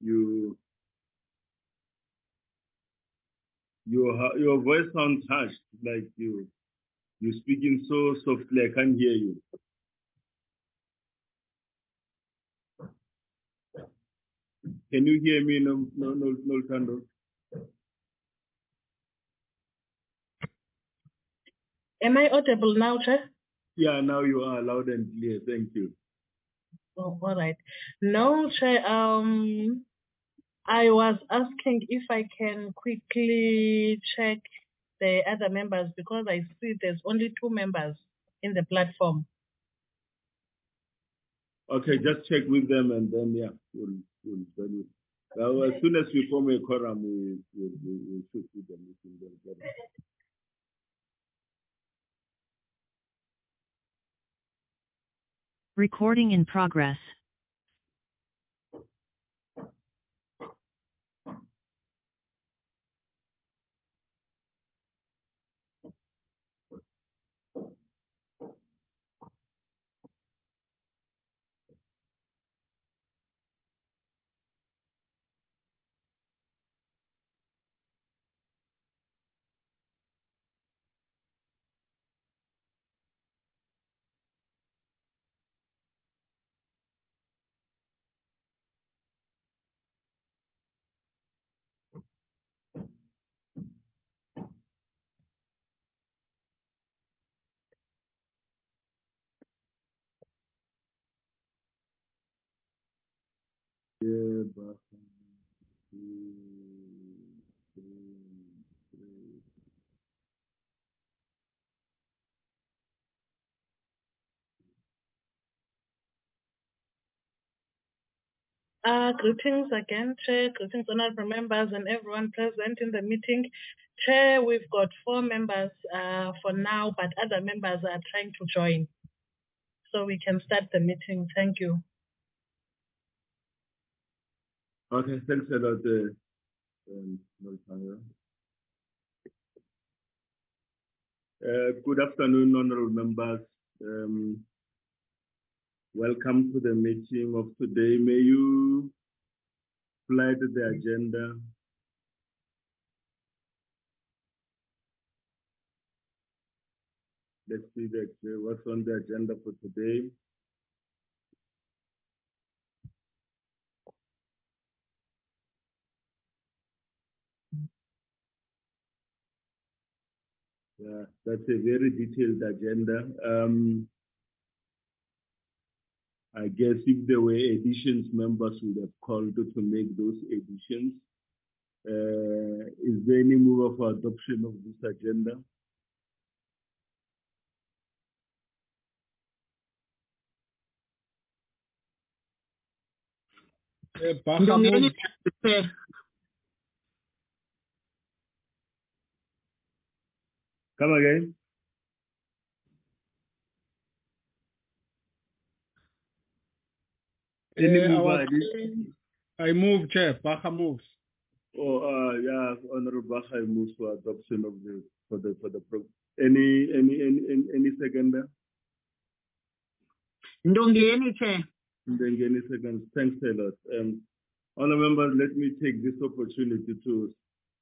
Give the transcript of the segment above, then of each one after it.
your voice sounds hushed, like you're speaking so softly. I can't hear you. Can you hear me, Nolthando? Am I audible now, Chair? Yeah, now you are loud and clear. Thank you. Oh, all right. No, Chair. I was asking if I can quickly check the other members because I see there's only 2 members in the platform. Okay, just check with them and then we'll tell you. Well, as soon as we form a quorum, we'll shoot with the meeting. Recording in progress. Greetings again, Chair. Greetings, honorable members and everyone present in the meeting. Chair, we've got 4 members for now, but other members are trying to join. So we can start the meeting. Thank you. Okay, thanks a lot, Nolthando. Good afternoon, honorable members. Welcome to the meeting of today. May you slide the agenda. Let's see what's on the agenda for today. Yeah, that's a very detailed agenda. I guess if there were additions, members would have called to make those additions. Is there any move of adoption of this agenda? Come again? I move, Chair. Baha moves. Oh, yeah, Honorable Baha moves for adoption of the program. Any seconder? Ndongeni, Chair. Ndongeni seconds. Thanks a lot. Honorable members, let me take this opportunity to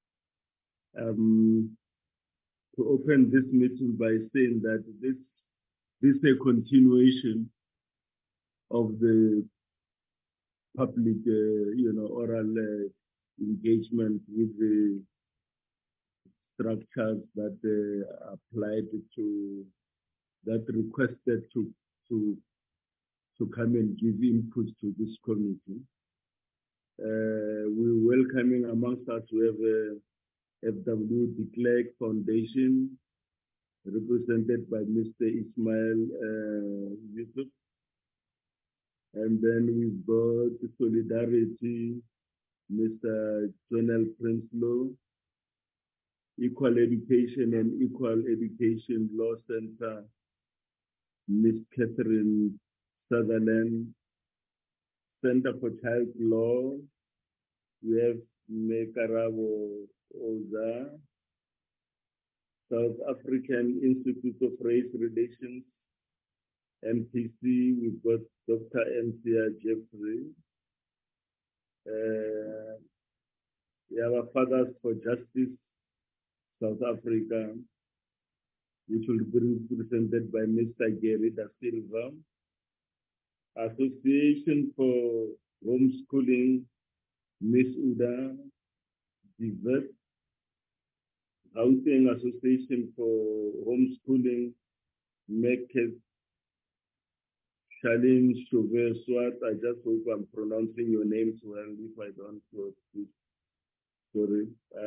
open this meeting by saying that this is a continuation of the public, oral engagement with the structures that applied to, that requested to come and give input to this committee. We're welcoming amongst us, we have FW de Klerk Foundation, represented by Mr. Ismail Yusuf. And then we've got Solidarity, Mr. Jonel Prinsloo, Equal Education and Equal Education Law Center, Ms. Catherine Sutherland, Center for Child Law, we have Mekarabo Oza, South African Institute of Race Relations, MPC, we've got Dr. Mcia Jeffrey, There are Fathers for Justice, South Africa, which will be represented by Mr. Gary Da Silva. Association for Homeschooling, Miss Uda Divet. Housing Association for Homeschooling, Mekes Shalim Chauvet Swat. I just hope I'm pronouncing your names well. If I don't, so please, sorry.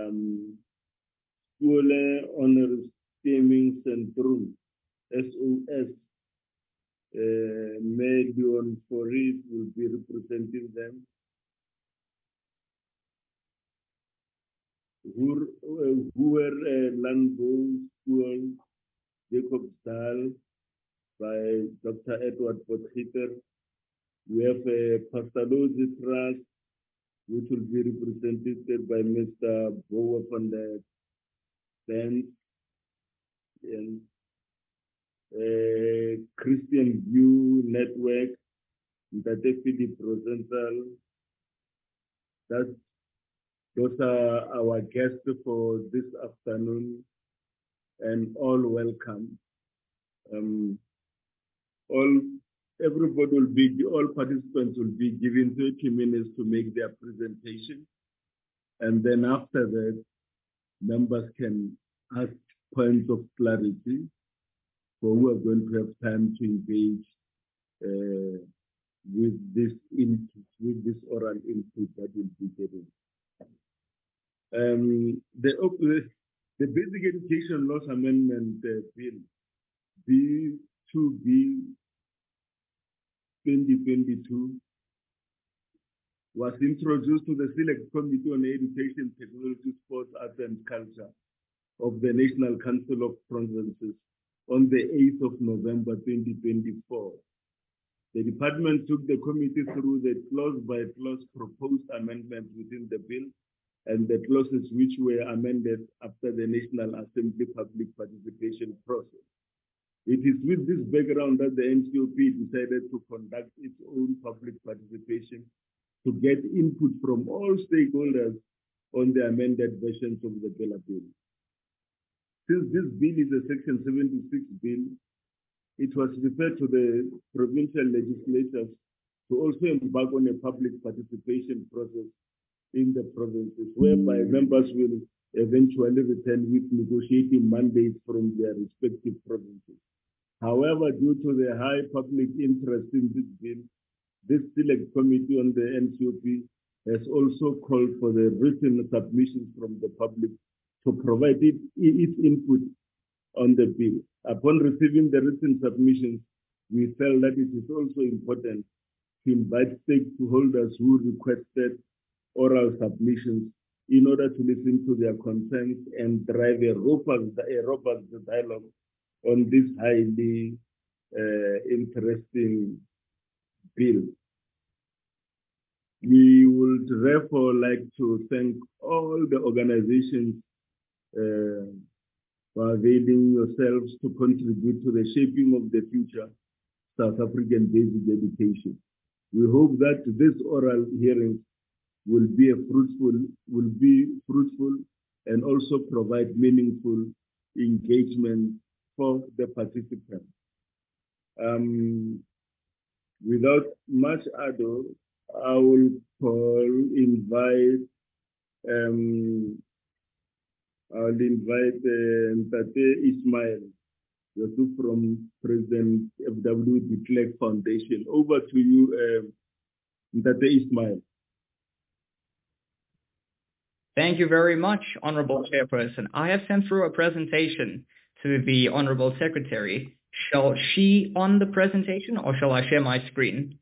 Skole Honors Stemming Centrum, SOS. Medion Foris will be representing them. Hoover Landbo School, Jacobsdal, by Dr. Edward Potgieter. We have a Pastalozzi Trust, which will be represented by Mr. Boer van der Bent, and Christian View Network, Mr. Philip Rosenthal. Those are our guests for this afternoon, and all welcome. All participants will be given 30 minutes to make their presentation. And then after that, members can ask points of clarity for who are going to have time to engage with this oral input that will be given. The Basic Education Laws Amendment Bill, B2B 2022, was introduced to the Select Committee on Education, Technology, Sports, Arts and Culture of the National Council of Provinces on the 8th of November 2024. The department took the committee through the clause-by-clause proposed amendments within the bill and the clauses which were amended after the National Assembly public participation process. It is with this background that the NCOP decided to conduct its own public participation to get input from all stakeholders on the amended versions of the bill. Since this bill is a Section 76 bill, it was referred to the provincial legislatures to also embark on a public participation process in the provinces, whereby members will eventually return with negotiating mandates from their respective provinces. However, due to the high public interest in this bill, this Select Committee on the NCOP has also called for the written submissions from the public to provide its input on the bill. Upon receiving the written submissions, we felt that it is also important to invite stakeholders who requested oral submissions in order to listen to their concerns and drive a robust dialogue on this highly interesting bill. We would therefore like to thank all the organizations for availing yourselves to contribute to the shaping of the future South African basic education. We hope that this oral hearing will be fruitful and also provide meaningful engagement for the participants. Without much ado, I will invite Ntate Ismail Yusuf from President FW de Klerk Foundation. Over to you, Ntate Ismail. Thank you very much, Honorable Chairperson. I have sent through a presentation to the Honorable Secretary. Shall she on the presentation or shall I share my screen?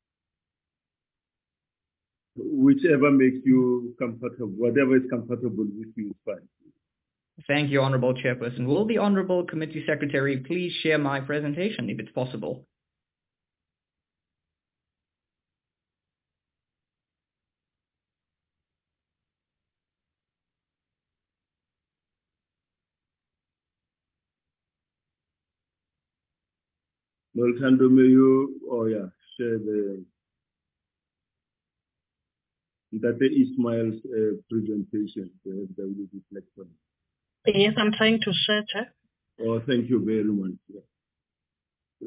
Whichever makes you comfortable, whatever is comfortable with you is fine. Thank you, Honorable Chairperson. Will the Honorable Committee Secretary please share my presentation if it's possible? Nolthando, may you, share the... That Ismail's presentation, the reflection. Yes, I'm trying to search it. Oh, thank you very much. Yeah.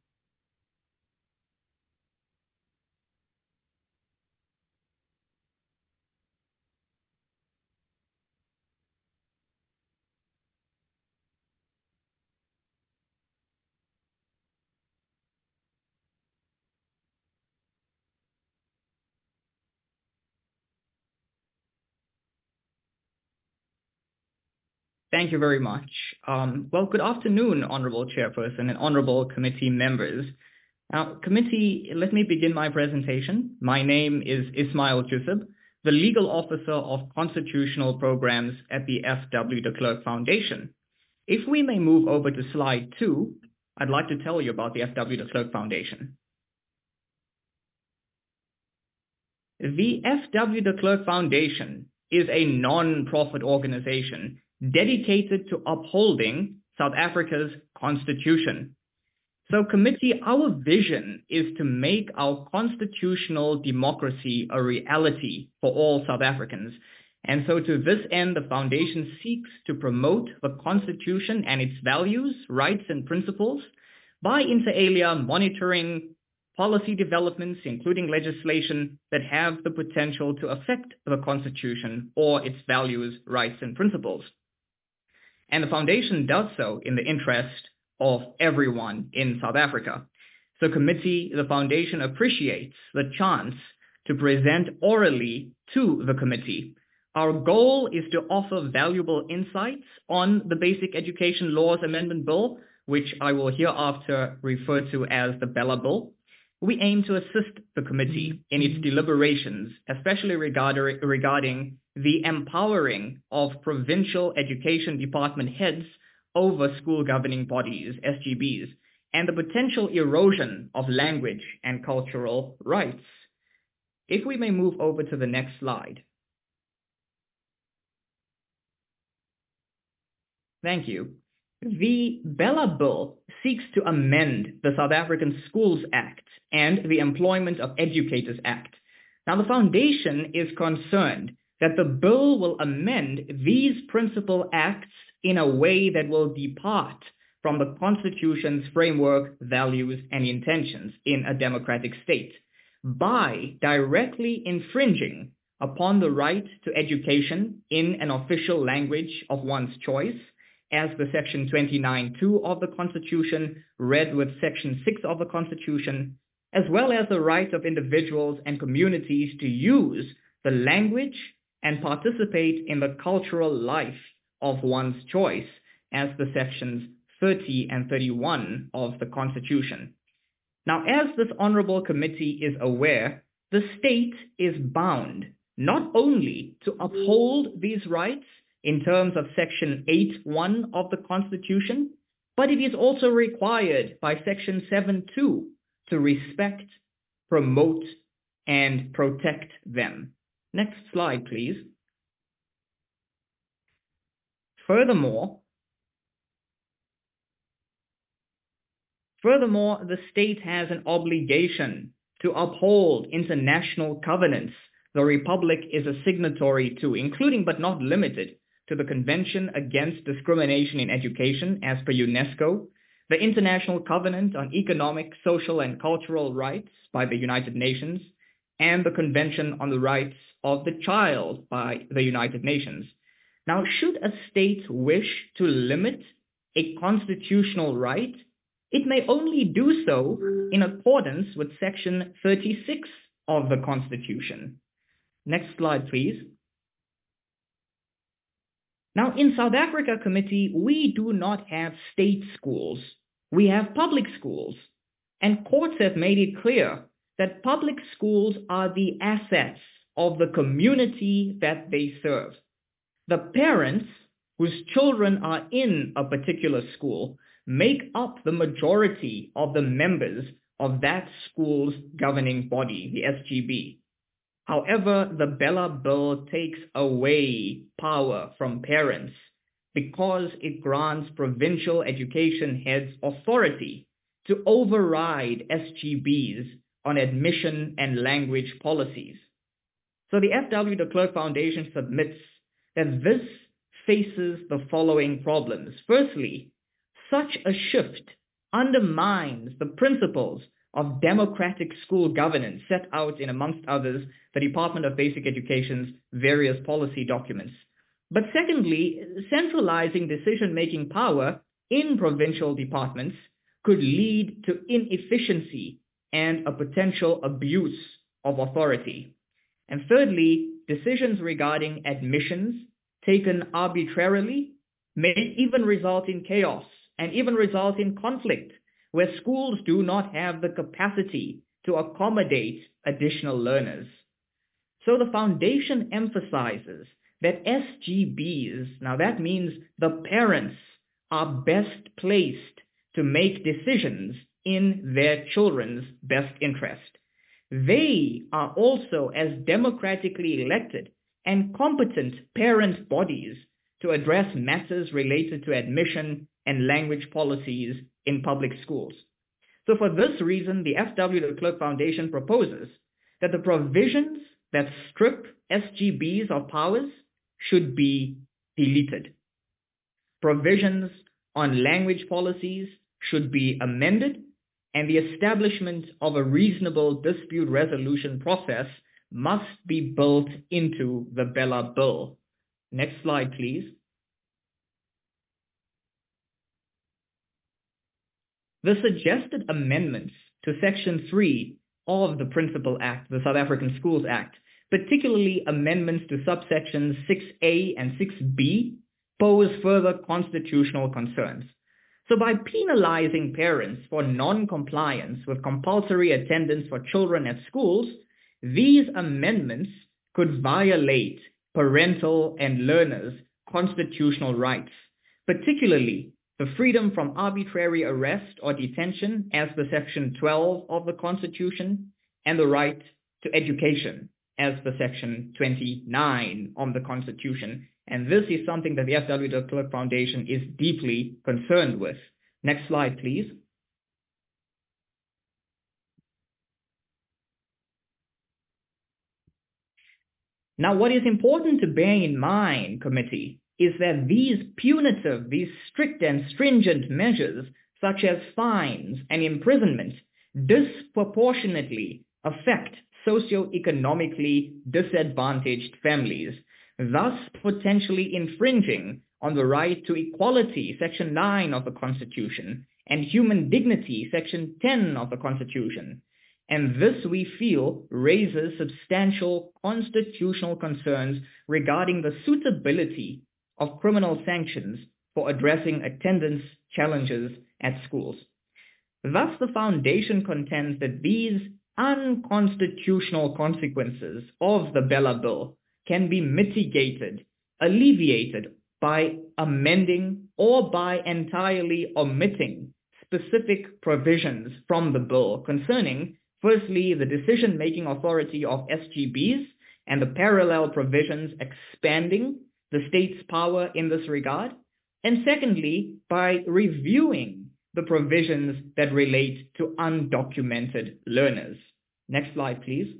Thank you very much. Well, good afternoon, Honorable Chairperson and Honorable Committee members. Now, committee, let me begin my presentation. My name is Ismail Jusub, the Legal Officer of Constitutional Programs at the F.W. de Klerk Foundation. If we may move over to slide 2, I'd like to tell you about the F.W. de Klerk Foundation. The F.W. de Klerk Foundation is a non-profit organization dedicated to upholding South Africa's constitution. So, committee, our vision is to make our constitutional democracy a reality for all South Africans. And so to this end, the foundation seeks to promote the Constitution and its values, rights, and principles by inter alia monitoring policy developments, including legislation that have the potential to affect the Constitution or its values, rights, and principles. And the foundation does so in the interest of everyone in South Africa. So, committee, the foundation appreciates the chance to present orally to the committee. Our goal is to offer valuable insights on the Basic Education Laws Amendment Bill, which I will hereafter refer to as the Bella Bill. We aim to assist the committee in its deliberations, especially regarding the empowering of provincial education department heads over school governing bodies, SGBs, and the potential erosion of language and cultural rights. If we may move over to the next slide. Thank you. The Bella Bill seeks to amend the South African Schools Act and the Employment of Educators Act. Now, the foundation is concerned that the bill will amend these principal acts in a way that will depart from the Constitution's framework, values, and intentions in a democratic state by directly infringing upon the right to education in an official language of one's choice, as the Section 29(2) of the Constitution read with Section 6 of the Constitution, as well as the right of individuals and communities to use the language and participate in the cultural life of one's choice, as the Sections 30 and 31 of the Constitution. Now, as this Honorable Committee is aware, the state is bound not only to uphold these rights in terms of Section 8(1) of the Constitution, but it is also required by Section 7(2) to respect, promote, and protect them. Next slide, please. Furthermore, the state has an obligation to uphold international covenants the Republic is a signatory to, including but not limited to the Convention Against Discrimination in Education as per UNESCO, the International Covenant on Economic, Social, and Cultural Rights by the United Nations, and the Convention on the Rights of the Child by the United Nations. Now, should a state wish to limit a constitutional right, it may only do so in accordance with Section 36 of the Constitution. Next slide, please. Now, in South Africa, Committee, we do not have state schools. We have public schools. And courts have made it clear that public schools are the assets of the community that they serve. The parents whose children are in a particular school make up the majority of the members of that school's governing body, the SGB. However, the Bella Bill takes away power from parents because it grants provincial education heads authority to override SGBs on admission and language policies. So the F.W. de Klerk Foundation submits that this faces the following problems. Firstly, such a shift undermines the principles of democratic school governance set out in, amongst others, the Department of Basic Education's various policy documents. But secondly, centralizing decision-making power in provincial departments could lead to inefficiency and a potential abuse of authority. And thirdly, decisions regarding admissions taken arbitrarily may even result in chaos and even result in conflict, where schools do not have the capacity to accommodate additional learners. So the foundation emphasizes that SGBs, now that means the parents, are best placed to make decisions in their children's best interest. They are also as democratically elected and competent parent bodies to address matters related to admission and language policies in public schools. So for this reason, the F.W. de Klerk Foundation proposes that the provisions that strip SGBs of powers should be deleted. Provisions on language policies should be amended, and the establishment of a reasonable dispute resolution process must be built into the Bella Bill. Next slide, please. The suggested amendments to Section 3 of the Principal Act, the South African Schools Act, particularly amendments to subsections 6A and 6B, pose further constitutional concerns. So by penalizing parents for non-compliance with compulsory attendance for children at schools, these amendments could violate parental and learners' constitutional rights, particularly the freedom from arbitrary arrest or detention as per Section 12 of the Constitution, and the right to education as per Section 29 of the Constitution. And this is something that the F.W. de Klerk Foundation is deeply concerned with. Next slide, please. Now, what is important to bear in mind, committee, is that these punitive, these strict and stringent measures, such as fines and imprisonment, disproportionately affect socioeconomically disadvantaged families, thus potentially infringing on the right to equality, Section 9 of the Constitution, and human dignity, Section 10 of the Constitution. And this, we feel, raises substantial constitutional concerns regarding the suitability of criminal sanctions for addressing attendance challenges at schools. Thus, the Foundation contends that these unconstitutional consequences of the Bella Bill can be mitigated, alleviated by amending or by entirely omitting specific provisions from the bill concerning, firstly, the decision-making authority of SGBs and the parallel provisions expanding the state's power in this regard, and secondly, by reviewing the provisions that relate to undocumented learners. Next slide, please.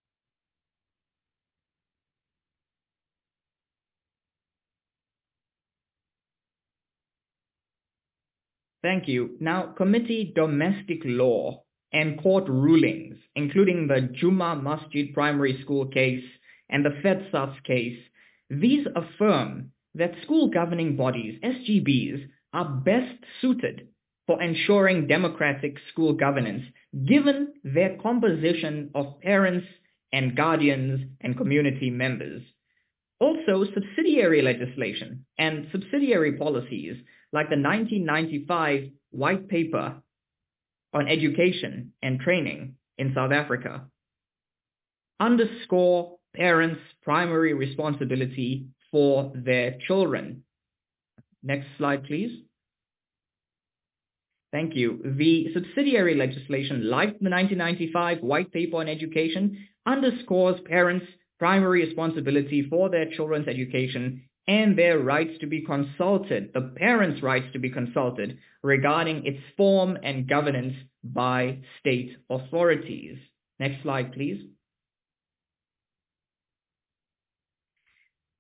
Thank you. Now, committee domestic law and court rulings, including the Juma Masjid Primary School case and the FedSAS case, these affirm that school governing bodies, SGBs, are best suited for ensuring democratic school governance, given their composition of parents and guardians and community members. Also, subsidiary legislation and subsidiary policies like the 1995 White Paper on Education and Training in South Africa underscore parents' primary responsibility for their children. Next slide, please. Thank you. The subsidiary legislation, like the 1995 White Paper on Education, underscores parents' primary responsibility for their children's education and their rights to be consulted, the parents' rights to be consulted regarding its form and governance by state authorities. Next slide, please.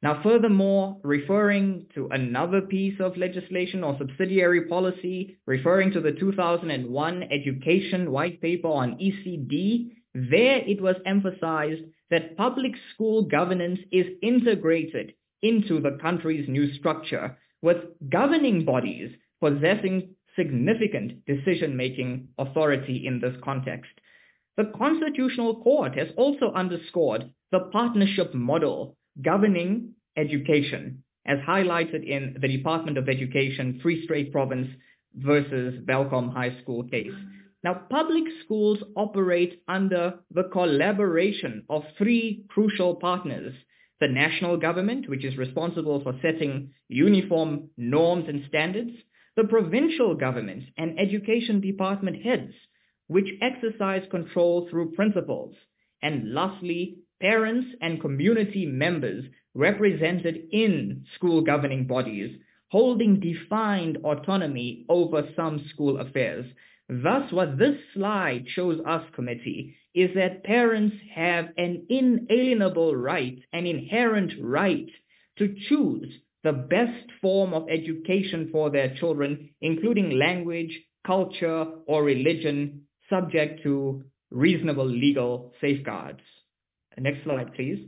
Now, furthermore, referring to another piece of legislation or subsidiary policy, referring to the 2001 Education White Paper on ECD, there it was emphasized that public school governance is integrated into the country's new structure, with governing bodies possessing significant decision-making authority in this context. The Constitutional Court has also underscored the partnership model governing education, as highlighted in the Department of Education Free State Province versus Belcom High School case. Now, public schools operate under the collaboration of three crucial partners: the national government, which is responsible for setting uniform norms and standards, the provincial governments and education department heads, which exercise control through principals, and lastly, parents and community members represented in school governing bodies, holding defined autonomy over some school affairs. Thus, what this slide shows us, committee, is that parents have an inalienable right, an inherent right to choose the best form of education for their children, including language, culture, or religion, subject to reasonable legal safeguards. Next slide, please.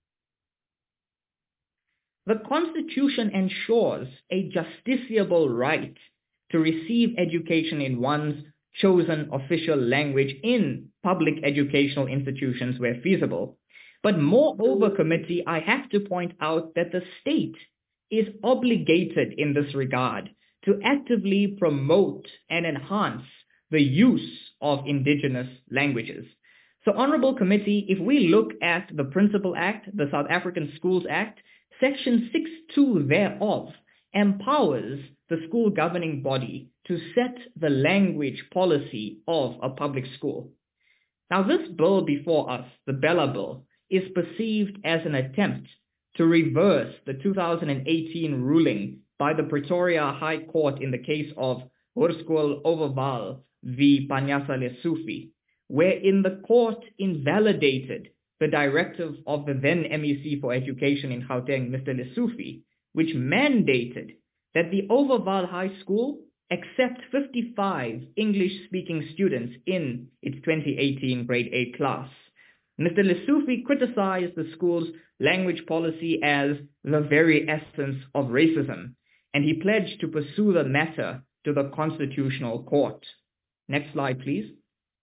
The Constitution ensures a justiciable right to receive education in one's chosen official language in public educational institutions where feasible. But moreover, committee, I have to point out that the state is obligated in this regard to actively promote and enhance the use of indigenous languages. So, Honorable Committee, if we look at the Principal Act, the South African Schools Act, Section 6.2 thereof empowers the school governing body to set the language policy of a public school. Now, this bill before us, the Bella Bill, is perceived as an attempt to reverse the 2018 ruling by the Pretoria High Court in the case of Hoërskool Overval v. Panyaza Lesufi, wherein the court invalidated the directive of the then MEC for Education in Gauteng, Mr. Lesufi, which mandated that the Overval High School accept 55 English-speaking students in its 2018 grade 8 class. Mr. Lesufi criticized the school's language policy as the very essence of racism, and he pledged to pursue the matter to the Constitutional Court. Next slide, please.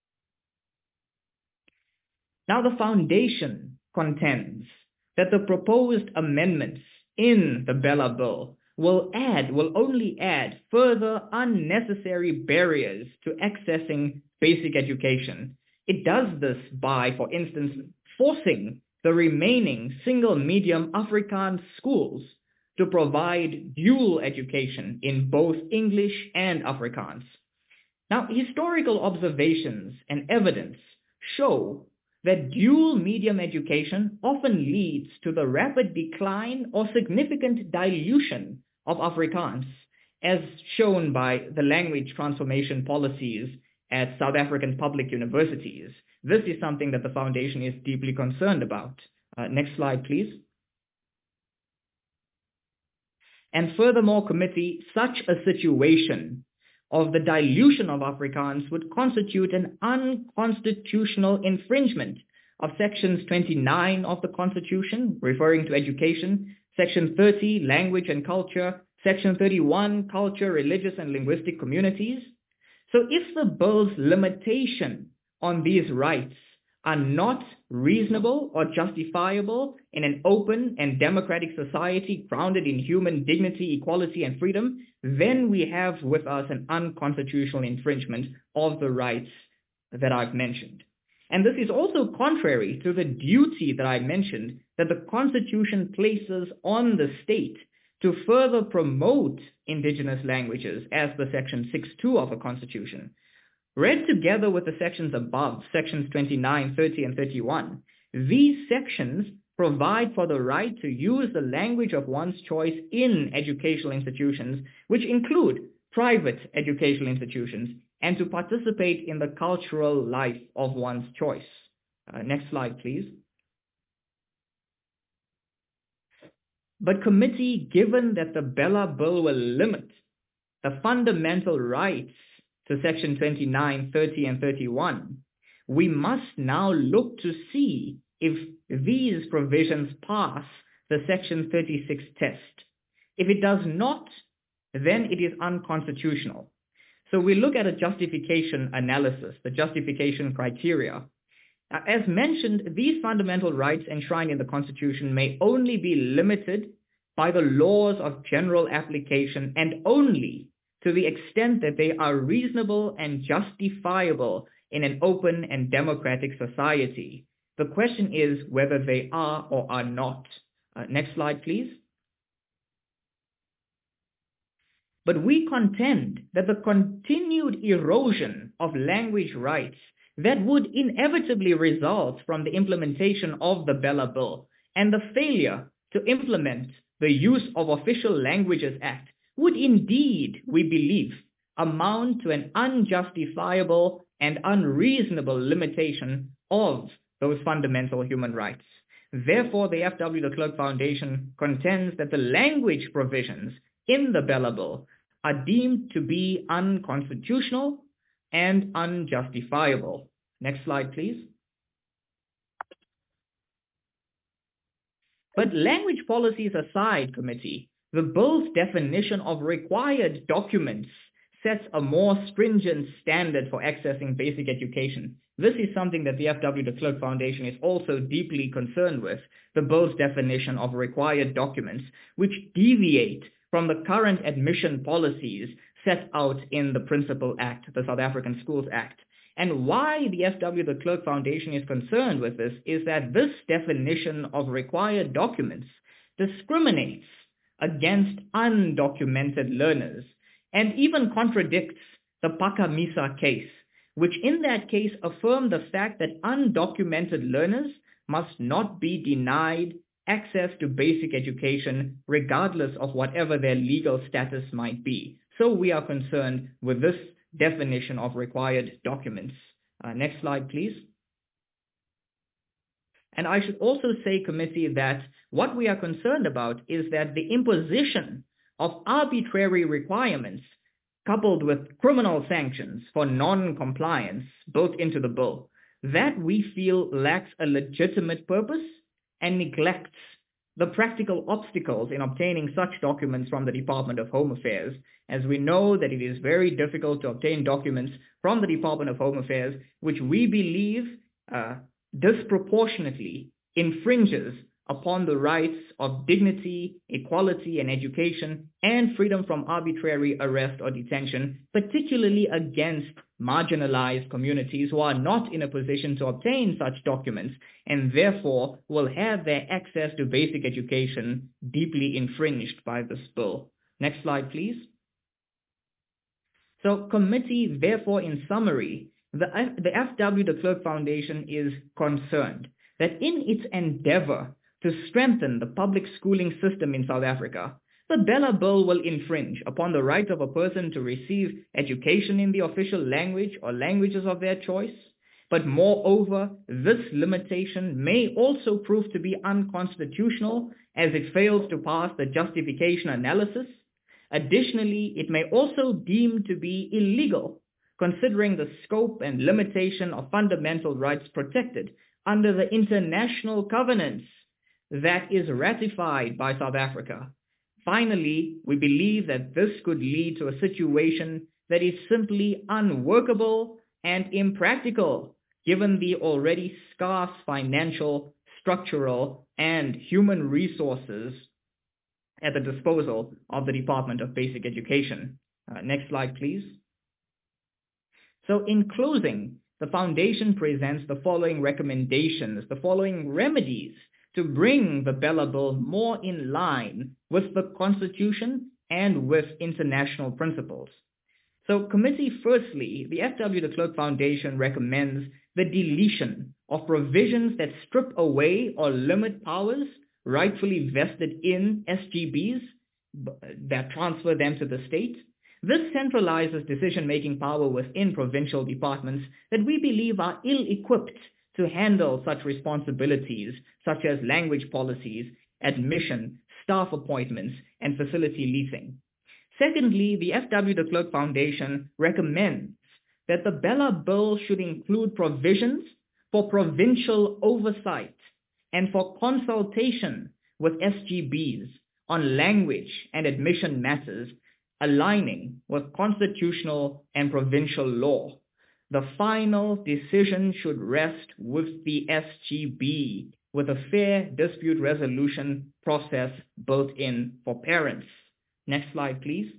Now, the Foundation contends that the proposed amendments in the Bella Bill will only add further unnecessary barriers to accessing basic education. It does this by, for instance, forcing the remaining single-medium Afrikaans schools to provide dual education in both English and Afrikaans. Now, historical observations and evidence show that dual medium education often leads to the rapid decline or significant dilution of Afrikaans, as shown by the language transformation policies at South African public universities. This is something that the Foundation is deeply concerned about. Next slide, please. And furthermore, committee, such a situation of the dilution of Afrikaans would constitute an unconstitutional infringement of Sections 29 of the Constitution, referring to education, Section 30, language and culture, Section 31, culture, religious and linguistic communities. So if the bill's limitation on these rights are not reasonable or justifiable in an open and democratic society grounded in human dignity, equality, and freedom, then we have with us an unconstitutional infringement of the rights that I've mentioned. And this is also contrary to the duty that I mentioned that the Constitution places on the state to further promote indigenous languages as per Section 6.2 of the Constitution. Read together with the sections above, Sections 29, 30, and 31, these sections provide for the right to use the language of one's choice in educational institutions, which include private educational institutions, and to participate in the cultural life of one's choice. Next slide, please. But committee, given that the Bella Bill will limit the fundamental rights to Section 29, 30, and 31, we must now look to see if these provisions pass the Section 36 test. If it does not, then it is unconstitutional. So we look at a justification analysis, the justification criteria. As mentioned, these fundamental rights enshrined in the Constitution may only be limited by the laws of general application and only to the extent that they are reasonable and justifiable in an open and democratic society. The question is whether they are or are not. Next slide, please. But we contend that the continued erosion of language rights that would inevitably result from the implementation of the Bella Bill and the failure to implement the Use of Official Languages Act would indeed, we believe, amount to an unjustifiable and unreasonable limitation of those fundamental human rights. Therefore, the F.W. de Klerk Foundation contends that the language provisions in the Bella Bill are deemed to be unconstitutional and unjustifiable. Next slide, please. But language policies aside, committee, the bill's definition of required documents sets a more stringent standard for accessing basic education. This is something that the F.W. de Klerk Foundation is also deeply concerned with, the bill's definition of required documents, which deviate from the current admission policies set out in the Principal Act, the South African Schools Act. And why the F.W. de Klerk Foundation is concerned with this is that this definition of required documents discriminates against undocumented learners and even contradicts the Phakamisa case, which in that case affirmed the fact that undocumented learners must not be denied access to basic education regardless of whatever their legal status might be. So we are concerned with this definition of required documents. Next slide, please. And I should also say, committee, that what we are concerned about is that the imposition of arbitrary requirements coupled with criminal sanctions for non-compliance built into the bill, that we feel lacks a legitimate purpose and neglects the practical obstacles in obtaining such documents from the Department of Home Affairs, as we know that it is very difficult to obtain documents from the Department of Home Affairs, which we believe disproportionately infringes upon the rights of dignity, equality, and education, and freedom from arbitrary arrest or detention, particularly against marginalized communities who are not in a position to obtain such documents and therefore will have their access to basic education deeply infringed by this bill. Next slide, please. So, committee, therefore, in summary, the F.W. de Klerk Foundation is concerned that in its endeavor to strengthen the public schooling system in South Africa, the Bella Bill will infringe upon the right of a person to receive education in the official language or languages of their choice. But moreover, this limitation may also prove to be unconstitutional as it fails to pass the justification analysis. Additionally, it may also deem to be illegal, considering the scope and limitation of fundamental rights protected under the international covenants that is ratified by South Africa. Finally, we believe that this could lead to a situation that is simply unworkable and impractical, given the already scarce financial, structural, and human resources at the disposal of the Department of Basic Education. Next slide, please. So in closing, the Foundation presents the following recommendations, the following remedies to bring the Bella Bill more in line with the Constitution and with international principles. So, committee, firstly, the F.W. de Klerk Foundation recommends the deletion of provisions that strip away or limit powers rightfully vested in SGBs, that transfer them to the state. This centralizes decision-making power within provincial departments that we believe are ill-equipped to handle such responsibilities, such as language policies admission, staff appointments, and facility leasing. Secondly, the F.W. de Klerk Foundation recommends that the Bella Bill should include provisions for provincial oversight and for consultation with SGBs on language and admission matters aligning with constitutional and provincial law. The final decision should rest with the SGB, with a fair dispute resolution process built in for parents. Next slide, please.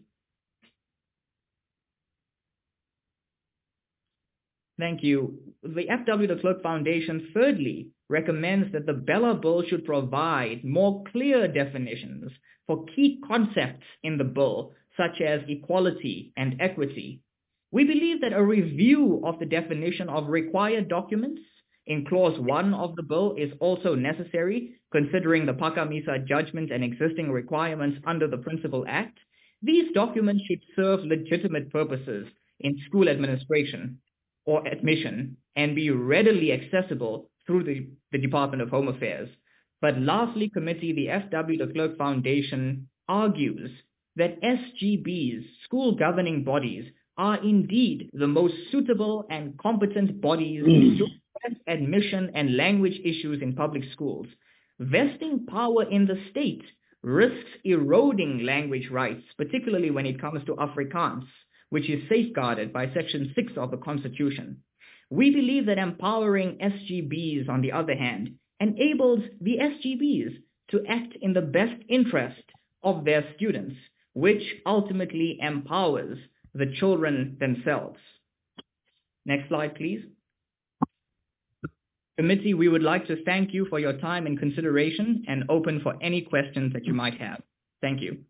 Thank you. The F.W. de Klerk Foundation, thirdly, recommends that the Bella Bill should provide more clear definitions for key concepts in the bill, such as equality and equity. We believe that a review of the definition of required documents in Clause 1 of the bill is also necessary, considering the Phakamisa judgment and existing requirements under the Principal Act. These documents should serve legitimate purposes in school administration or admission and be readily accessible through the Department of Home Affairs. But lastly, committee, the F.W. de Klerk Foundation argues that SGBs, school governing bodies, are indeed the most suitable and competent bodies to address admission and language issues in public schools. Vesting power in the state risks eroding language rights, particularly when it comes to Afrikaans, which is safeguarded by Section 6 of the Constitution. We believe that empowering SGBs, on the other hand, enables the SGBs to act in the best interest of their students, which ultimately empowers the children themselves. Next slide, please. Committee, we would like to thank you for your time and consideration and open for any questions that you might have. Thank you.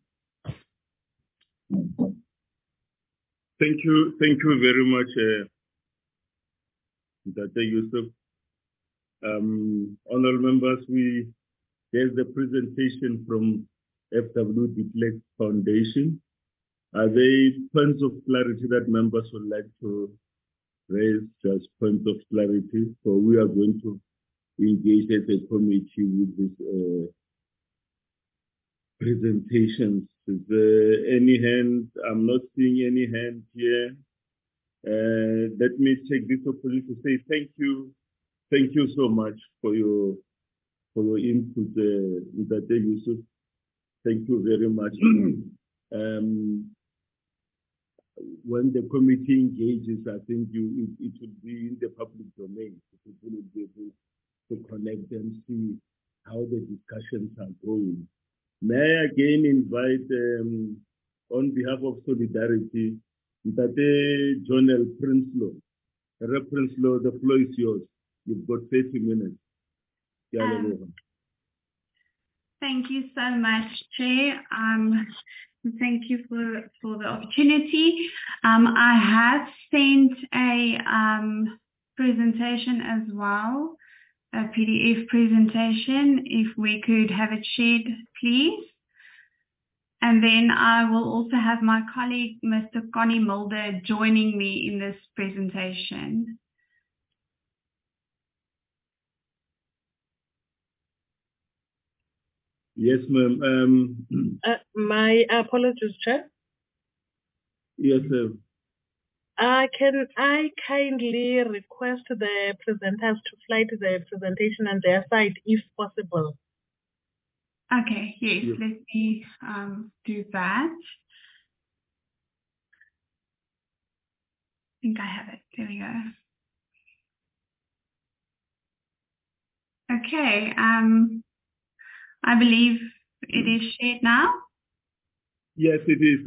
Thank you very much, Dr. Yusuf. Honorable members, there's the presentation from F.W. de Klerk Foundation. Are there points of clarity that members would like to raise, just points of clarity? So we are going to engage as a committee with this presentations. Is there any hand? I'm not seeing any hand here. Let me take this opportunity to say thank you. Thank you so much for your input, Dr. Yusuf. Thank you very much. When the committee engages, I think it will be in the public domain. People will be able to connect and see how the discussions are going. May I again invite, on behalf of Solidarity, Mtate John L. Prinsloo. Prinsloo, the floor is yours. You've got 30 minutes. Thank you so much, Chair. Thank you for the opportunity. I have sent a presentation as well, a PDF presentation, if we could have it shared, please. And then I will also have my colleague, Mr. Connie Mulder, joining me in this presentation. Yes, ma'am. My apologies, Chair. Yes, sir. Can I kindly request the presenters to fly to the presentation on their side, if possible? Okay, yes, let me do that. I think I have it. There we go. Okay, I believe it is shared now. Yes, it is.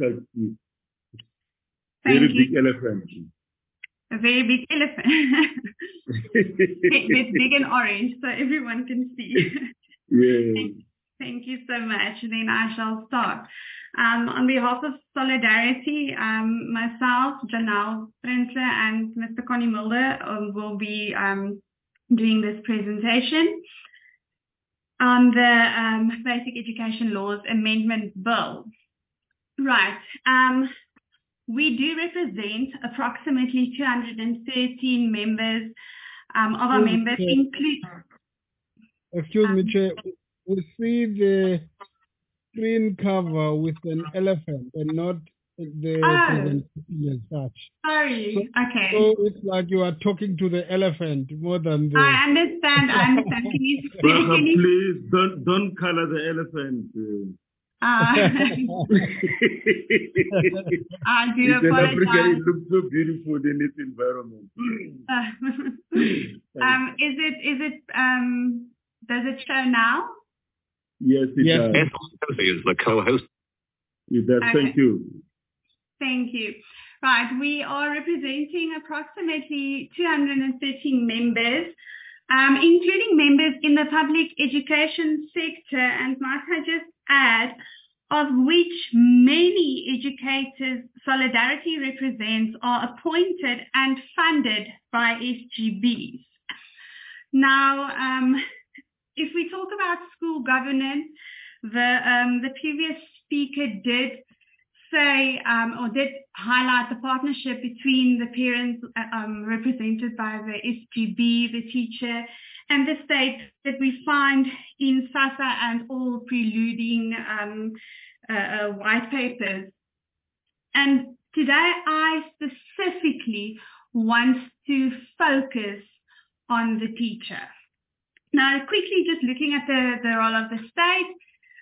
Thank you. Big elephant. A very big elephant. It's big and orange, so everyone can see. Yeah. Thank you so much. Then I shall start. On behalf of Solidarity, myself, Janelle Prinsloo, and Mr. Connie Mulder will be doing this presentation on the Basic Education Laws Amendment Bill. Right. We do represent approximately 213 members of our members, include. Excuse me, Chair. we see the screen cover with an elephant and not the presentation as such. Sorry. Okay. So it's like you are talking to the elephant more than the... I understand. Can you Please don't color the elephant. I do In Africa, apologize. it looks so beautiful in its environment. Does it show now? Yes, it does. Sophie is the co-host. It does. Okay. Thank you. Thank you. Right, we are representing approximately 213 members, including members in the public education sector, and might I just add, of which many educators Solidarity represents are appointed and funded by SGBs. Now, if we talk about school governance, the previous speaker did say or did highlight the partnership between the parents represented by the SGB, the teacher, and the state that we find in SASSA and all preluding white papers. And today I specifically want to focus on the teacher. Now, quickly just looking at the role of the state,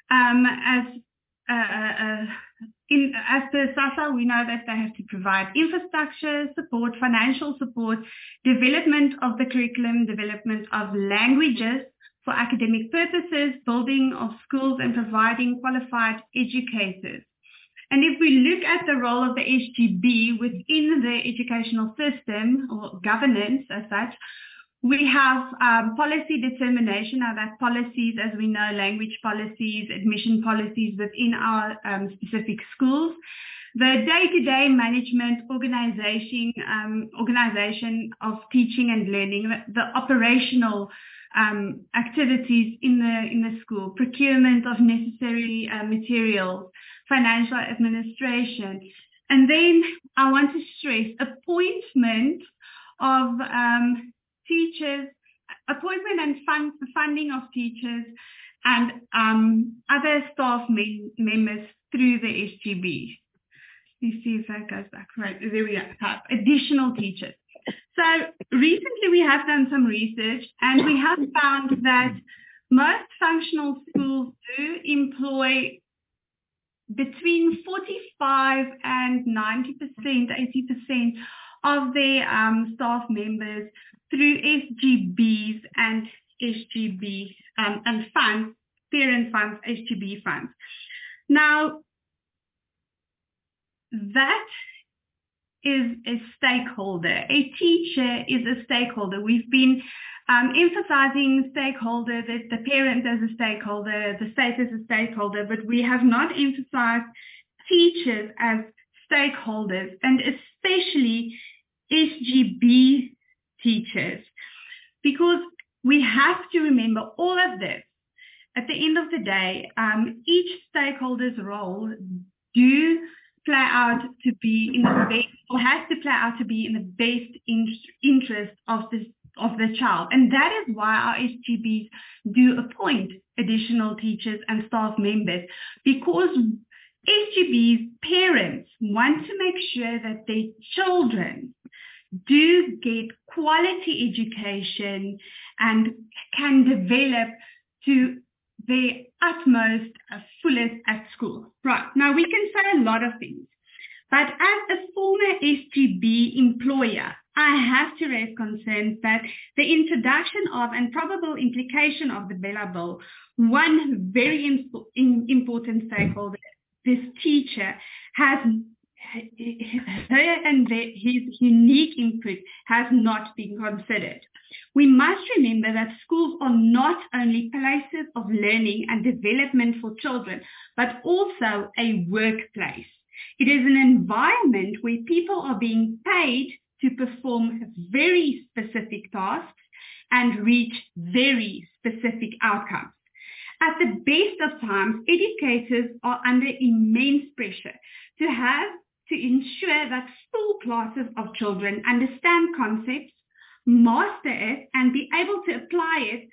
as per SASSA, we know that they have to provide infrastructure support, financial support, development of the curriculum, development of languages for academic purposes, building of schools, and providing qualified educators. And if we look at the role of the SGB within the educational system or governance as such, we have policy determination. Now that policies, as we know, language policies, admission policies within our specific schools. The day-to-day management, organization of teaching and learning, the operational activities in the school, procurement of necessary materials, financial administration. And then I want to stress appointment of teachers, appointment and funding of teachers and other staff members through the SGB. You see if that goes back. Right, there we have additional teachers. So recently we have done some research and we have found that most functional schools do employ between 45 and 90%, 80% of their staff members through SGBs and SGB and funds, parent funds, SGB funds. Now, that is a stakeholder. A teacher is a stakeholder. We've been emphasizing stakeholder, that the parent as a stakeholder, the state as a stakeholder, but we have not emphasized teachers as stakeholders, and especially SGB teachers, because we have to remember all of this. At the end of the day, each stakeholder's role do play out to be in the best, or has to play out to be in the best interest of the child. And that is why our SGBs do appoint additional teachers and staff members, because SGBs parents want to make sure that their children do get quality education and can develop to their utmost fullest at school. Right, now we can say a lot of things, but as a former SGB employer, I have to raise concerns that the introduction of and probable implication of the Bella Bill, one very important stakeholder, this teacher, has her and his unique input has not been considered. We must remember that schools are not only places of learning and development for children, but also a workplace. It is an environment where people are being paid to perform very specific tasks and reach very specific outcomes. At the best of times, educators are under immense pressure to ensure that full classes of children understand concepts, master it, and be able to apply it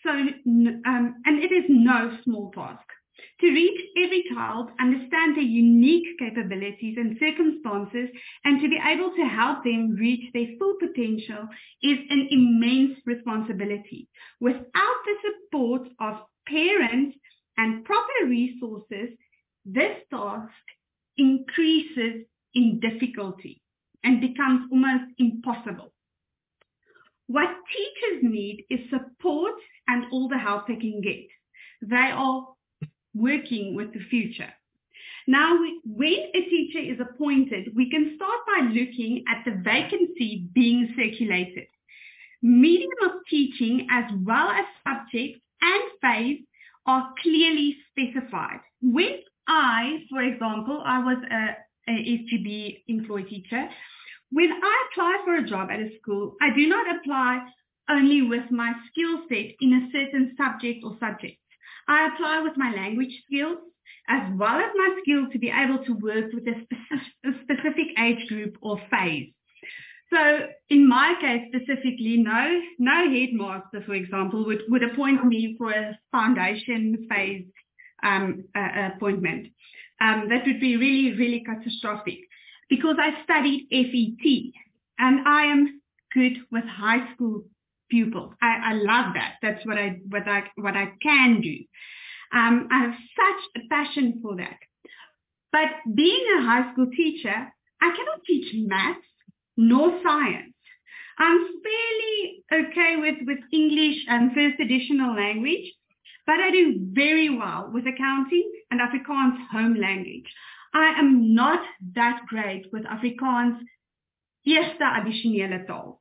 and it is no small task. To reach every child, understand their unique capabilities and circumstances, and to be able to help them reach their full potential is an immense responsibility. Without the support of parents and proper resources, this task increases in difficulty and becomes almost impossible. What teachers need is support and all the help they can get. They are working with the future. Now, when a teacher is appointed, we can start by looking at the vacancy being circulated. Medium of teaching as well as subjects and phase are clearly specified. When for example, I was a SGB employed teacher, when I apply for a job at a school, I do not apply only with my skill set in a certain subject or subjects. I apply with my language skills as well as my skill to be able to work with a specific age group or phase. So in my case specifically, no headmaster, for example, would appoint me for a foundation phase appointment. That would be really, really catastrophic because I studied FET and I am good with high school pupils. I love that. That's what I can do. I have such a passion for that. But being a high school teacher, I cannot teach maths nor science. I'm fairly okay with English and first additional language, but I do very well with accounting and Afrikaans home language. I am not that great with Afrikaans eerste addisionele taal.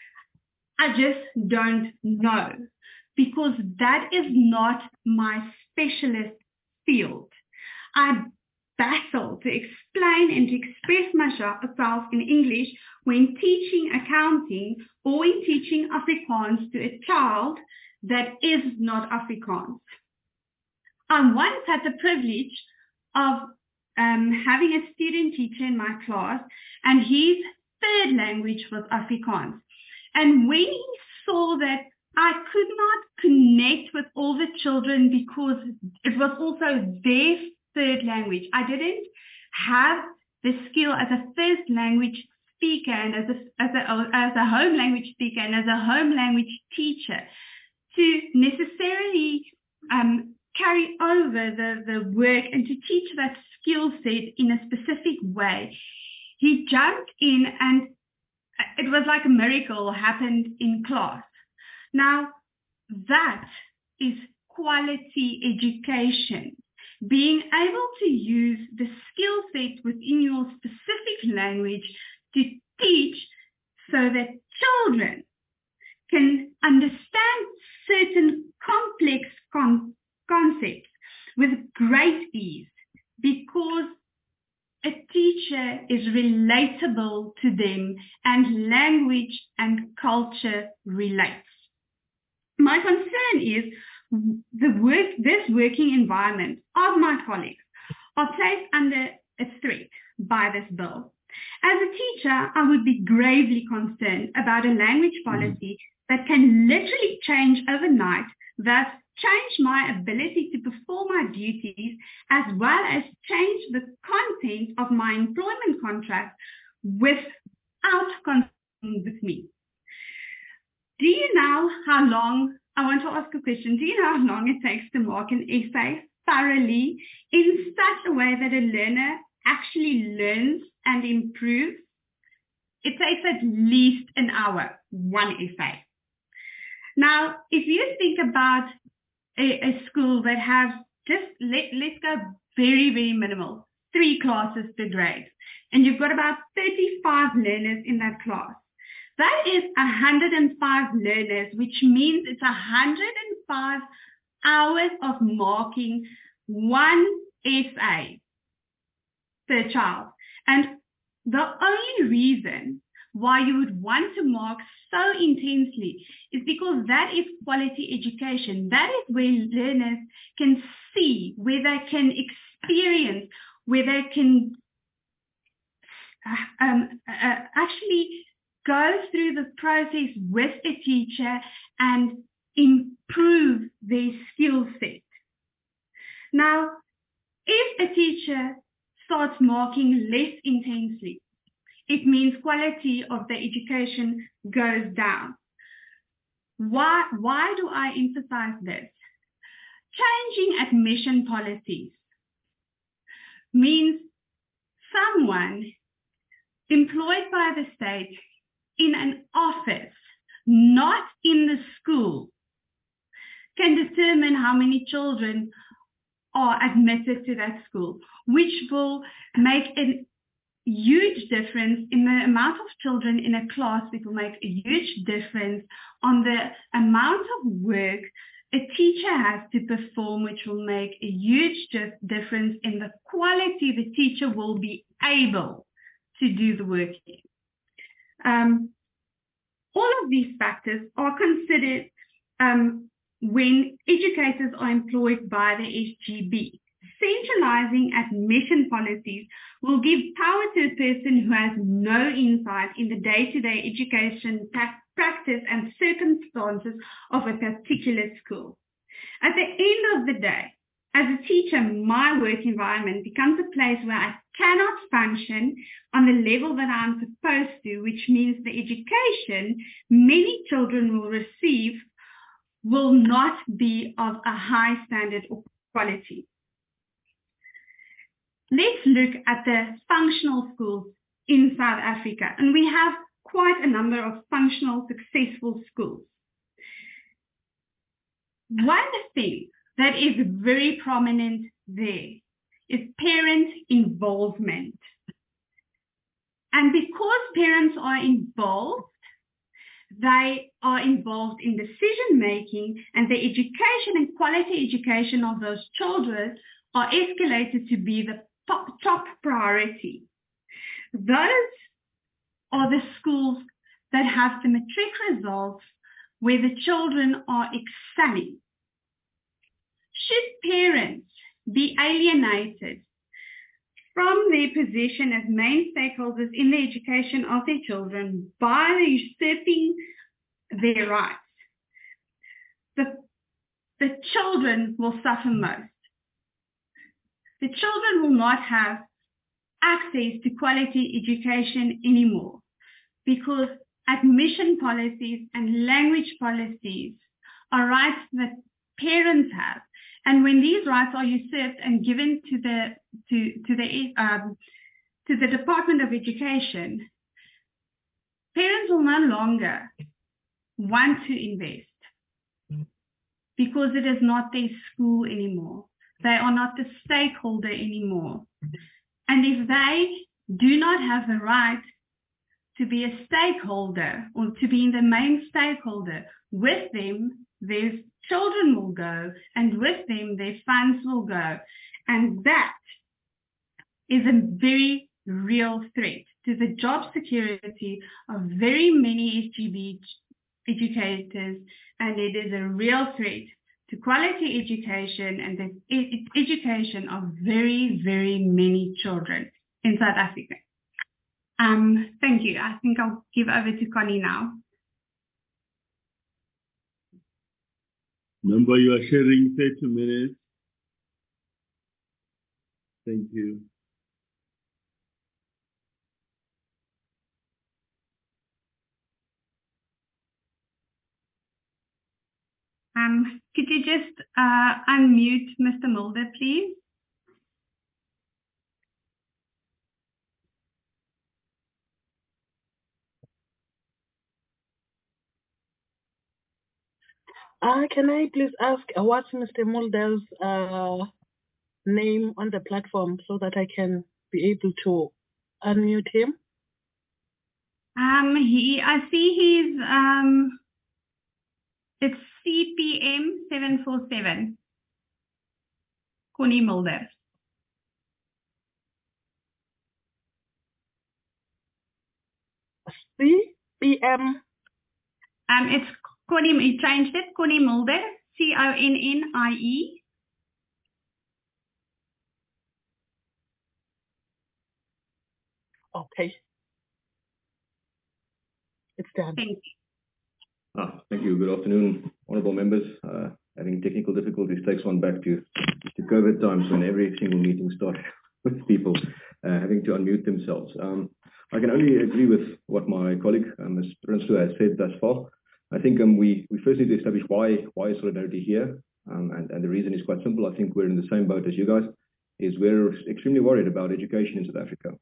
I just don't know because that is not my specialist field. I battle to explain and to express myself in English when teaching accounting or when teaching Afrikaans to a child that is not Afrikaans. I once had the privilege of having a student teacher in my class, and his third language was Afrikaans. And when he saw that I could not connect with all the children because it was also their third language, I didn't have the skill as a first language speaker and as a home language speaker and as a home language teacher to necessarily carry over the work and to teach that skill set in a specific way. He jumped in and it was like a miracle happened in class. Now, that is quality education. Being able to use the skill set within your specific language to teach so that children can understand certain complex concepts with great ease because a teacher is relatable to them and language and culture relates. My concern is this working environment of my colleagues are placed under a threat by this bill. As a teacher, I would be gravely concerned about a language policy that can literally change overnight, thus change my ability to perform my duties as well as change the content of my employment contract without consulting with me. Do you know how long, I want to ask a question, do you know how long it takes to mark an essay thoroughly in such a way that a learner actually learns and improves? It takes at least an hour, one essay. Now, if you think about a school that has just, let's go very, very minimal, 3 classes per grade, and you've got about 35 learners in that class. That is 105 learners, which means it's 105 hours of marking one essay per child. And the only reason why you would want to mark so intensely is because that is quality education. That is where learners can see, where they can experience, where they can actually go through the process with a teacher and improve their skill set. Now, if a teacher starts marking less intensely, it means quality of the education goes down. Why do I emphasize this? Changing admission policies means someone employed by the state in an office, not in the school, can determine how many children are admitted to that school, which will make a huge difference in the amount of children in a class. It will make a huge difference on the amount of work a teacher has to perform, which will make a huge difference in the quality the teacher will be able to do the work in. All of these factors are considered when educators are employed by the SGB. Centralizing admission policies will give power to a person who has no insight in the day-to-day education practice and circumstances of a particular school. At the end of the day, as a teacher, my work environment becomes a place where I cannot function on the level that I'm supposed to, which means the education many children will receive will not be of a high standard or quality. Let's look at the functional schools in South Africa, and we have quite a number of functional, successful schools. One thing that is very prominent there is parent involvement. And because parents are involved, they are involved in decision making, and the education and quality education of those children are escalated to be the top priority. Those are the schools that have the matric results where the children are excelling. Should parents be alienated from their position as main stakeholders in the education of their children by usurping their rights, the children will suffer most. The children will not have access to quality education anymore because admission policies and language policies are rights that parents have. And when these rights are usurped and given to the Department of Education, parents will no longer want to invest because it is not their school anymore. They are not the stakeholder anymore. And if they do not have the right to be a stakeholder or to be the main stakeholder, with them, their children will go, and with them, their funds will go. And that is a very real threat to the job security of very many SGB educators, and it is a real threat to quality education and the education of very, very many children in South Africa. Thank you. I think I'll give over to Connie now. Remember, you are sharing 30 minutes. Thank you. Could you just unmute Mr. Mulder, please? Can I please ask what's Mr. Mulder's name on the platform so that I can be able to unmute him? I see he's it's CPM 747. Connie Mulder. CPM. It's Connie. He changed it. Connie Mulder. CONNIE. Okay. It's done. Thank you. Thank you. Good afternoon, honourable members. Having technical difficulties takes one back to COVID times when every single meeting started with people having to unmute themselves. I can only agree with what my colleague, Ms. Prinsloo, has said thus far. I think we first need to establish why is solidarity here, and the reason is quite simple. I think we're in the same boat as you guys. Is we're extremely worried about education in South Africa.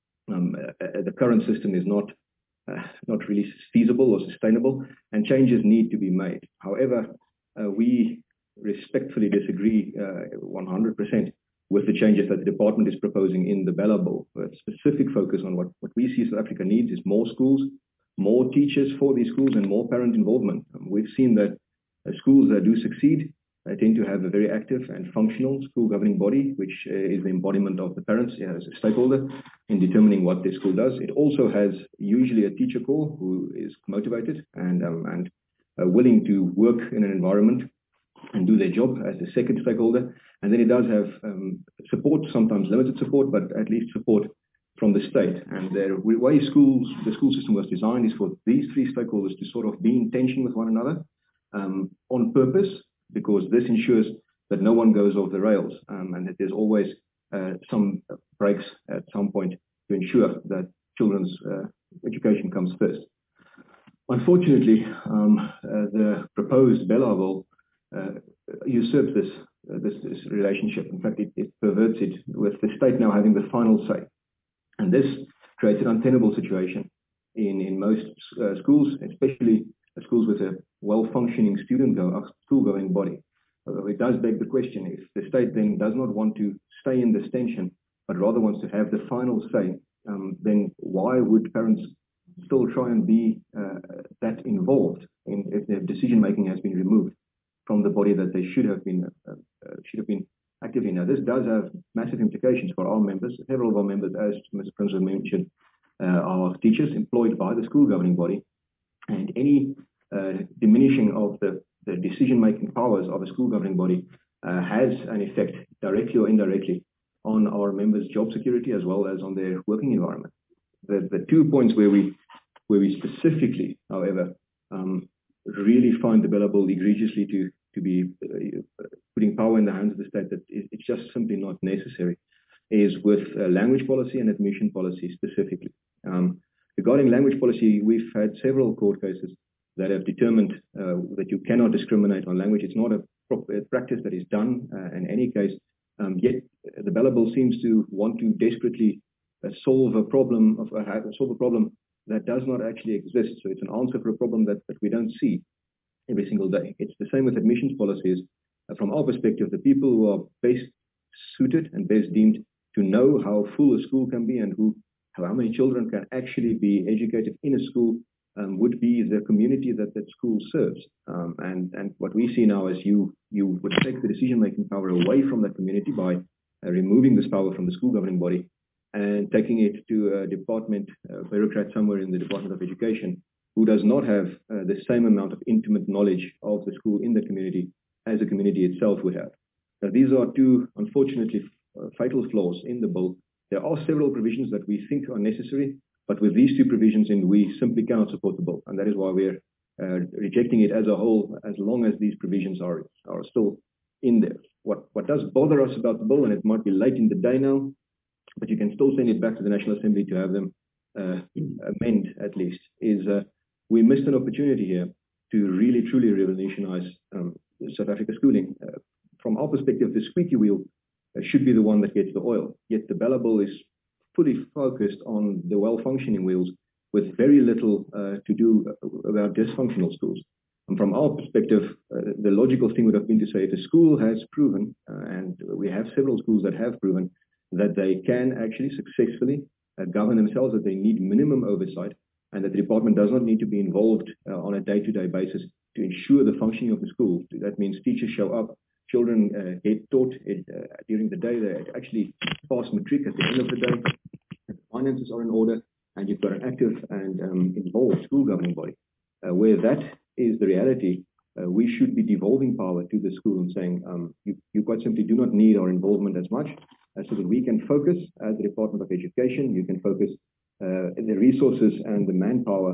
The current system is not really feasible or sustainable, and changes need to be made. However, we respectfully disagree 100% with the changes that the department is proposing in the Bella Bill. A specific focus on what we see South Africa needs is more schools, more teachers for these schools, and more parent involvement. We've seen that schools that do succeed tend to have a very active and functional school governing body, which is the embodiment of the parents as a stakeholder in determining what their school does. It also has usually a teacher core who is motivated and willing to work in an environment and do their job as the second stakeholder. And then it does have support, sometimes limited support, but at least support from the state. And the way the school system was designed is for these three stakeholders to sort of be in tension with one another on purpose, because this ensures that no one goes off the rails and that there's always some breaks at some point to ensure that children's education comes first. Unfortunately, the proposed Bella Bill usurps this relationship. In fact, it perverts it, with the state now having the final say. And this creates an untenable situation in most schools, especially schools with a well-functioning school-going body. It does beg the question, if the state then does not want to stay in this tension, but rather wants to have the final say, then why would parents still try and be that involved if their decision-making has been removed from the body that they should have been active in? Now, this does have massive implications for our members. Several of our members, as Mr. Prinsloo mentioned, are teachers employed by the school governing body, and any diminishing of the decision-making powers of a school governing body has an effect, directly or indirectly, on our members' job security as well as on their working environment. The 2 points where we specifically, however, really find the Bella Bill egregiously to be putting power in the hands of the state that it's just simply not necessary, is with language policy and admission policy specifically. Regarding language policy, we've had several court cases that have determined that you cannot discriminate on language. It's not a practice that is done in any case, yet the Bella Bill seems to want to desperately solve a problem that does not actually exist. So it's an answer for a problem that we don't see every single day. It's the same with admissions policies. From our perspective, the people who are best suited and best deemed to know how full a school can be and how many children can actually be educated in a school would be the community that school serves. And what we see now is you would take the decision-making power away from that community by removing this power from the school governing body and taking it to a department, bureaucrat somewhere in the Department of Education, who does not have the same amount of intimate knowledge of the school in the community as the community itself would have. Now, these are two, unfortunately, fatal flaws in the bill. There are several provisions that we think are necessary, but with these two provisions in, we simply cannot support the bill. And that is why we're rejecting it as a whole, as long as these provisions are still in there. What does bother us about the bill, and it might be late in the day now, but you can still send it back to the National Assembly to have them amend at least, is we missed an opportunity here to really truly revolutionize South Africa schooling. From our perspective, the squeaky wheel should be the one that gets the oil. Yet the Bella Bill is fully focused on the well-functioning wheels with very little to do about dysfunctional schools. And from our perspective, the logical thing would have been to say if a school has proven, and we have several schools that have proven, that they can actually successfully govern themselves, that they need minimum oversight, and that the department does not need to be involved on a day-to-day basis to ensure the functioning of the school. That means teachers show up, children get taught during the day, they actually pass matric at the end of the day, finances are in order, and you've got an active and involved school governing body. Where that is the reality, we should be devolving power to the school and saying, you quite simply do not need our involvement as much, so that we can focus as the Department of Education, you can focus the resources and the manpower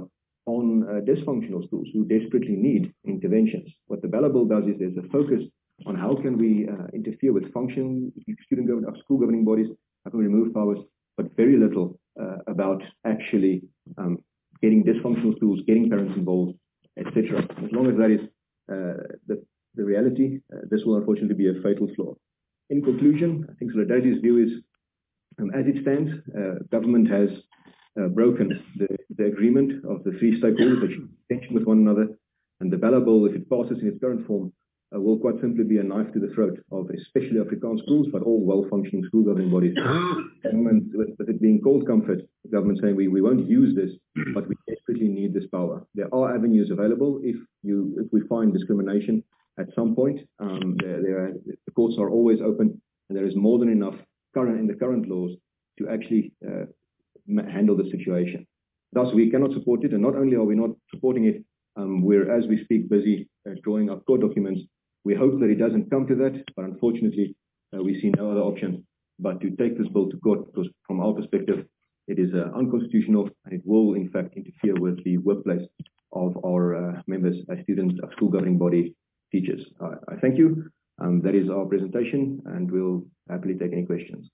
on dysfunctional schools who desperately need interventions. What the Bella Bill does is there's a focus on how can we interfere with functioning school governing bodies, how can we remove powers, but very little about actually getting dysfunctional schools, getting parents involved, etc. As long as that is the reality, this will unfortunately be a fatal flaw. In conclusion, I think Solidarity's view is, as it stands, government has broken the agreement of the three stakeholders that should be tension with one another, and the Bella Bill, if it passes in its current form, will quite simply be a knife to the throat of especially Afrikaans schools, but all well-functioning school governing bodies. Government, with it being cold comfort, the government saying we won't use this, but we desperately need this power. There are avenues available if we find discrimination at some point. The courts are always open, and there is more than enough in the current laws to actually handle the situation. Thus, we cannot support it, and not only are we not supporting it, we're, as we speak, busy drawing up court documents. We hope that it doesn't come to that, but unfortunately, we see no other option but to take this bill to court, because from our perspective, it is unconstitutional, and it will, in fact, interfere with the workplace of our members, as students, of school governing body, teachers. I thank you. That is our presentation, and we'll happily take any questions.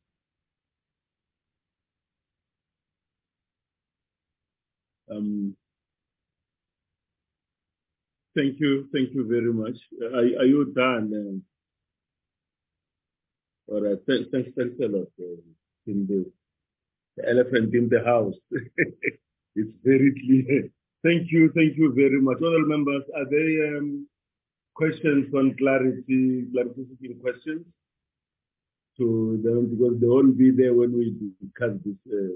Thank you very much. Are you done? All right, thanks a lot. In the elephant in the house. It's very clear. Thank you very much. Honourable members, are there questions on clarifying questions to them, because they won't be there when we discuss this.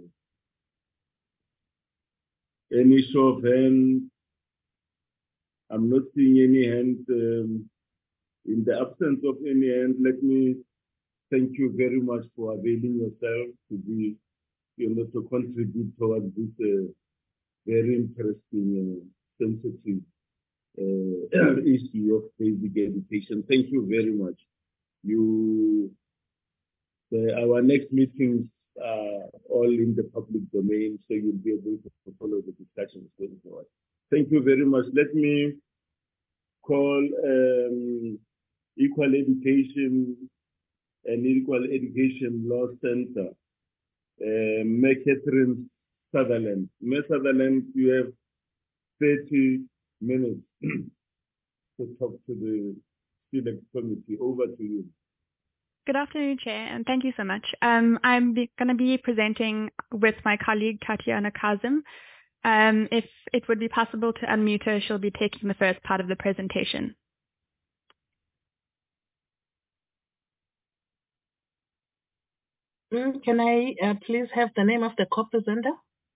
Any show of hands? I'm not seeing any hand. In the absence of any hand, let me thank you very much for availing yourself to be, to contribute towards this very interesting, sensitive issue of basic education. Thank you very much. Our next meetings are all in the public domain, so you'll be able to follow the discussions going forward. Thank you very much. Let me call Equal Education and Equal Education Law Center, Ms. Catherine Sutherland. Ms. Sutherland, you have 30 minutes to talk to the Select Committee. Over to you. Good afternoon, Chair, and thank you so much. I'm going to be presenting with my colleague, Tatiana Kazim. If it would be possible to unmute her, she'll be taking the first part of the presentation. Can I please have the name of the co-presenter?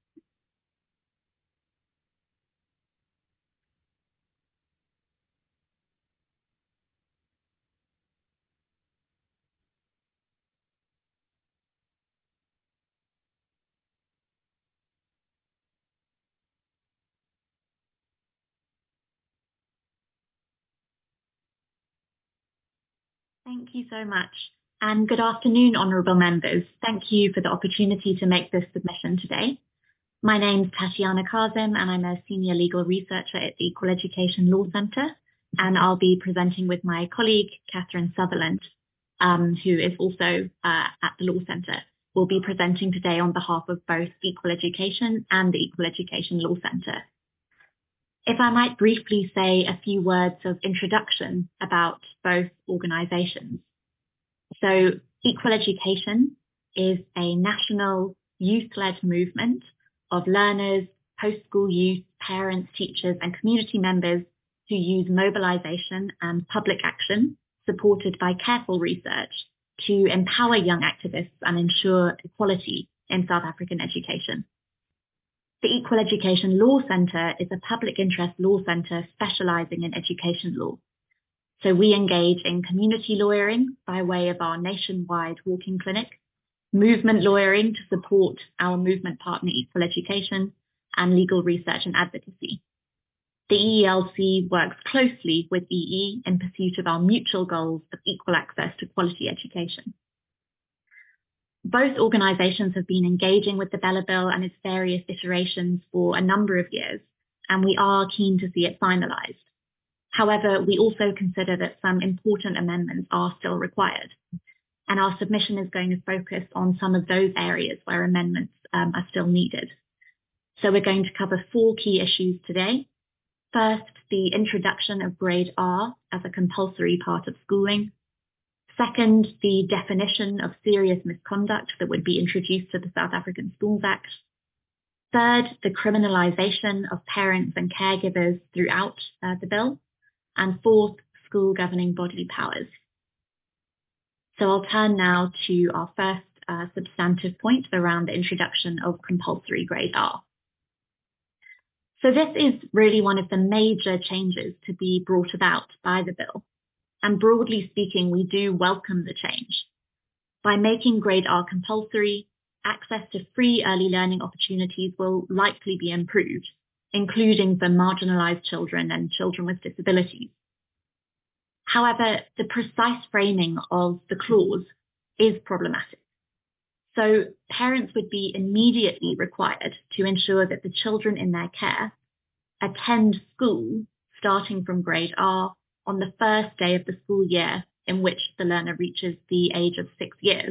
Thank you so much. And good afternoon, honourable members. Thank you for the opportunity to make this submission today. My name is Tatiana Kazim, and I'm a senior legal researcher at the Equal Education Law Centre. And I'll be presenting with my colleague, Catherine Sutherland, who is also at the Law Centre. We'll be presenting today on behalf of both Equal Education and the Equal Education Law Centre. If I might briefly say a few words of introduction about both organisations. So Equal Education is a national youth-led movement of learners, post-school youth, parents, teachers and community members who use mobilisation and public action, supported by careful research, to empower young activists and ensure equality in South African education. The Equal Education Law Centre is a public interest law centre specialising in education law. So we engage in community lawyering by way of our nationwide walking clinic, movement lawyering to support our movement partner Equal Education, and legal research and advocacy. The EELC works closely with EE in pursuit of our mutual goals of equal access to quality education. Both organisations have been engaging with the Bella Bill and its various iterations for a number of years, and we are keen to see it finalised. However, we also consider that some important amendments are still required, and our submission is going to focus on some of those areas where amendments are still needed. So we're going to cover 4 key issues today. First, the introduction of grade R as a compulsory part of schooling. Second, the definition of serious misconduct that would be introduced to the South African Schools Act. Third, the criminalisation of parents and caregivers throughout the bill. And fourth, school governing body powers. So I'll turn now to our first substantive point around the introduction of compulsory grade R. So this is really one of the major changes to be brought about by the bill. And broadly speaking, we do welcome the change. By making grade R compulsory, access to free early learning opportunities will likely be improved, including for marginalised children and children with disabilities. However, the precise framing of the clause is problematic. So parents would be immediately required to ensure that the children in their care attend school starting from grade R on the first day of the school year in which the learner reaches the age of 6 years.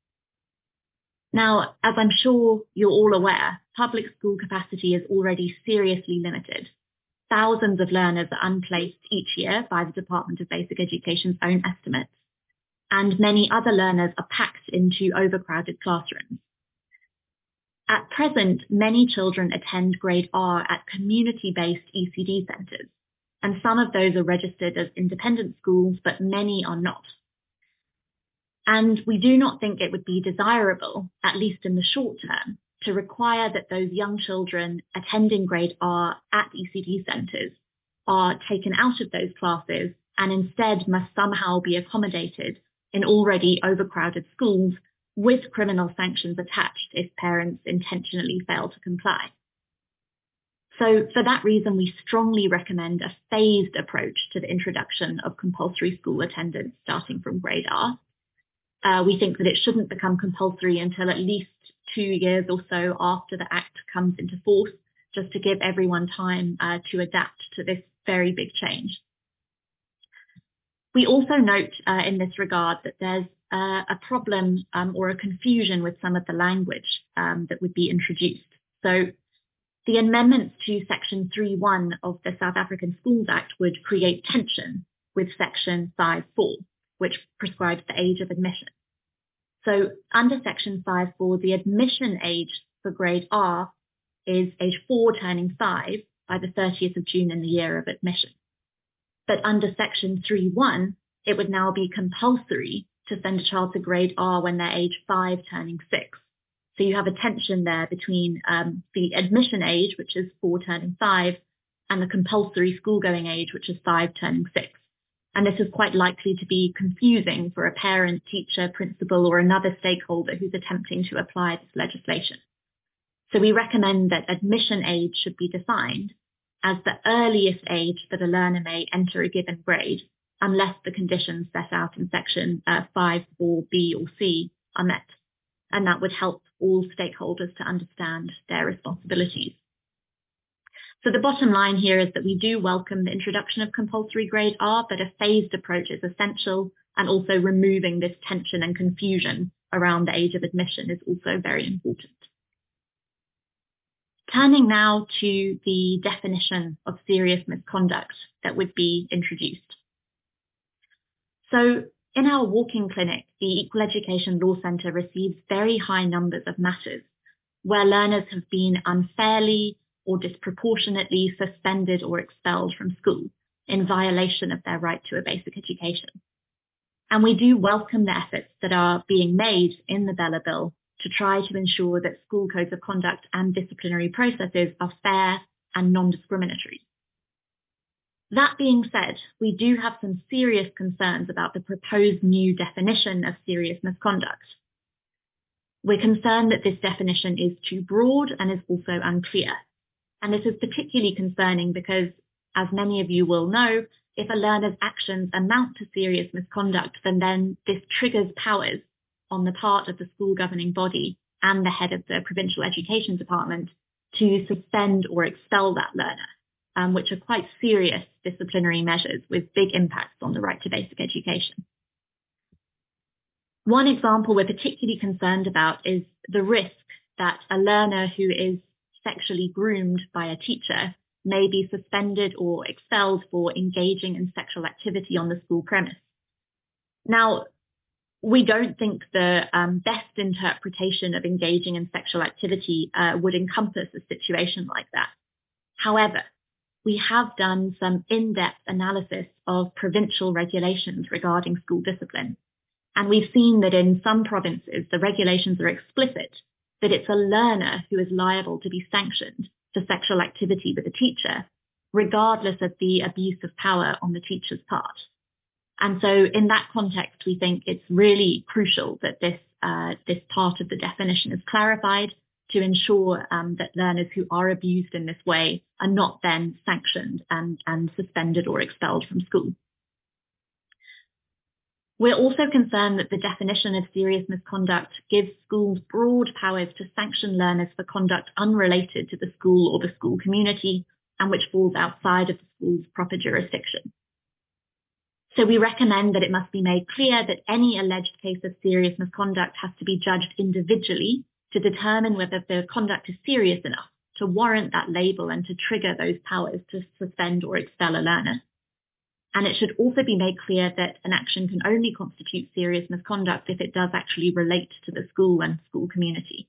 Now, as I'm sure you're all aware, public school capacity is already seriously limited. Thousands of learners are unplaced each year by the Department of Basic Education's own estimates, and many other learners are packed into overcrowded classrooms. At present, many children attend grade R at community-based ECD centres, and some of those are registered as independent schools, but many are not. And we do not think it would be desirable, at least in the short term, to require that those young children attending grade R at ECD centres are taken out of those classes and instead must somehow be accommodated in already overcrowded schools with criminal sanctions attached if parents intentionally fail to comply. So for that reason, we strongly recommend a phased approach to the introduction of compulsory school attendance starting from grade R. We think that it shouldn't become compulsory until at least 2 years or so after the Act comes into force, just to give everyone time to adapt to this very big change. We also note in this regard that there's a problem or a confusion with some of the language that would be introduced. So the amendments to Section 3.1 of the South African Schools Act would create tension with Section 5.4, which prescribes the age of admission. So under Section 5.4, the admission age for grade R is age 4 turning 5 by the 30th of June in the year of admission. But under Section 3.1, it would now be compulsory to send a child to grade R when they're age 5 turning 6. So you have a tension there between the admission age, which is 4 turning 5, and the compulsory school-going age, which is 5 turning 6. And this is quite likely to be confusing for a parent, teacher, principal, or another stakeholder who's attempting to apply this legislation. So we recommend that admission age should be defined as the earliest age that a learner may enter a given grade, unless the conditions set out in Section 5.4b or c are met. And that would help all stakeholders to understand their responsibilities. So the bottom line here is that we do welcome the introduction of compulsory grade R, but a phased approach is essential, and also removing this tension and confusion around the age of admission is also very important. Turning now to the definition of serious misconduct that would be introduced. So in our walking clinic, the Equal Education Law Centre receives very high numbers of matters where learners have been unfairly or disproportionately suspended or expelled from school in violation of their right to a basic education. And we do welcome the efforts that are being made in the Bella Bill to try to ensure that school codes of conduct and disciplinary processes are fair and non-discriminatory. That being said, we do have some serious concerns about the proposed new definition of serious misconduct. We're concerned that this definition is too broad and is also unclear. And this is particularly concerning because, as many of you will know, if a learner's actions amount to serious misconduct, then this triggers powers on the part of the school governing body and the head of the Provincial Education Department to suspend or expel that learner which are quite serious disciplinary measures with big impacts on the right to basic education. One example we're particularly concerned about is the risk that a learner who is sexually groomed by a teacher may be suspended or expelled for engaging in sexual activity on the school premise. Now, we don't think the best interpretation of engaging in sexual activity would encompass a situation like that. However, we have done some in-depth analysis of provincial regulations regarding school discipline. And we've seen that in some provinces, the regulations are explicit that it's a learner who is liable to be sanctioned for sexual activity with a teacher, regardless of the abuse of power on the teacher's part. And so in that context, we think it's really crucial that this part of the definition is clarified to ensure that learners who are abused in this way are not then sanctioned and suspended or expelled from school. We're also concerned that the definition of serious misconduct gives schools broad powers to sanction learners for conduct unrelated to the school or the school community and which falls outside of the school's proper jurisdiction. So we recommend that it must be made clear that any alleged case of serious misconduct has to be judged individually to determine whether the conduct is serious enough to warrant that label and to trigger those powers to suspend or expel a learner. And it should also be made clear that an action can only constitute serious misconduct if it does actually relate to the school and school community.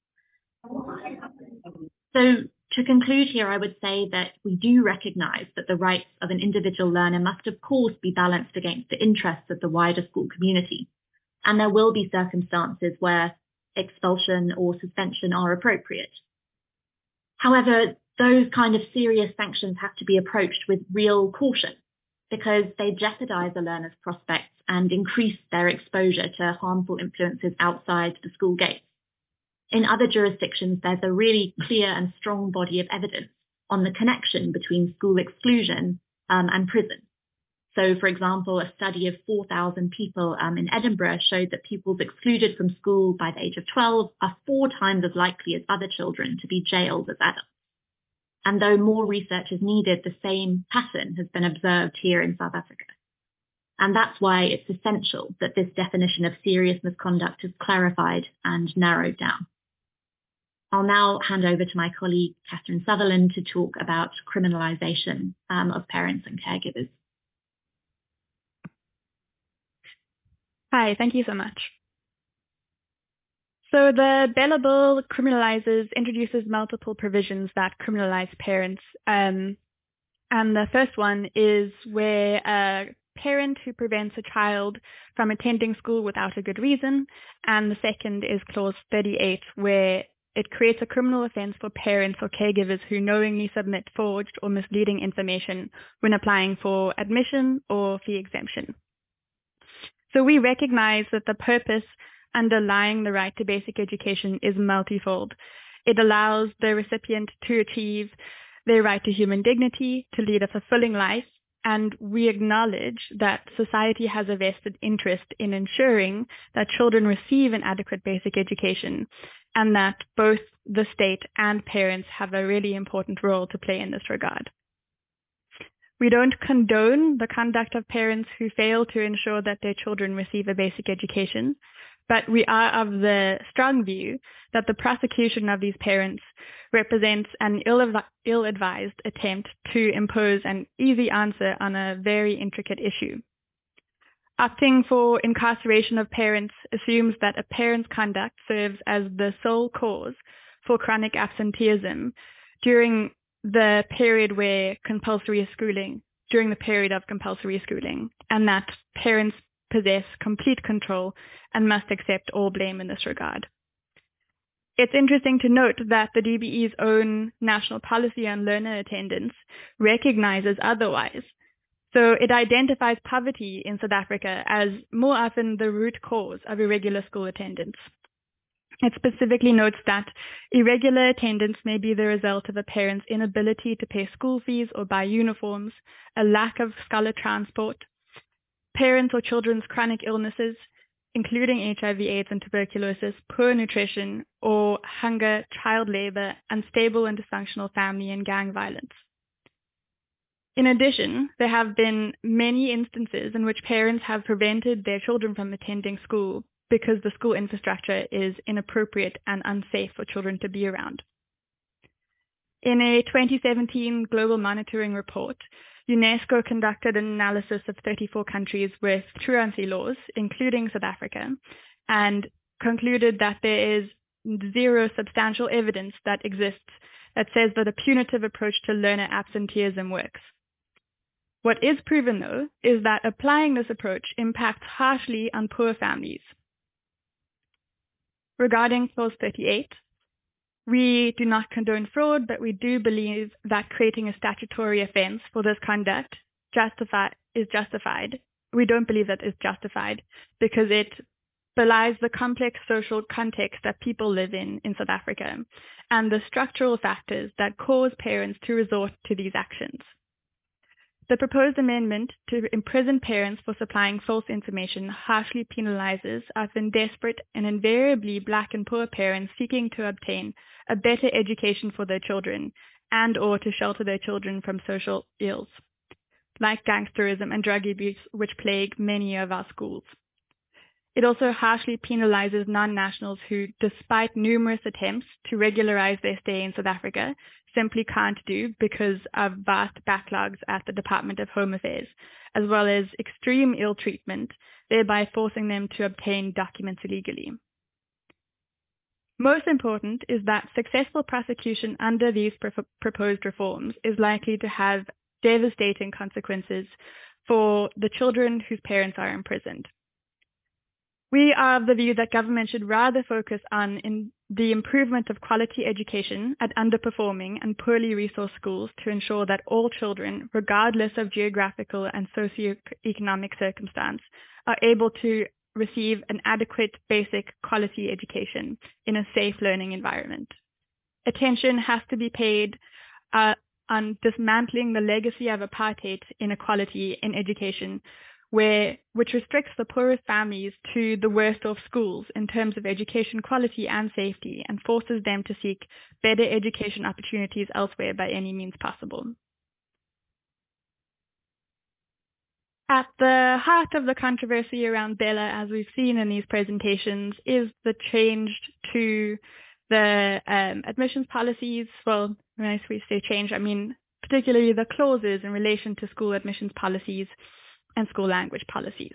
So to conclude here, I would say that we do recognise that the rights of an individual learner must of course be balanced against the interests of the wider school community. And there will be circumstances where expulsion or suspension are appropriate. However, those kind of serious sanctions have to be approached with real caution, because they jeopardize a learner's prospects and increase their exposure to harmful influences outside the school gates. In other jurisdictions, there's a really clear and strong body of evidence on the connection between school exclusion and prison. So, for example, a study of 4,000 people in Edinburgh showed that pupils excluded from school by the age of 12 are 4 times as likely as other children to be jailed as adults. And though more research is needed, the same pattern has been observed here in South Africa. And that's why it's essential that this definition of serious misconduct is clarified and narrowed down. I'll now hand over to my colleague, Catherine Sutherland, to talk about criminalisation of parents and caregivers. Hi, thank you so much. So the Bella Bill introduces multiple provisions that criminalize parents. And the first one is where a parent who prevents a child from attending school without a good reason. And the second is clause 38, where it creates a criminal offense for parents or caregivers who knowingly submit forged or misleading information when applying for admission or fee exemption. So we recognize that the purpose underlying the right to basic education is multifold. It allows the recipient to achieve their right to human dignity, to lead a fulfilling life, and we acknowledge that society has a vested interest in ensuring that children receive an adequate basic education, and that both the state and parents have a really important role to play in this regard. We don't condone the conduct of parents who fail to ensure that their children receive a basic education, but we are of the strong view that the prosecution of these parents represents an ill-advised attempt to impose an easy answer on a very intricate issue. Opting for incarceration of parents assumes that a parent's conduct serves as the sole cause for chronic absenteeism during the period of compulsory schooling, and that parents possess complete control and must accept all blame in this regard. It's interesting to note that the DBE's own national policy on learner attendance recognizes otherwise. So it identifies poverty in South Africa as more often the root cause of irregular school attendance. It specifically notes that irregular attendance may be the result of a parent's inability to pay school fees or buy uniforms, a lack of scholar transport, parents or children's chronic illnesses, including HIV, AIDS, and tuberculosis, poor nutrition, or hunger, child labor, unstable and dysfunctional family, and gang violence. In addition, there have been many instances in which parents have prevented their children from attending school because the school infrastructure is inappropriate and unsafe for children to be around. In a 2017 global monitoring report, UNESCO conducted an analysis of 34 countries with truancy laws, including South Africa, and concluded that there is zero substantial evidence that exists that says that a punitive approach to learner absenteeism works. What is proven, though, is that applying this approach impacts harshly on poor families. Regarding Clause 38, we do not condone fraud, but we do believe that creating a statutory offence for this conduct is justified. We don't believe that is justified because it belies the complex social context that people live in South Africa and the structural factors that cause parents to resort to these actions. The proposed amendment to imprison parents for supplying false information harshly penalizes often desperate and invariably Black and poor parents seeking to obtain a better education for their children and or to shelter their children from social ills, like gangsterism and drug abuse, which plague many of our schools. It also harshly penalizes non-nationals who, despite numerous attempts to regularize their stay in South Africa, simply can't do because of vast backlogs at the Department of Home Affairs, as well as extreme ill treatment, thereby forcing them to obtain documents illegally. Most important is that successful prosecution under these proposed reforms is likely to have devastating consequences for the children whose parents are imprisoned. We are of the view that government should rather focus on the improvement of quality education at underperforming and poorly resourced schools to ensure that all children, regardless of geographical and socioeconomic circumstance, are able to receive an adequate basic quality education in a safe learning environment. Attention has to be paid on dismantling the legacy of apartheid inequality in education, which restricts the poorest families to the worst of schools in terms of education quality and safety and forces them to seek better education opportunities elsewhere by any means possible. At the heart of the controversy around Bella, as we've seen in these presentations, is the change to the admissions policies. Well, when we say change, I mean particularly the clauses in relation to school admissions policies and school language policies.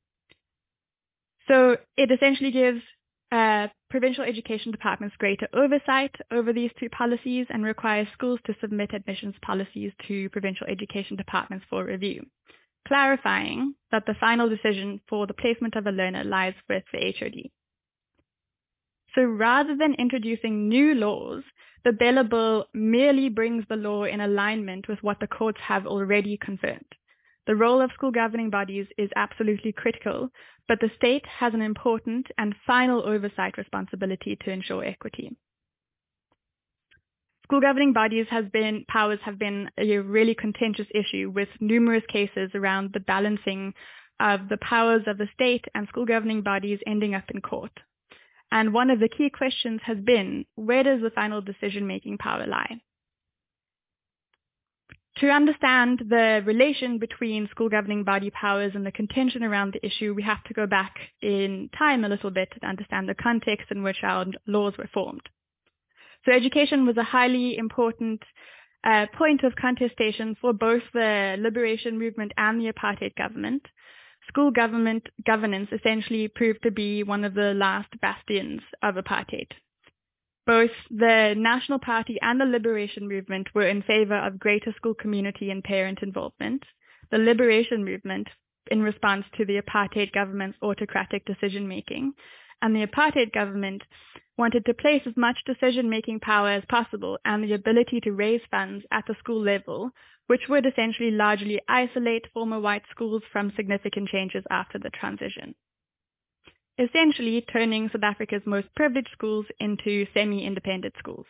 So it essentially gives provincial education departments greater oversight over these two policies and requires schools to submit admissions policies to provincial education departments for review, clarifying that the final decision for the placement of a learner lies with the HOD. So rather than introducing new laws, the Bella Bill merely brings the law in alignment with what the courts have already confirmed. The role of school governing bodies is absolutely critical, but the state has an important and final oversight responsibility to ensure equity. School governing bodies powers have been a really contentious issue with numerous cases around the balancing of the powers of the state and school governing bodies ending up in court. And one of the key questions has been, where does the final decision-making power lie? To understand the relation between school governing body powers and the contention around the issue, we have to go back in time a little bit to understand the context in which our laws were formed. So education was a highly important point of contestation for both the liberation movement and the apartheid government. School governance essentially proved to be one of the last bastions of apartheid. Both the National Party and the Liberation Movement were in favor of greater school community and parent involvement. The Liberation Movement in response to the apartheid government's autocratic decision-making, and the apartheid government wanted to place as much decision-making power as possible and the ability to raise funds at the school level, which would essentially largely isolate former white schools from significant changes after the transition, essentially turning South Africa's most privileged schools into semi-independent schools.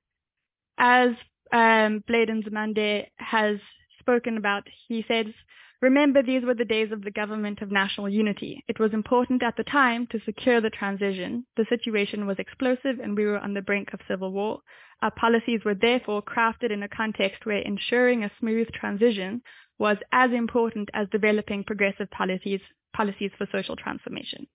As Blade Nzimande has spoken about, he says, Remember, these were the days of the government of national unity. It was important at the time to secure the transition. The situation was explosive and we were on the brink of civil war. Our policies were therefore crafted in a context where ensuring a smooth transition was as important as developing progressive policies for social transformation.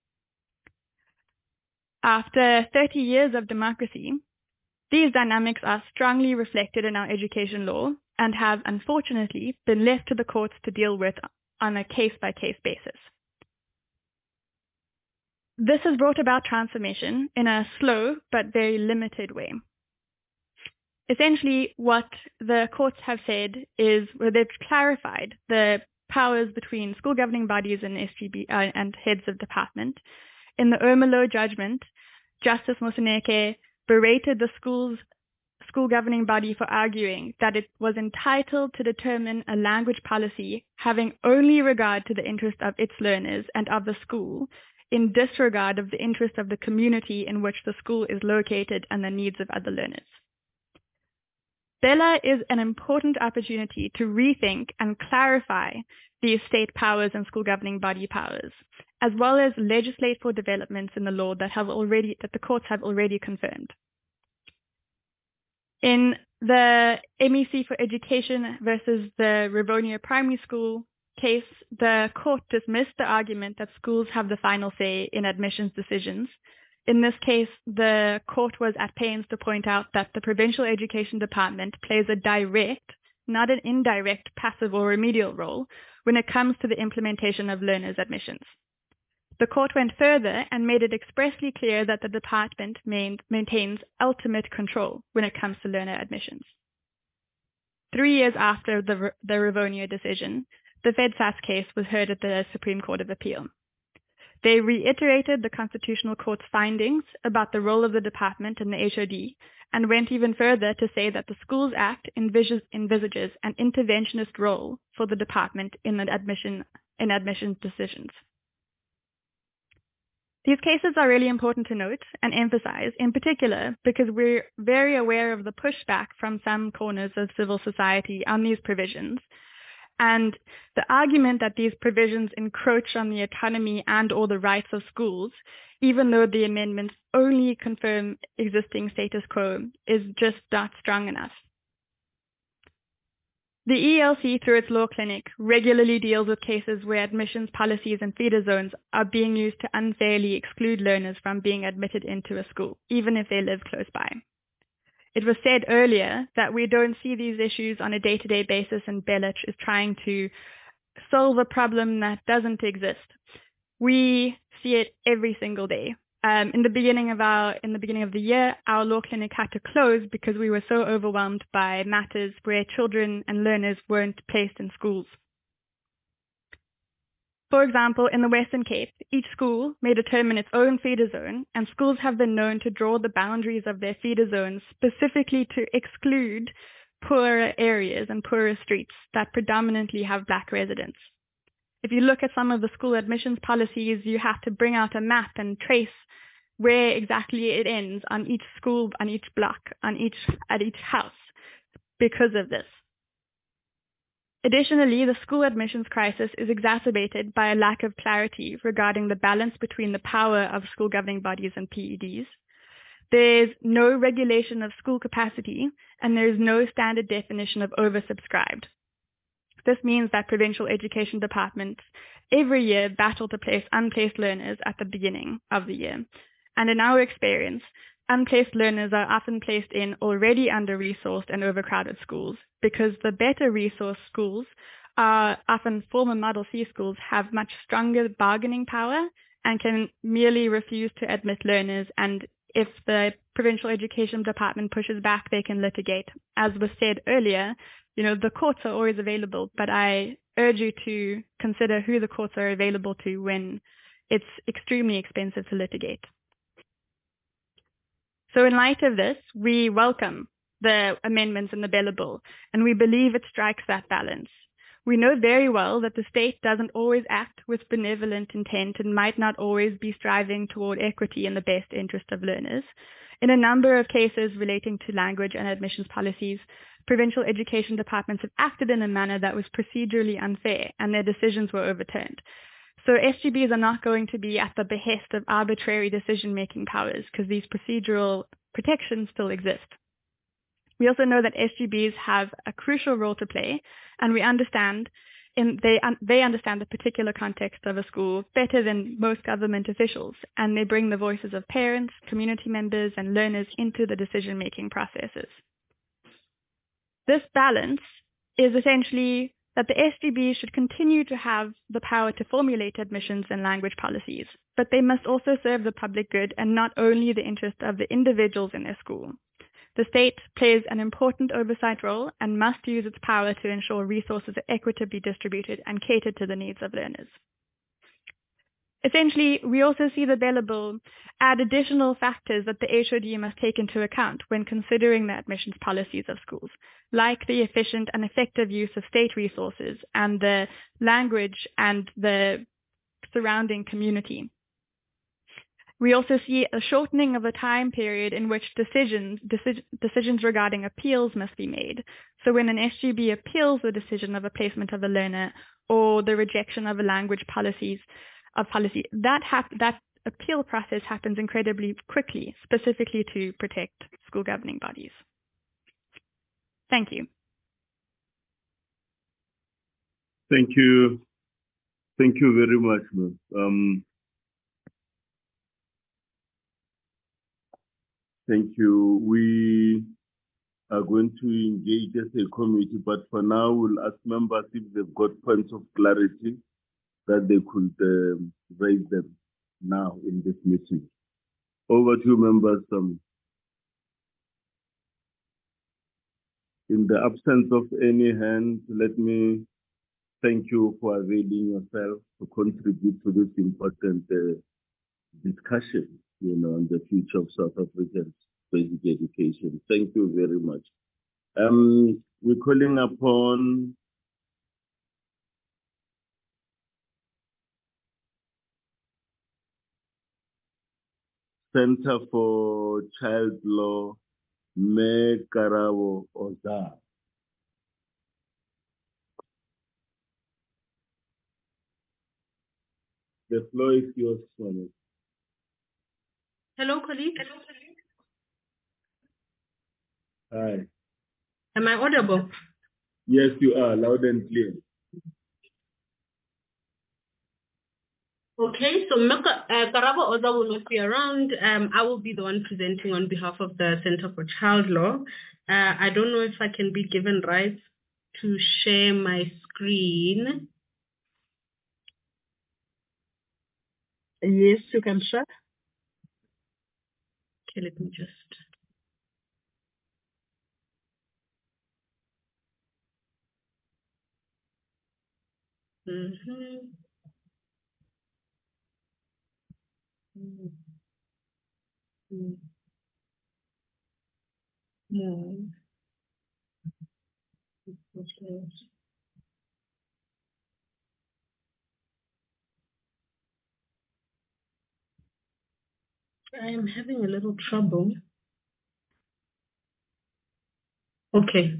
After 30 years of democracy, these dynamics are strongly reflected in our education law and have unfortunately been left to the courts to deal with on a case-by-case basis. This has brought about transformation in a slow but very limited way. Essentially, what the courts have said is, where they've clarified the powers between school governing bodies and SGB and heads of department. In the Ermelo judgment, Justice Moseneke berated the school governing body for arguing that it was entitled to determine a language policy having only regard to the interest of its learners and of the school, in disregard of the interest of the community in which the school is located and the needs of other learners. Bella is an important opportunity to rethink and clarify these state powers and school governing body powers, as well as legislate for developments in the law that the courts have already confirmed. In the MEC for Education versus the Rivonia Primary School case, the court dismissed the argument that schools have the final say in admissions decisions. In this case, the court was at pains to point out that the Provincial Education Department plays a direct, not an indirect, passive or remedial role when it comes to the implementation of learners' admissions. The court went further and made it expressly clear that the department maintains ultimate control when it comes to learner admissions. 3 years after the Rivonia decision, the FedSAS case was heard at the Supreme Court of Appeal. They reiterated the Constitutional Court's findings about the role of the department and the HOD, and went even further to say that the Schools Act envisages an interventionist role for the department in admissions decisions. These cases are really important to note and emphasize, in particular because we're very aware of the pushback from some corners of civil society on these provisions, and the argument that these provisions encroach on the autonomy and or the rights of schools, even though the amendments only confirm existing status quo, is just not strong enough. The ELC, through its law clinic, regularly deals with cases where admissions policies and feeder zones are being used to unfairly exclude learners from being admitted into a school, even if they live close by. It was said earlier that we don't see these issues on a day-to-day basis, and Bella is trying to solve a problem that doesn't exist. We see it every single day. In the beginning of the year, our law clinic had to close because we were so overwhelmed by matters where children and learners weren't placed in schools. For example, in the Western Cape, each school may determine its own feeder zone, and schools have been known to draw the boundaries of their feeder zones specifically to exclude poorer areas and poorer streets that predominantly have Black residents. If you look at some of the school admissions policies, you have to bring out a map and trace where exactly it ends on each school, on each block, at each house because of this. Additionally, the school admissions crisis is exacerbated by a lack of clarity regarding the balance between the power of school governing bodies and PEDs. There's no regulation of school capacity, and there's no standard definition of oversubscribed. This means that provincial education departments every year battle to place unplaced learners at the beginning of the year. And in our experience, unplaced learners are often placed in already under-resourced and overcrowded schools because the better resourced schools, often former Model C schools, have much stronger bargaining power and can merely refuse to admit learners, and if the provincial education department pushes back, they can litigate. As was said earlier, the courts are always available, but I urge you to consider who the courts are available to when it's extremely expensive to litigate. So in light of this, we welcome the amendments in the Bella Bill, and we believe it strikes that balance. We know very well that the state doesn't always act with benevolent intent and might not always be striving toward equity in the best interest of learners. In a number of cases relating to language and admissions policies, provincial education departments have acted in a manner that was procedurally unfair and their decisions were overturned. So SGBs are not going to be at the behest of arbitrary decision-making powers because these procedural protections still exist. We also know that SGBs have a crucial role to play, and we understand they understand the particular context of a school better than most government officials, and they bring the voices of parents, community members, and learners into the decision-making processes. This balance is essentially that the SGB should continue to have the power to formulate admissions and language policies, but they must also serve the public good and not only the interest of the individuals in their school. The state plays an important oversight role and must use its power to ensure resources are equitably distributed and cater to the needs of learners. Essentially, we also see the Bella Bill add additional factors that the HOD must take into account when considering the admissions policies of schools, like the efficient and effective use of state resources and the language and the surrounding community. We also see a shortening of the time period in which decisions regarding appeals must be made. So when an SGB appeals the decision of a placement of a learner or the rejection of a language policy, that appeal process happens incredibly quickly, specifically to protect school governing bodies. Thank you. Thank you. Thank you very much, ma'am. Thank you. We are going to engage as a committee, but for now, we'll ask members if they've got points of clarity that they could raise them now in this meeting. Over to you, members. In the absence of any hand, let me thank you for availing yourself to contribute to this important discussion, on the future of South African basic education. Thank you very much. We're calling upon Center for Child Law, Me Karabo Oza. The floor is yours, Sonny. Hello, colleagues. Hi. Am I audible? Yes, you are, loud and clear. Okay, so Karabo Oza will not be around. I will be the one presenting on behalf of the Center for Child Law. I don't know if I can be given rights to share my screen. Yes, you can share. Okay, let me just. I am having a little trouble. Okay.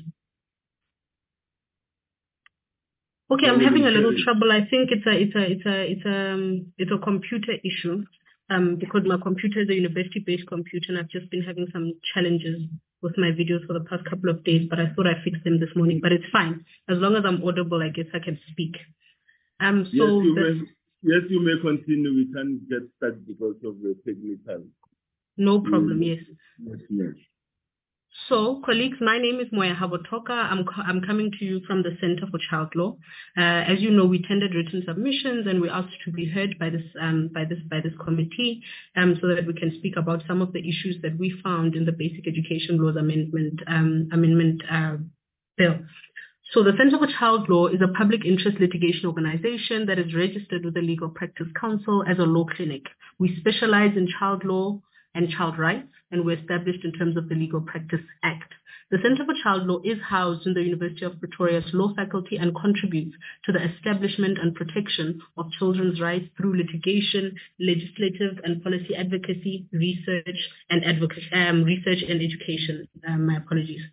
Okay, I'm having a little trouble. I think it's a computer issue. Because my computer is a university-based computer, and I've just been having some challenges with my videos for the past couple of days. But I thought I fixed them this morning. But it's fine as long as I'm audible. I guess I can speak. Yes, you may continue. We can't get stuck because of the technical. No problem. Yes. Yes. So, colleagues, my name is Moya Habotoka. I'm coming to you from the Center for Child Law. As you know, we tendered written submissions and we asked to be heard by this committee, so that we can speak about some of the issues that we found in the Basic Education Laws Amendment Bill. So the Center for Child Law is a public interest litigation organization that is registered with the Legal Practice Council as a law clinic. We specialize in child law and child rights, and we're established in terms of the Legal Practice Act. The Center for Child Law is housed in the University of Pretoria's law faculty and contributes to the establishment and protection of children's rights through litigation, legislative and policy advocacy, research and education. My apologies.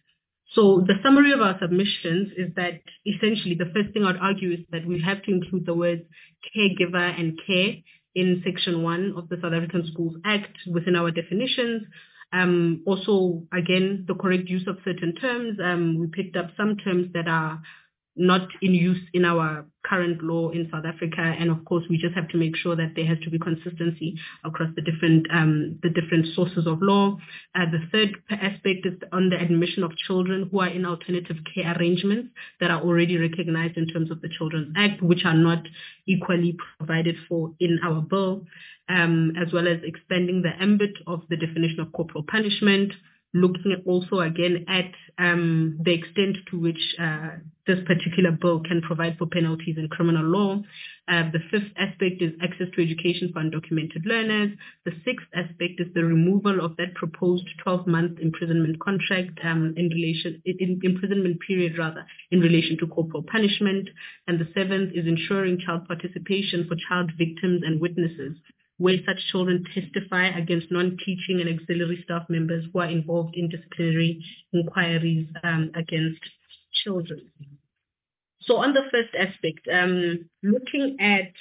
So the summary of our submissions is that essentially the first thing I'd argue is that we have to include the words caregiver and care in Section 1 of the South African Schools Act within our definitions. Also, again, the correct use of certain terms. We picked up some terms that are not in use in our current law in South Africa, and of course we just have to make sure that there has to be consistency across the different sources of law. The third aspect is on the admission of children who are in alternative care arrangements that are already recognized in terms of the Children's Act, which are not equally provided for in our bill, as well as expanding the ambit of the definition of corporal punishment, looking at also again at the extent to which this particular bill can provide for penalties in criminal law. The fifth aspect is access to education for undocumented learners. The sixth aspect is the removal of that proposed 12-month imprisonment contract imprisonment period in relation to corporal punishment. And the seventh is ensuring child participation for child victims and witnesses, where such children testify against non-teaching and auxiliary staff members who are involved in disciplinary inquiries against children. So on the first aspect, looking at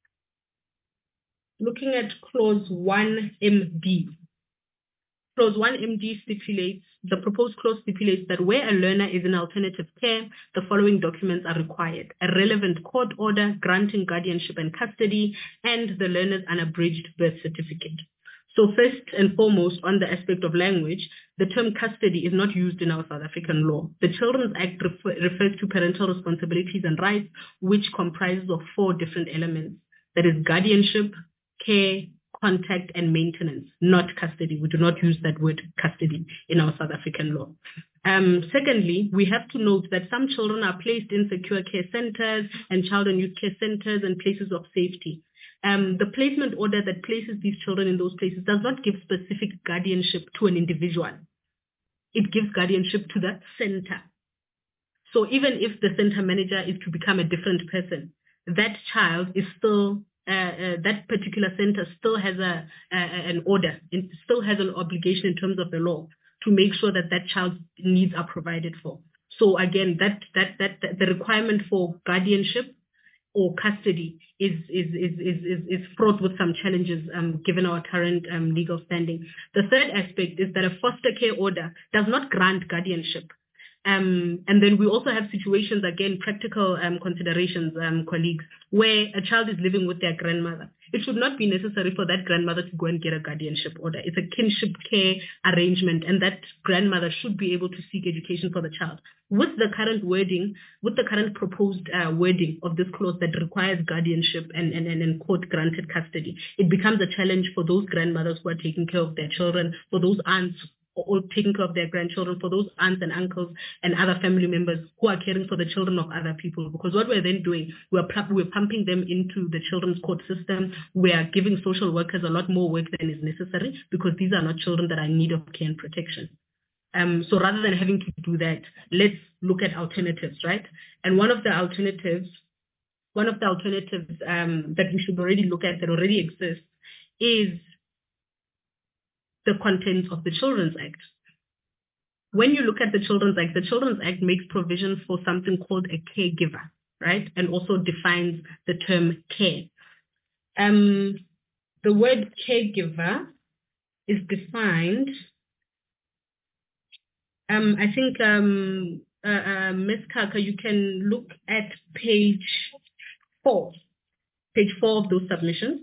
Clause 1MD. Clause 1MD stipulates, the proposed clause stipulates that where a learner is in alternative care, the following documents are required: a relevant court order granting guardianship and custody, and the learner's unabridged birth certificate. So first and foremost, on the aspect of language, the term custody is not used in our South African law. The Children's Act refers to parental responsibilities and rights, which comprises of 4 different elements. That is guardianship, care, contact, and maintenance, not custody. We do not use that word custody in our South African law. Secondly, we have to note that some children are placed in secure care centers and child and youth care centers and places of safety. The placement order that places these children in those places does not give specific guardianship to an individual. It gives guardianship to the center. So even if the center manager is to become a different person, that child is still that particular center still has an order, and still has an obligation in terms of the law to make sure that that child's needs are provided for. So again, that the requirement for guardianship or custody is fraught with some challenges given our current legal standing. The third aspect is that a foster care order does not grant guardianship. And then we also have situations, again, practical considerations, colleagues, where a child is living with their grandmother. It should not be necessary for that grandmother to go and get a guardianship order. It's a kinship care arrangement, and that grandmother should be able to seek education for the child. With the current wording, with the current proposed wording of this clause that requires guardianship and court-granted custody, it becomes a challenge for those grandmothers who are taking care of their children, for those aunts or taking care of their grandchildren, for those aunts and uncles and other family members who are caring for the children of other people. Because what we're then doing, we're pumping them into the children's court system. We are giving social workers a lot more work than is necessary, because these are not children that are in need of care and protection. So rather than having to do that, let's look at alternatives, right? And one of the alternatives that we should already look at, that already exists, is the contents of the Children's Act. When you look at the Children's Act makes provision for something called a caregiver, right? And also defines the term care. The word caregiver is defined, I think, Ms. Kaka, you can look at page 4 of those submissions.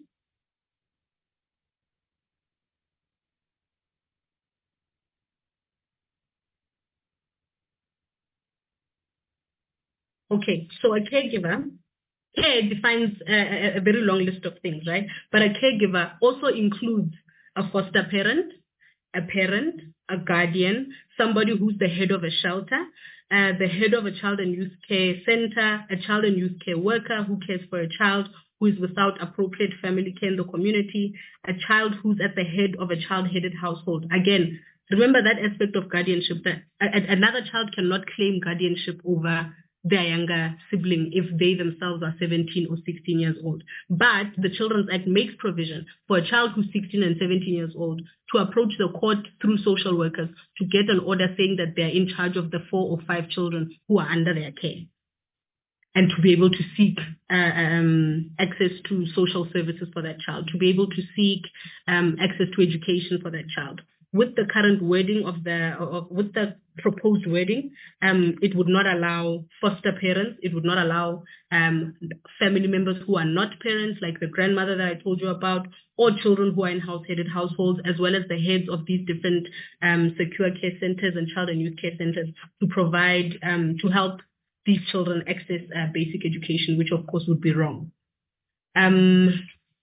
Okay, so a caregiver, care defines a very long list of things, right? But a caregiver also includes a foster parent, a guardian, somebody who's the head of a shelter, the head of a child and youth care center, a child and youth care worker who cares for a child who is without appropriate family care in the community, a child who's at the head of a child-headed household. Again, remember that aspect of guardianship, that another child cannot claim guardianship over their younger sibling if they themselves are 17 or 16 years old. But the Children's Act makes provision for a child who's 16 and 17 years old to approach the court through social workers to get an order saying that they're in charge of the 4 or 5 children who are under their care, and to be able to seek access to social services for that child, to be able to seek access to education for that child. With the current wording with the proposed wording, it would not allow foster parents, it would not allow family members who are not parents, like the grandmother that I told you about, or children who are in house-headed households, as well as the heads of these different secure care centers and child and youth care centers to provide, to help these children access basic education, which of course would be wrong. Then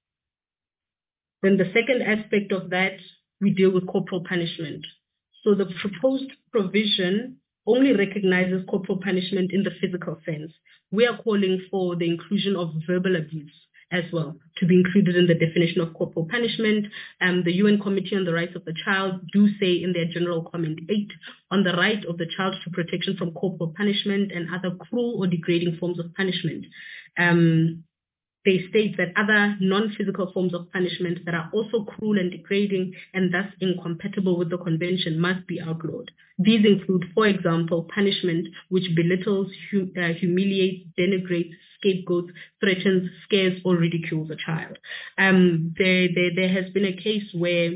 the second aspect of that, we deal with corporal punishment. So the proposed provision only recognizes corporal punishment in the physical sense. We are calling for the inclusion of verbal abuse as well to be included in the definition of corporal punishment. The UN Committee on the Rights of the Child do say in their General Comment 8 on the right of the child to protection from corporal punishment and other cruel or degrading forms of punishment. They state that other non-physical forms of punishment that are also cruel and degrading and thus incompatible with the convention must be outlawed. These include, for example, punishment which belittles, humiliates, denigrates, scapegoats, threatens, scares, or ridicules a child. There has been a case where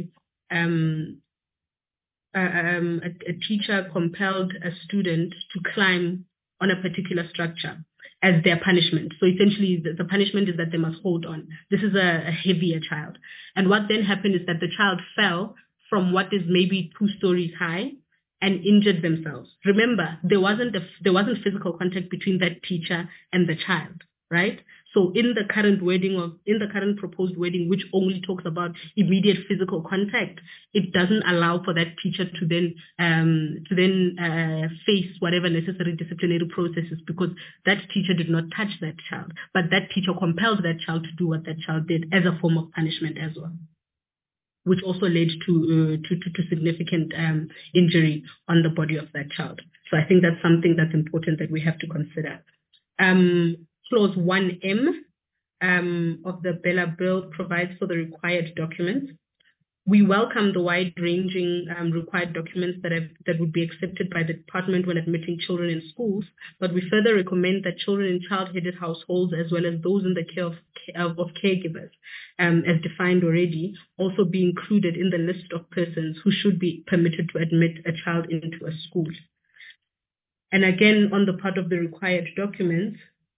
a teacher compelled a student to climb on a particular structure as their punishment. So essentially the punishment is that they must hold on. This is a heavier child. And what then happened is that the child fell from what is maybe 2 stories high and injured themselves. Remember, there wasn't physical contact between that teacher and the child, right? So in the current proposed wording, which only talks about immediate physical contact, it doesn't allow for that teacher to then face whatever necessary disciplinary processes, because that teacher did not touch that child, but that teacher compelled that child to do what that child did as a form of punishment as well, which also led to significant injury on the body of that child. So I think that's something that's important that we have to consider. Clause 1M of the Bella Bill provides for the required documents. We welcome the wide-ranging required documents that would be accepted by the department when admitting children in schools, but we further recommend that children in child-headed households, as well as those in the care of caregivers, as defined already, also be included in the list of persons who should be permitted to admit a child into a school. And again, on the part of the required documents,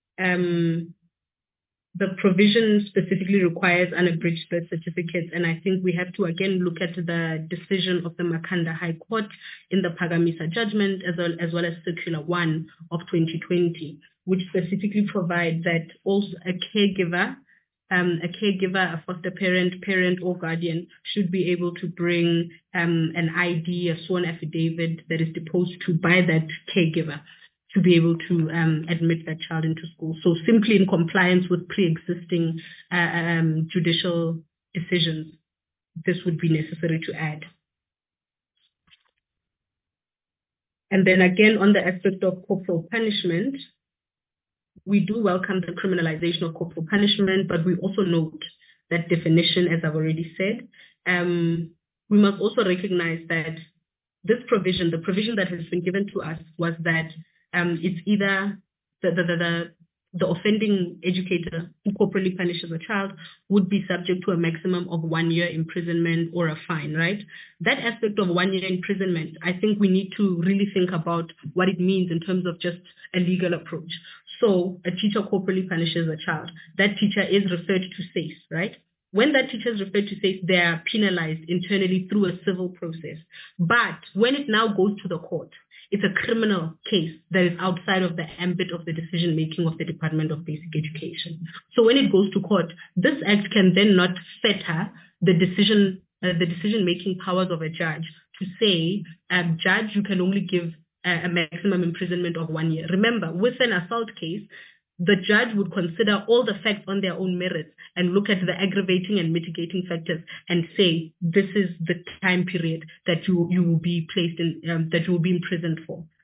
the provision specifically requires unabridged birth certificates, and I think we have to again look at the decision of the Makhanda High Court in the Phakamisa judgment, as well as Circular 1 of 2020, which specifically provides that also a caregiver, a foster parent or guardian should be able to bring an ID, a sworn affidavit that is deposed to by that caregiver, to be able to admit that child into school. So simply in compliance with pre-existing judicial decisions, this would be necessary to add. And then again, on the aspect of corporal punishment, we do welcome the criminalization of corporal punishment, but we also note that definition, as I've already said. We must also recognize that this provision, the provision that has been given to us, was that it's either the offending educator who corporally punishes a child would be subject to a maximum of 1 year imprisonment or a fine, right? That aspect of 1 year imprisonment, I think we need to really think about what it means in terms of just a legal approach. So a teacher corporally punishes a child. That teacher is referred to SACE, right? When that teacher is referred to SACE, they are penalized internally through a civil process. But when it now goes to the court, it's a criminal case that is outside of the ambit of the decision-making of the Department of Basic Education. So when it goes to court, this act can then not fetter the decision-making powers of a judge to say, judge, you can only give a maximum imprisonment of 1 year. Remember, with an assault case, the judge would consider all the facts on their own merits and look at the aggravating and mitigating factors and say, this is the time period that you will be placed in, that you will be imprisoned for.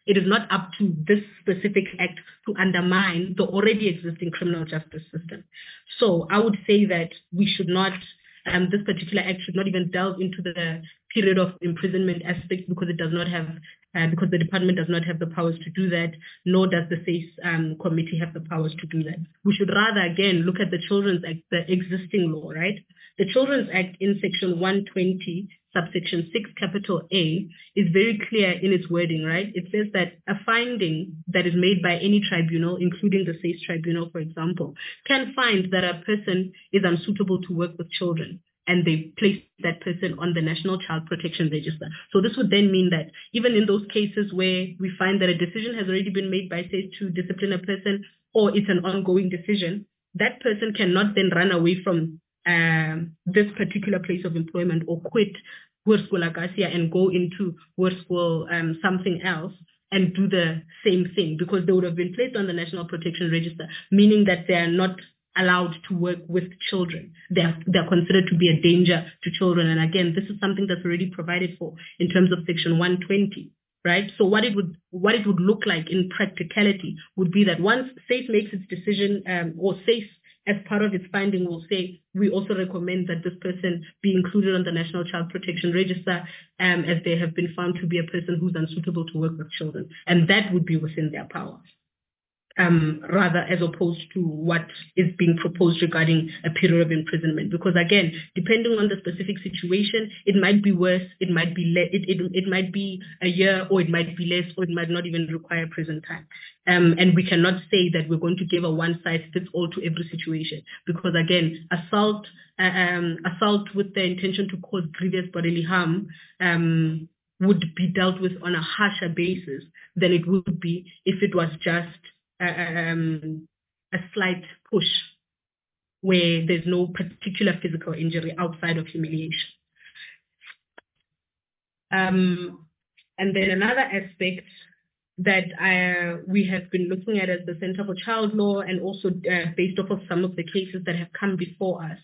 It is not up to this specific act to undermine the already existing criminal justice system. So I would say that we should not, this particular act should not even delve into the period of imprisonment aspect, because it does not have, because the department does not have the powers to do that, nor does the SACE committee have the powers to do that. We should rather, again, look at the Children's Act, the existing law, right? The Children's Act in section 120, subsection 6, capital A, is very clear in its wording, right? It says that a finding that is made by any tribunal, including the SACE tribunal, for example, can find that a person is unsuitable to work with children, and they place that person on the National Child Protection Register. So this would then mean that even in those cases where we find that a decision has already been made by SACE to discipline a person, or it's an ongoing decision, that person cannot then run away from this particular place of employment or quit Hoërskool Acacia and go into Hoërskool something else and do the same thing, because they would have been placed on the National Protection Register, meaning that they are not allowed to work with children. They're considered to be a danger to children. And again, this is something that's already provided for in terms of section 120. Right? So what it would look like in practicality would be that once SACE makes its decision, or SACE as part of its finding will say, we also recommend that this person be included on the National Child Protection Register, as they have been found to be a person who's unsuitable to work with children. And that would be within their power. Rather as opposed to what is being proposed regarding a period of imprisonment. Because again, depending on the specific situation, it might be worse, it might be it might be a year, or it might be less, or it might not even require prison time. And we cannot say that we're going to give a one-size-fits-all to every situation, because again, assault with the intention to cause grievous bodily harm would be dealt with on a harsher basis than it would be if it was just a slight push where there's no particular physical injury outside of humiliation. And then another aspect that we have been looking at as the Center for Child Law, and also based off of some of the cases that have come before us,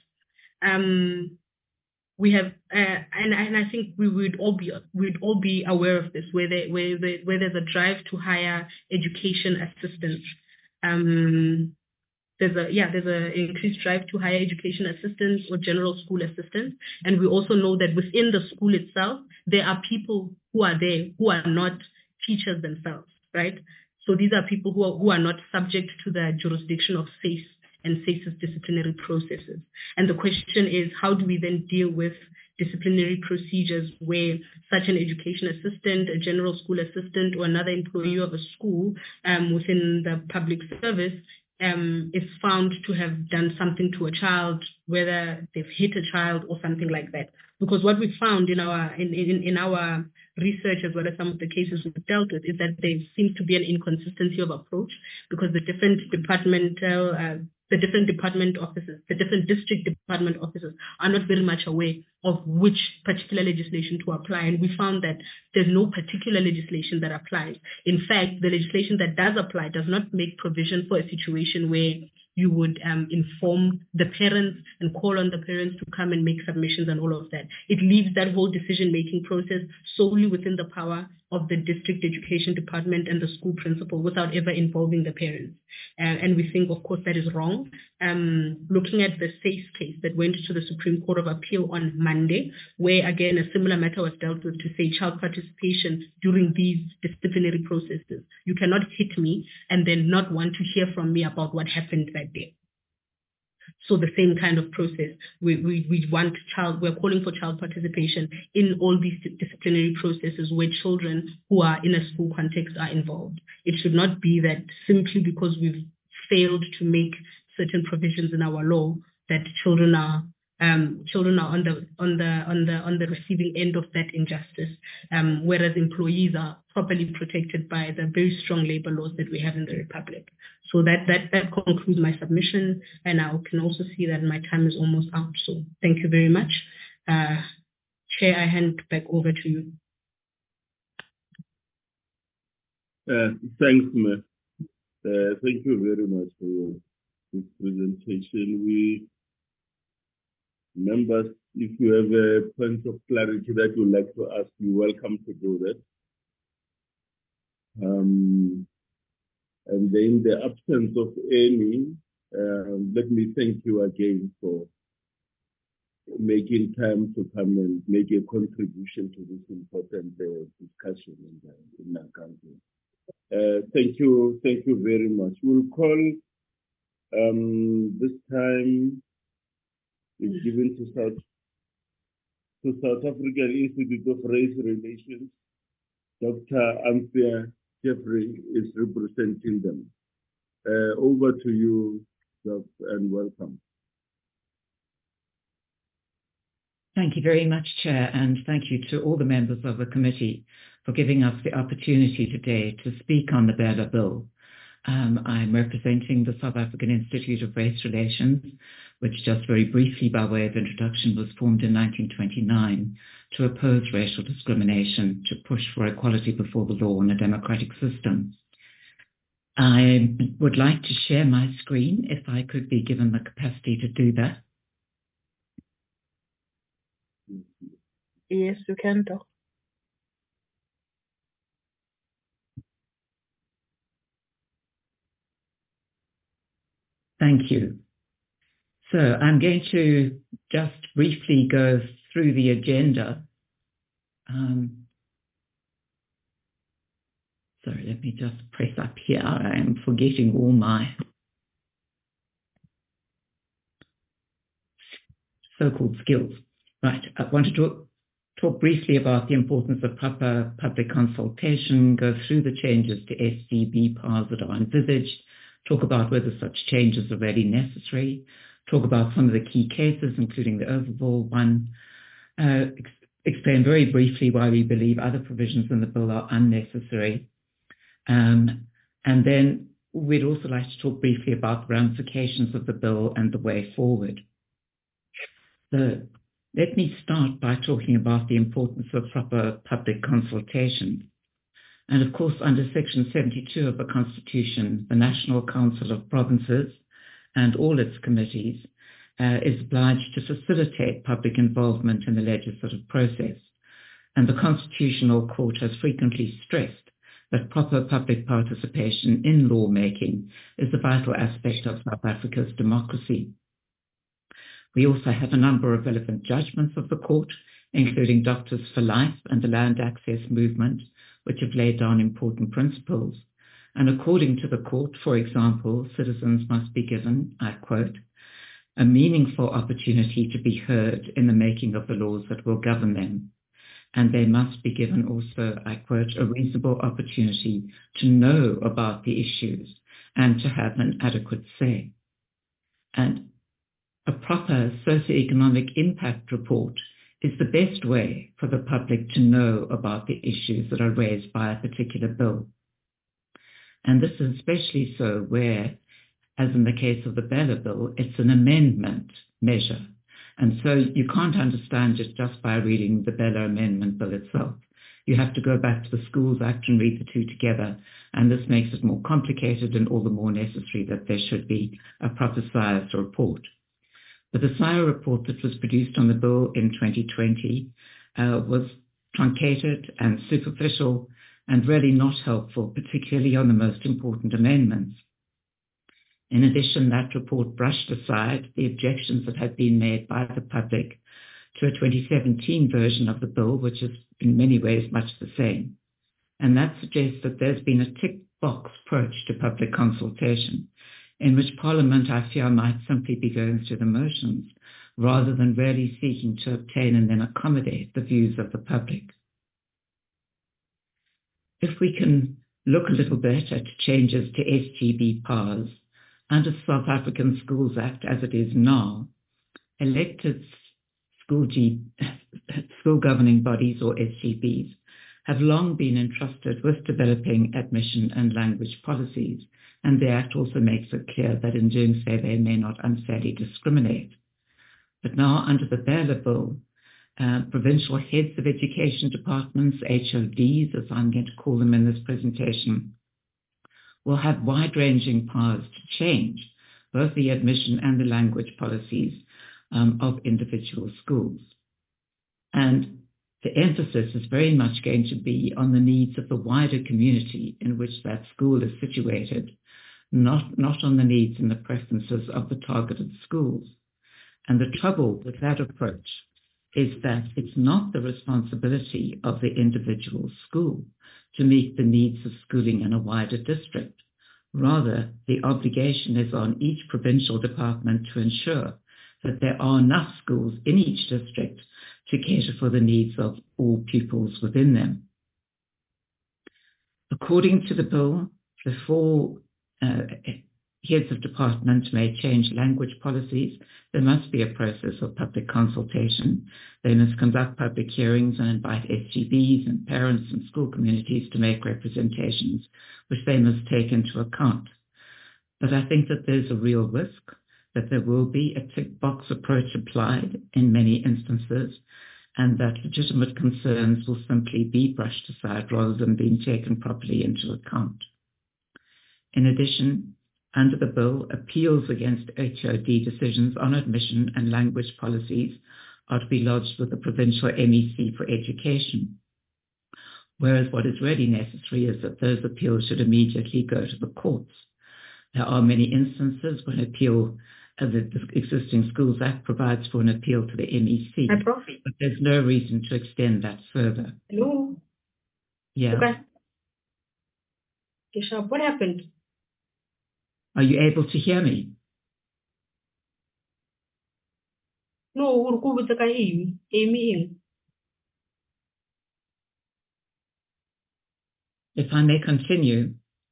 we have, and I think we'd all be aware of this, where there's a drive to higher education assistance. There's an increased drive to higher education assistance or general school assistance, and we also know that within the school itself there are people who are there who are not teachers themselves, right? So these are people who are not subject to the jurisdiction of SACE and SACE's disciplinary processes. And the question is, how do we then deal with disciplinary procedures where such an education assistant, a general school assistant, or another employee of a school within the public service is found to have done something to a child, whether they've hit a child or something like that? Because what we found in our research, as well as some of the cases we've dealt with, is that there seems to be an inconsistency of approach, because the different department officers, the different district department officers are not very much aware of which particular legislation to apply. And we found that there's no particular legislation that applies. In fact, the legislation that does apply does not make provision for a situation where you would inform the parents and call on the parents to come and make submissions and all of that. It leaves that whole decision-making process solely within the power of the district education department and the school principal, without ever involving the parents. And we think, of course, that is wrong. Looking at the SACE case that went to the Supreme Court of Appeal on Monday, where again a similar matter was dealt with, to say child participation during these disciplinary processes. You cannot hit me and then not want to hear from me about what happened that day. So the same kind of process, we're calling for child participation in all these disciplinary processes where children who are in a school context are involved. It should not be that simply because we've failed to make certain provisions in our law that children are on the receiving end of that injustice, whereas employees are properly protected by the very strong labor laws that we have in the Republic. So that concludes my submission, and I can also see that my time is almost out. So thank you very much. Chair, I hand back over to you. Thanks, Ma'am. Thank you very much for this presentation. Members, if you have a point of clarity that you'd like to ask, you're welcome to do that. And in the absence of any, let me thank you again for making time to come and make a contribution to this important discussion in our country. Thank you very much. We'll call this time is given to South African Institute of Race Relations. Dr. Anthea Jeffrey is representing them. Over to you, Doc, and welcome. Thank you very much, Chair, and thank you to all the members of the committee for giving us the opportunity today to speak on the Bella Bill. I'm representing the South African Institute of Race Relations, which just very briefly by way of introduction was formed in 1929 to oppose racial discrimination, to push for equality before the law and a democratic system. I would like to share my screen if I could be given the capacity to do that. Yes, you can talk. Thank you. So I'm going to just briefly go through the agenda. Sorry, let me just press up here. I am forgetting all my so-called skills. Right, I wanted to talk briefly about the importance of proper public consultation, go through the changes to SGB powers that are envisaged, talk about whether such changes are really necessary, talk about some of the key cases, including the Overval one, explain very briefly why we believe other provisions in the bill are unnecessary. And then we'd also like to talk briefly about the ramifications of the bill and the way forward. So let me start by talking about the importance of proper public consultation. And of course, under Section 72 of the Constitution, the National Council of Provinces and all its committees is obliged to facilitate public involvement in the legislative process. And the Constitutional Court has frequently stressed that proper public participation in lawmaking is a vital aspect of South Africa's democracy. We also have a number of relevant judgments of the court, including Doctors for Life and the Land Access Movement, which have laid down important principles. And according to the court, for example, citizens must be given, I quote, a meaningful opportunity to be heard in the making of the laws that will govern them. And they must be given also, I quote, a reasonable opportunity to know about the issues and to have an adequate say. And a proper socioeconomic impact report is the best way for the public to know about the issues that are raised by a particular bill. And this is especially so where, as in the case of the Bella Bill, it's an amendment measure. And so you can't understand it just by reading the Bella Amendment Bill itself. You have to go back to the Schools Act and read the two together. And this makes it more complicated and all the more necessary that there should be a proper sized report. But the SIRE report that was produced on the bill in 2020 was truncated and superficial and really not helpful, particularly on the most important amendments. In addition, that report brushed aside the objections that had been made by the public to a 2017 version of the bill, which is in many ways much the same. And that suggests that there's been a tick box approach to public consultation, in which Parliament, I fear, might simply be going through the motions rather than really seeking to obtain and then accommodate the views of the public. If we can look a little bit at changes to SGB powers, under the South African Schools Act as it is now, elected school governing bodies, or SGBs, have long been entrusted with developing admission and language policies, and the Act also makes it clear that in doing so they may not unfairly discriminate. But now under the Bella Bill, provincial heads of education departments, HODs as I'm going to call them in this presentation, will have wide-ranging powers to change both the admission and the language policies of individual schools. And the emphasis is very much going to be on the needs of the wider community in which that school is situated, not on the needs and the preferences of the targeted schools. And the trouble with that approach is that it's not the responsibility of the individual school to meet the needs of schooling in a wider district. Rather, the obligation is on each provincial department to ensure that there are enough schools in each district to cater for the needs of all pupils within them. According to the bill, the 4 heads of department may change language policies. There must be a process of public consultation. They must conduct public hearings and invite SGBs and parents and school communities to make representations, which they must take into account. But I think that there's a real risk that there will be a tick box approach applied in many instances, and that legitimate concerns will simply be brushed aside rather than being taken properly into account. In addition, under the bill, appeals against HOD decisions on admission and language policies are to be lodged with the provincial MEC for education, whereas what is really necessary is that those appeals should immediately go to the courts. There are many instances when appeal, the existing Schools Act provides for an appeal to the MEC, but there's no reason to extend that further. Hello? Yeah. Okay. Keshav, what happened? Are you able to hear me? No, Amy. If I may continue,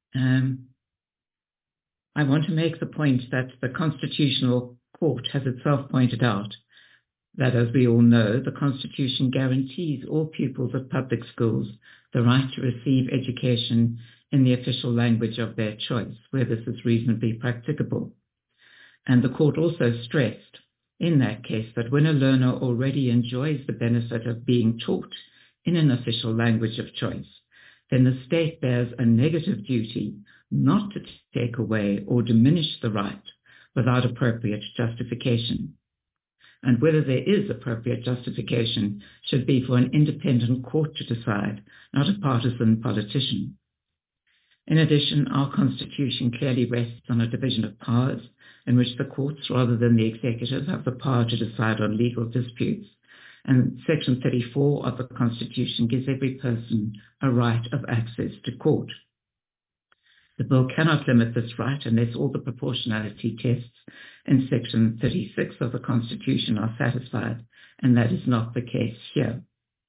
I want to make the point that the Constitutional Court has itself pointed out that, as we all know, the Constitution guarantees all pupils of public schools the right to receive education in the official language of their choice, where this is reasonably practicable. And the court also stressed in that case that when a learner already enjoys the benefit of being taught in an official language of choice, then the state bears a negative duty not to take away or diminish the right without appropriate justification. And whether there is appropriate justification should be for an independent court to decide, not a partisan politician. In addition, our Constitution clearly rests on a division of powers in which the courts, rather than the executive, have the power to decide on legal disputes. And Section 34 of the Constitution gives every person a right of access to court. The bill cannot limit this right unless all the proportionality tests in Section 36 of the Constitution are satisfied, and that is not the case here.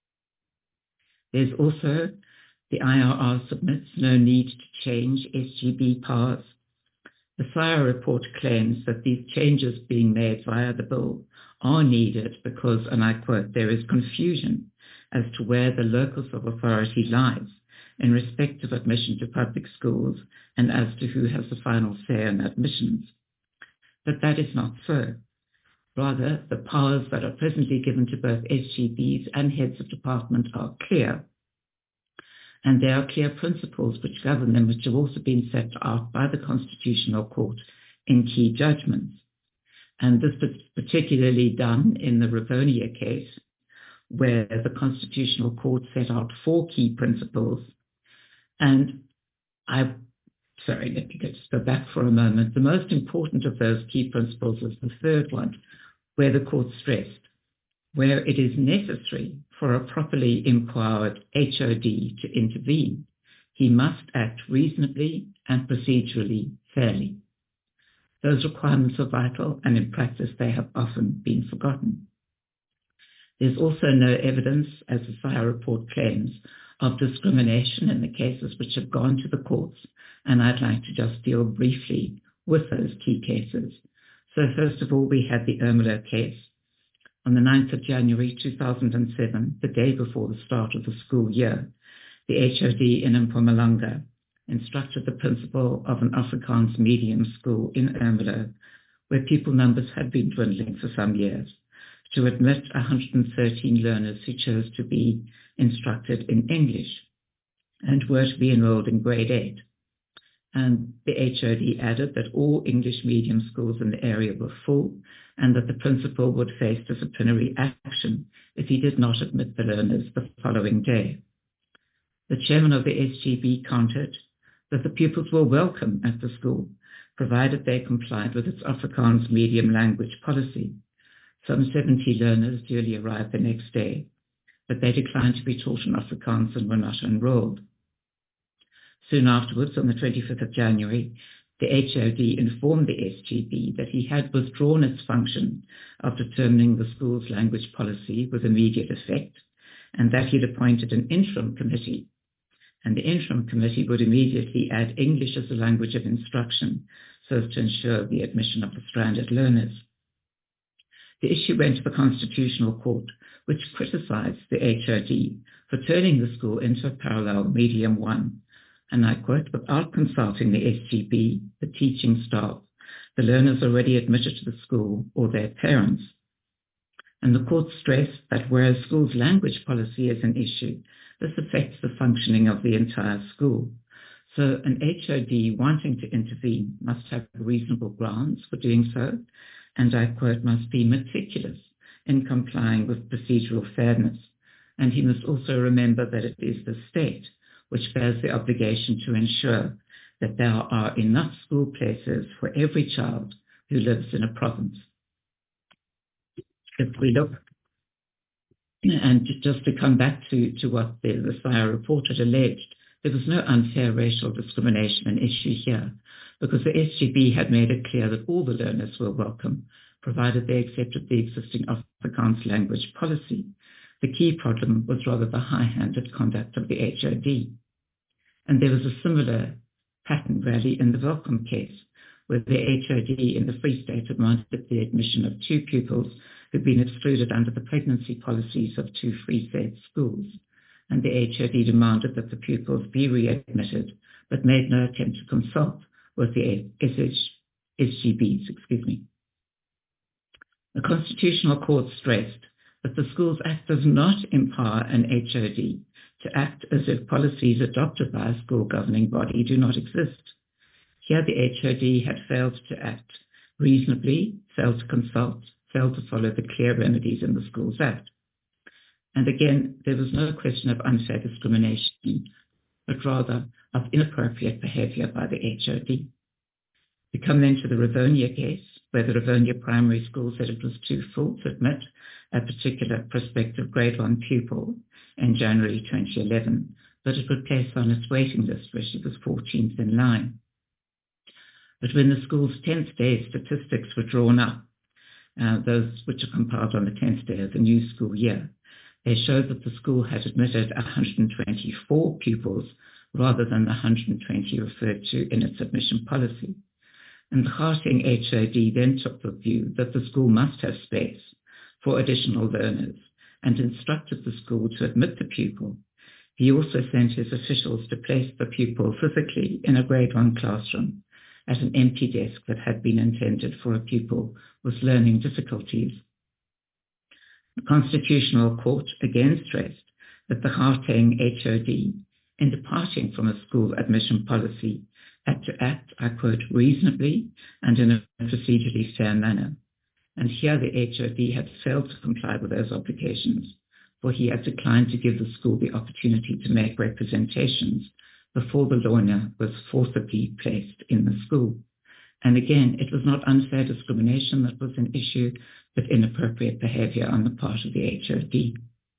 There's also the IRR submits no need to change SGB powers. The SIRE report claims that these changes being made via the bill are needed because, and I quote, there is confusion as to where the locus of authority lies in respect of admission to public schools and as to who has the final say on admissions. But that is not so. Rather, the powers that are presently given to both SGBs and heads of department are clear. And there are clear principles which govern them, which have also been set out by the Constitutional Court in key judgments. And this was particularly done in the Rivonia case, where the Constitutional Court set out 4 key principles. And let me just go back for a moment. The most important of those key principles is the third one, where the court stressed, where it is necessary for a properly empowered HOD to intervene, he must act reasonably and procedurally fairly. Those requirements are vital, and in practice they have often been forgotten. There's also no evidence, as the SIRE report claims, of discrimination in the cases which have gone to the courts, and I'd like to just deal briefly with those key cases. So first of all, we had the Ermelo case. On the 9th of January 2007, the day before the start of the school year, the HOD in Mpumalanga instructed the principal of an Afrikaans medium school in Ermelo, where pupil numbers had been dwindling for some years, to admit 113 learners who chose to be instructed in English and were to be enrolled in grade 8. And the HOD added that all English medium schools in the area were full and that the principal would face disciplinary action if he did not admit the learners the following day. The chairman of the SGB countered that the pupils were welcome at the school, provided they complied with its Afrikaans medium language policy. Some 70 learners duly arrived the next day, but they declined to be taught in Afrikaans and were not enrolled. Soon afterwards, on the 25th of January, the HOD informed the SGB that he had withdrawn its function of determining the school's language policy with immediate effect, and that he had appointed an interim committee. And the interim committee would immediately add English as a language of instruction so as to ensure the admission of the stranded learners. The issue went to the Constitutional Court, which criticized the HOD for turning the school into a parallel medium one. And I quote, without consulting the SGB, the teaching staff, the learners already admitted to the school, or their parents. And the court stressed that whereas school's language policy is an issue, this affects the functioning of the entire school. So an HOD wanting to intervene must have reasonable grounds for doing so, and I quote, must be meticulous in complying with procedural fairness. And he must also remember that it is the state which bears the obligation to ensure that there are enough school places for every child who lives in a province. If we look, and just to come back to what the SIRE report had alleged, there was no unfair racial discrimination an issue here, because the SGB had made it clear that all the learners were welcome, provided they accepted the existing Afrikaans language policy. The key problem was rather the high-handed conduct of the HOD. And there was a similar pattern, really, in the Welcome case, where the HOD in the Free State demanded the admission of 2 pupils who'd been excluded under the pregnancy policies of 2 Free State schools. And the HOD demanded that the pupils be readmitted, but made no attempt to consult with the SGBs. The Constitutional Court stressed that the Schools Act does not empower an HOD to act as if policies adopted by a school governing body do not exist. Here the HOD had failed to act reasonably, failed to consult, failed to follow the clear remedies in the Schools Act. And again, there was no question of unfair discrimination, but rather of inappropriate behavior by the HOD. We come then to the Rivonia case, where the Rivonia Primary School said it was too full to admit a particular prospective grade 1 pupil in January 2011, but it would place on its waiting list where she was 14th in line. But when the school's 10th day statistics were drawn up, those which are compiled on the 10th day of the new school year, they showed that the school had admitted 124 pupils rather than the 120 referred to in its admission policy. And the Gauteng HOD then took the view that the school must have space for additional learners and instructed the school to admit the pupil. He also sent his officials to place the pupil physically in a grade 1 classroom at an empty desk that had been intended for a pupil with learning difficulties. The Constitutional Court again stressed that the Gauteng HOD, in departing from a school admission policy, had to act, I quote, reasonably and in a procedurally fair manner. And here the HOD had failed to comply with those obligations, for he had declined to give the school the opportunity to make representations before the learner was forcibly placed in the school. And again, it was not unfair discrimination that was an issue, but inappropriate behavior on the part of the HOD.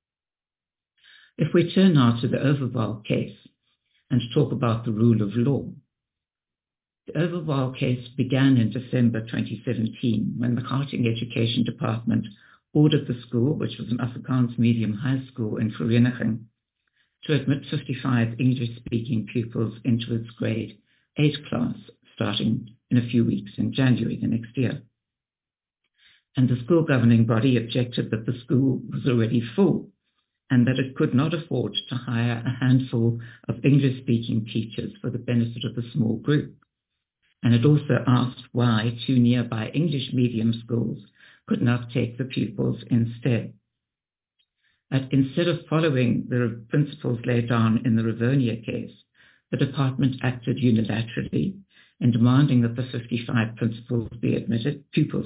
If we turn now to the Overval case and talk about the rule of law, the Overval case began in December 2017 when the Gauteng Education Department ordered the school, which was an Afrikaans medium high school in Vereeniging, to admit 55 English-speaking pupils into its grade 8 class starting in a few weeks in January the next year. And the school governing body objected that the school was already full and that it could not afford to hire a handful of English-speaking teachers for the benefit of the small group. And it also asked why 2 nearby English medium schools could not take the pupils instead. But instead of following the principles laid down in the Rivonia case, the department acted unilaterally in demanding that the 55 pupils be admitted,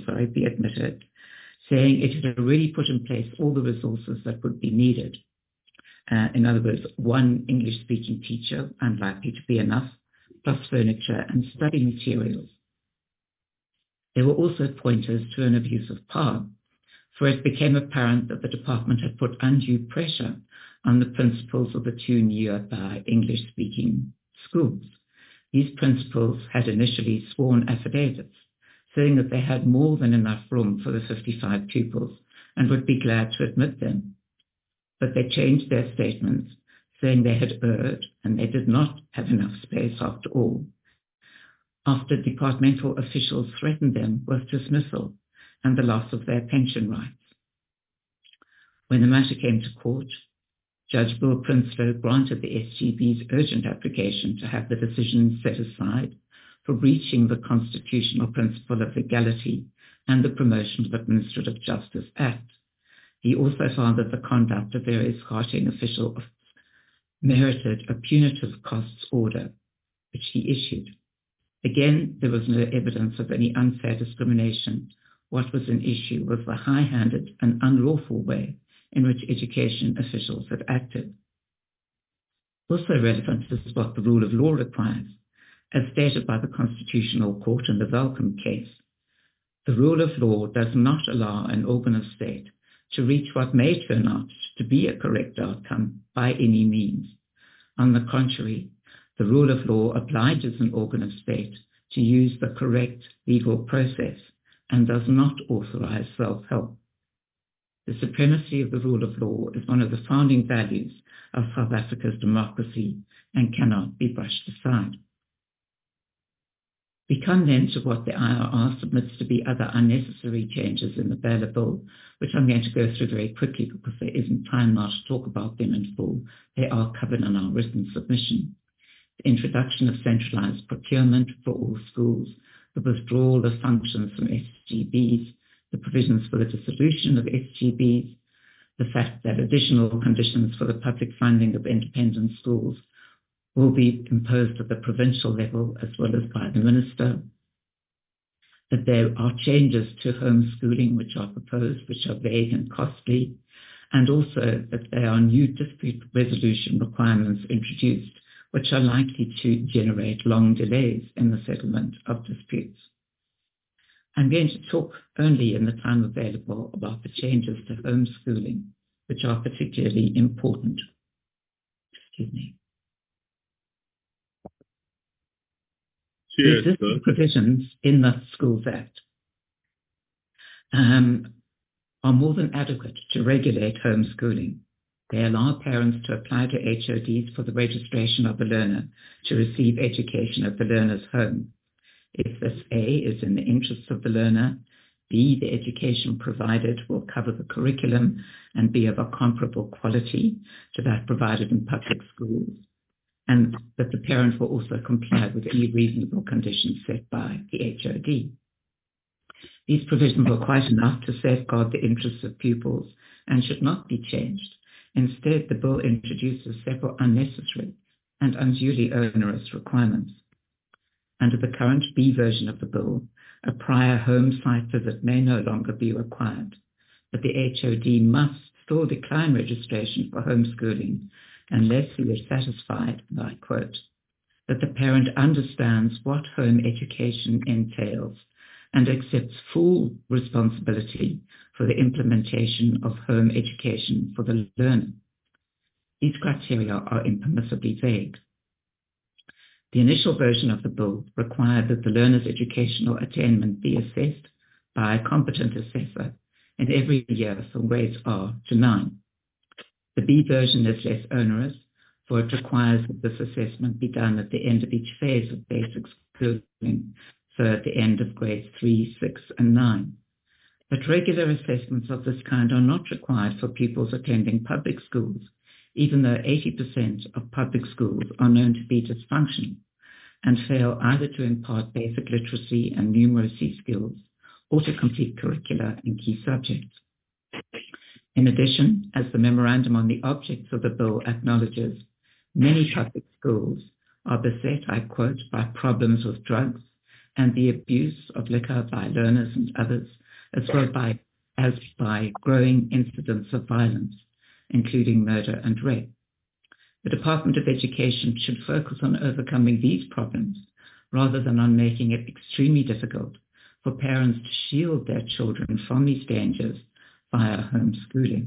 saying it had already put in place all the resources that would be needed. In other words, one English-speaking teacher, unlikely to be enough, plus furniture and study materials. There were also pointers to an abuse of power, for it became apparent that the department had put undue pressure on the principals of the two nearby English-speaking schools. These principals had initially sworn affidavits, saying that they had more than enough room for the 55 pupils and would be glad to admit them. But they changed their statements, saying they had erred and they did not have enough space after all, after departmental officials threatened them with dismissal and the loss of their pension rights. When the matter came to court, Judge Bill Prinsloo granted the SGB's urgent application to have the decision set aside for breaching the constitutional principle of legality and the Promotion of Administrative Justice Act. He also found that the conduct of various Gauteng officials merited a punitive costs order, which he issued. Again, there was no evidence of any unfair discrimination. What was an issue was the high-handed and unlawful way in which education officials had acted. Also relevant is what the rule of law requires, as stated by the Constitutional Court in the Welcome case. The rule of law does not allow an organ of state to reach what may turn out to be a correct outcome by any means. On the contrary, the rule of law obliges an organ of state to use the correct legal process and does not authorize self-help. The supremacy of the rule of law is one of the founding values of South Africa's democracy and cannot be brushed aside. We come then to what the IRR submits to be other unnecessary changes in the Bail Bill, which I'm going to go through very quickly because there isn't time now to talk about them in full. They are covered in our written submission. The introduction of centralized procurement for all schools, the withdrawal of functions from SGBs, the provisions for the dissolution of SGBs, the fact that additional conditions for the public funding of independent schools will be imposed at the provincial level as well as by the minister, that there are changes to homeschooling which are proposed, which are vague and costly, and also that there are new dispute resolution requirements introduced, which are likely to generate long delays in the settlement of disputes. I'm going to talk only in the time available about the changes to homeschooling, which are particularly important. Excuse me. The existing provisions in the Schools Act are more than adequate to regulate homeschooling. They allow parents to apply to HODs for the registration of the learner to receive education at the learner's home. If this A is in the interests of the learner, B, the education provided will cover the curriculum and be of a comparable quality to that provided in public schools, and that the parent will also comply with any reasonable conditions set by the HOD. These provisions are quite enough to safeguard the interests of pupils and should not be changed. Instead, the bill introduces several unnecessary and unduly onerous requirements. Under the current B version of the bill, a prior home site visit may no longer be required, but the HOD must still decline registration for homeschooling unless he is satisfied, and I quote, that the parent understands what home education entails and accepts full responsibility for the implementation of home education for the learner. These criteria are impermissibly vague. The initial version of the bill required that the learner's educational attainment be assessed by a competent assessor in every year from grades R to 9. The B version is less onerous, for it requires that this assessment be done at the end of each phase of basic schooling, so at the end of grades 3, 6, and 9. But regular assessments of this kind are not required for pupils attending public schools, even though 80% of public schools are known to be dysfunctional and fail either to impart basic literacy and numeracy skills or to complete curricula in key subjects. In addition, as the memorandum on the objects of the bill acknowledges, many public schools are beset, I quote, by problems with drugs and the abuse of liquor by learners and others, as well as by growing incidents of violence, including murder and rape. The Department of Education should focus on overcoming these problems rather than on making it extremely difficult for parents to shield their children from these dangers via homeschooling.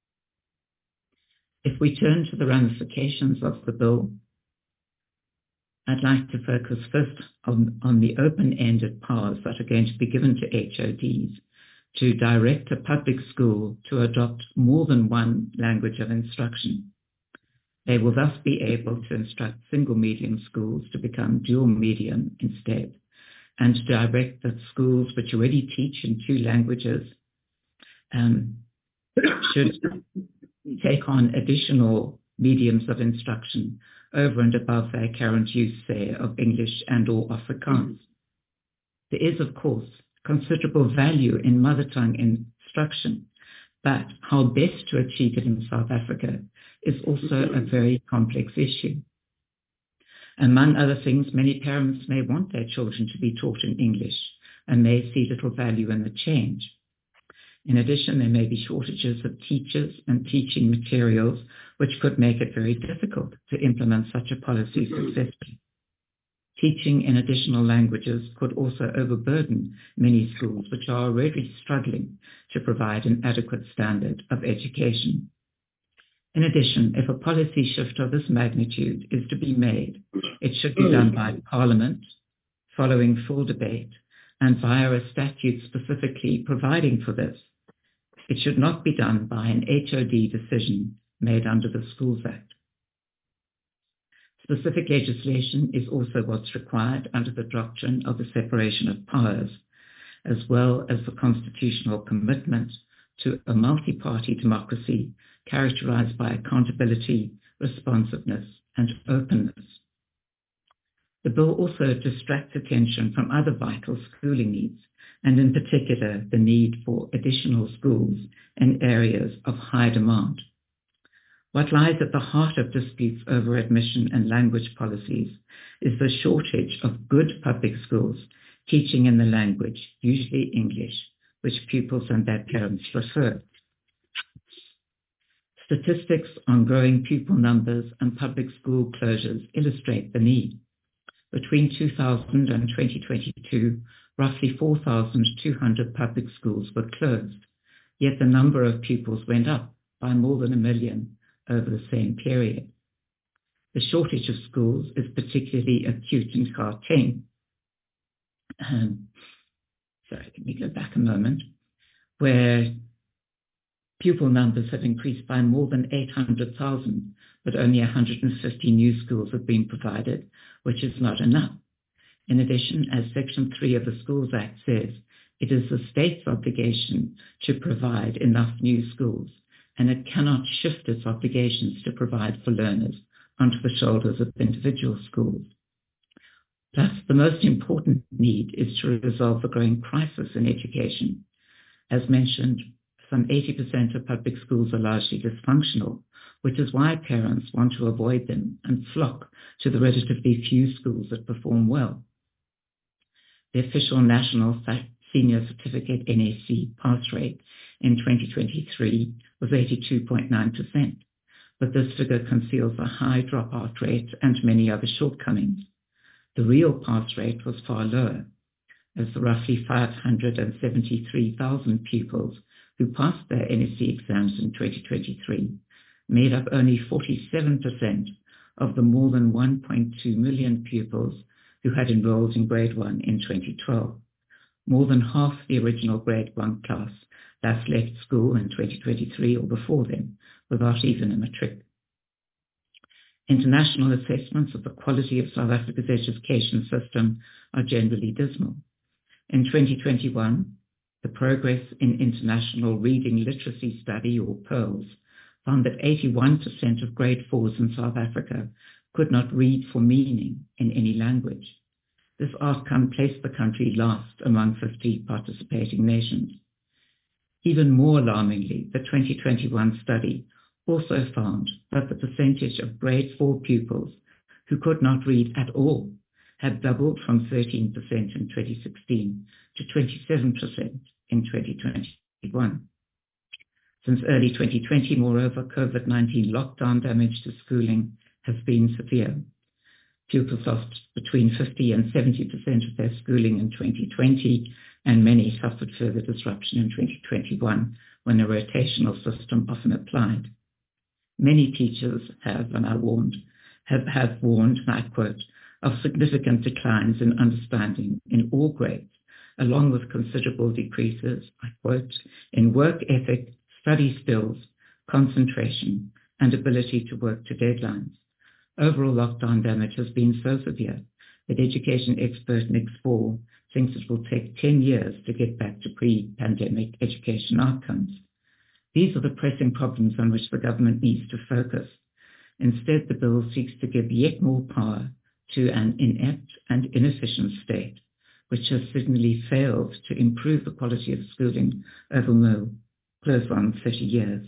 If we turn to the ramifications of the bill, I'd like to focus first on the open-ended powers that are going to be given to HODs to direct a public school to adopt more than one language of instruction. They will thus be able to instruct single medium schools to become dual medium instead, and to direct that schools which already teach in two languages should take on additional mediums of instruction over and above their current use, say, of English and or Afrikaans. There is, of course, considerable value in mother tongue instruction, but how best to achieve it in South Africa is also a very complex issue. Among other things, many parents may want their children to be taught in English and may see little value in the change. In addition, there may be shortages of teachers and teaching materials, which could make it very difficult to implement such a policy successfully. Teaching in additional languages could also overburden many schools which are already struggling to provide an adequate standard of education. In addition, if a policy shift of this magnitude is to be made, it should be done by Parliament, following full debate, and via a statute specifically providing for this. It should not be done by an HOD decision made under the Schools Act. Specific legislation is also what's required under the doctrine of the separation of powers, as well as the constitutional commitment to a multi-party democracy characterized by accountability, responsiveness, and openness. The bill also distracts attention from other vital schooling needs, and in particular the need for additional schools in areas of high demand. What lies at the heart of disputes over admission and language policies is the shortage of good public schools teaching in the language, usually English, which pupils and their parents prefer. Statistics on growing pupil numbers and public school closures illustrate the need. Between 2000 and 2022, roughly 4,200 public schools were closed, yet the number of pupils went up by more than 1 million over the same period. The shortage of schools is particularly acute in Gauteng. Let me go back a moment, where pupil numbers have increased by more than 800,000, but only 150 new schools have been provided, which is not enough. In addition, as Section 3 of the Schools Act says, it is the state's obligation to provide enough new schools, and it cannot shift its obligations to provide for learners onto the shoulders of individual schools. Thus, the most important need is to resolve the growing crisis in education. As mentioned, some 80% of public schools are largely dysfunctional, which is why parents want to avoid them and flock to the relatively few schools that perform well. The official National Senior Certificate NSC pass rate in 2023 was 82.9%, but this figure conceals a high dropout rate and many other shortcomings. The real pass rate was far lower, as the roughly 573,000 pupils who passed their NSC exams in 2023 made up only 47% of the more than 1.2 million pupils who had enrolled in grade 1 in 2012. More than half the original grade 1 class thus left school in 2023 or before then without even a matric. International assessments of the quality of South Africa's education system are generally dismal. In 2021, the Progress in International Reading Literacy Study, or PIRLS, found that 81% of grade 4s in South Africa could not read for meaning in any language. This outcome placed the country last among 50 participating nations. Even more alarmingly, the 2021 study also found that the percentage of grade 4 pupils who could not read at all have doubled from 13% in 2016 to 27% in 2021. Since early 2020, moreover, COVID-19 lockdown damage to schooling has been severe. Pupils lost between 50 and 70% of their schooling in 2020, and many suffered further disruption in 2021 when a rotational system often applied. Many teachers have warned, and I quote, of significant declines in understanding in all grades, along with considerable decreases, I quote, in work ethic, study skills, concentration, and ability to work to deadlines. Overall lockdown damage has been so severe that education expert Nick Spall thinks it will take 10 years to get back to pre-pandemic education outcomes. These are the pressing problems on which the government needs to focus. Instead, the bill seeks to give yet more power to an inept and inefficient state, which has signally failed to improve the quality of schooling over close on 30 years.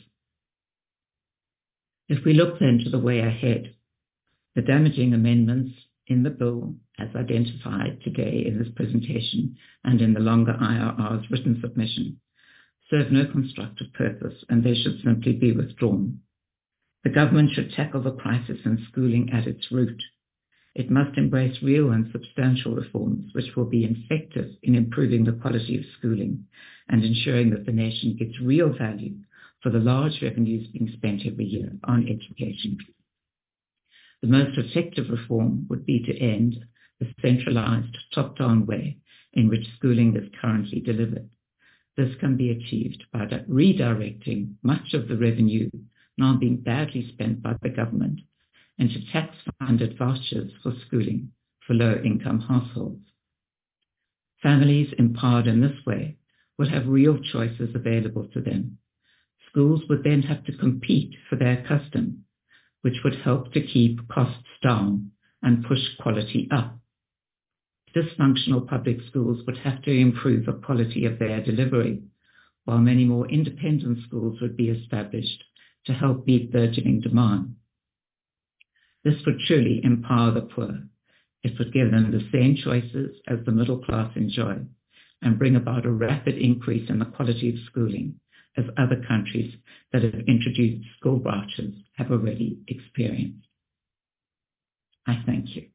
If we look then to the way ahead, the damaging amendments in the bill, as identified today in this presentation and in the longer IRR's written submission, serve no constructive purpose, and they should simply be withdrawn. The government should tackle the crisis in schooling at its root. It must embrace real and substantial reforms which will be effective in improving the quality of schooling and ensuring that the nation gets real value for the large revenues being spent every year on education. The most effective reform would be to end the centralized top-down way in which schooling is currently delivered. This can be achieved by redirecting much of the revenue now being badly spent by the government into tax-funded vouchers for schooling for low-income households. Families empowered in this way will have real choices available to them. Schools would then have to compete for their custom, which would help to keep costs down and push quality up. Dysfunctional public schools would have to improve the quality of their delivery, while many more independent schools would be established to help meet burgeoning demand. This would truly empower the poor. It would give them the same choices as the middle class enjoy and bring about a rapid increase in the quality of schooling as other countries that have introduced school vouchers have already experienced. I thank you.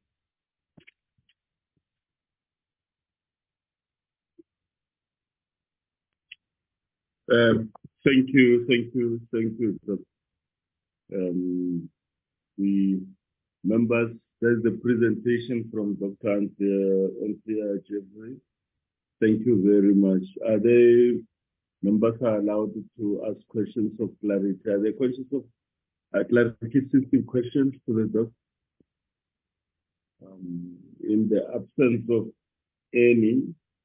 Thank you. The members, there's the presentation from Dr. Anthea Jeffrey. Thank you very much. Members are allowed to ask questions of clarity. Are there questions of clarification questions to the doctor? In the absence of any,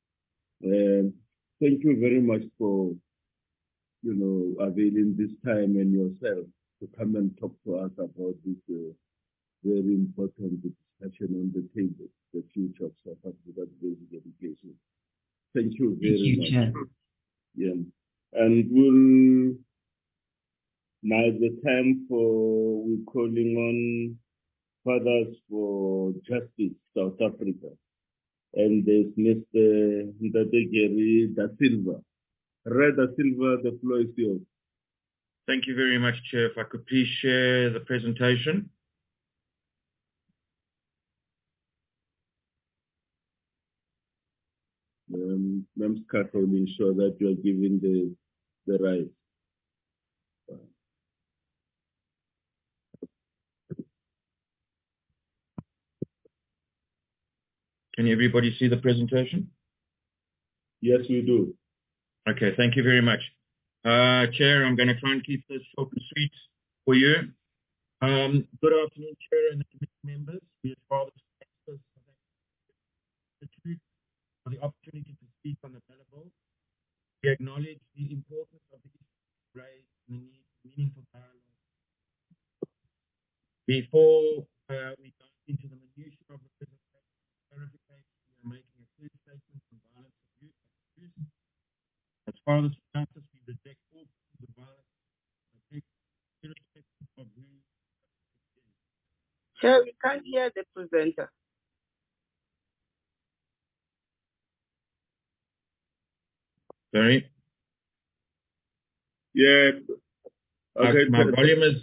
thank you very much for availing this time and yourself to come and talk to us about this very important discussion on the table, the future of South Africa's basic education. Thank you very much. Chair. Yeah. And now the time we're calling on Fathers for Justice, South Africa. And there's Mr. Ndadegeri Da Silva. Red Da Silva, the floor is yours. Thank you very much, Chair. If I could please share the presentation. Ma'am Scott will ensure that you are giving the right. Can everybody see the presentation? Yes, we do. Okay, thank you very much. Chair, I'm going to try and keep this short and sweet for you. Good afternoon, Chair and the committee members. We as Fathers for the opportunity to speak on the bill. We acknowledge the importance of the issue raised and the need for meaningful dialogue. Before we go into the minutiae of the presentation, clarification, we are making a clear statement on violence abuse. As Fathers for Justice, we reject all forms of violence, irrespective of who it is. Chair, we can't hear the presenter. Sorry. Yeah. Okay. My volume is.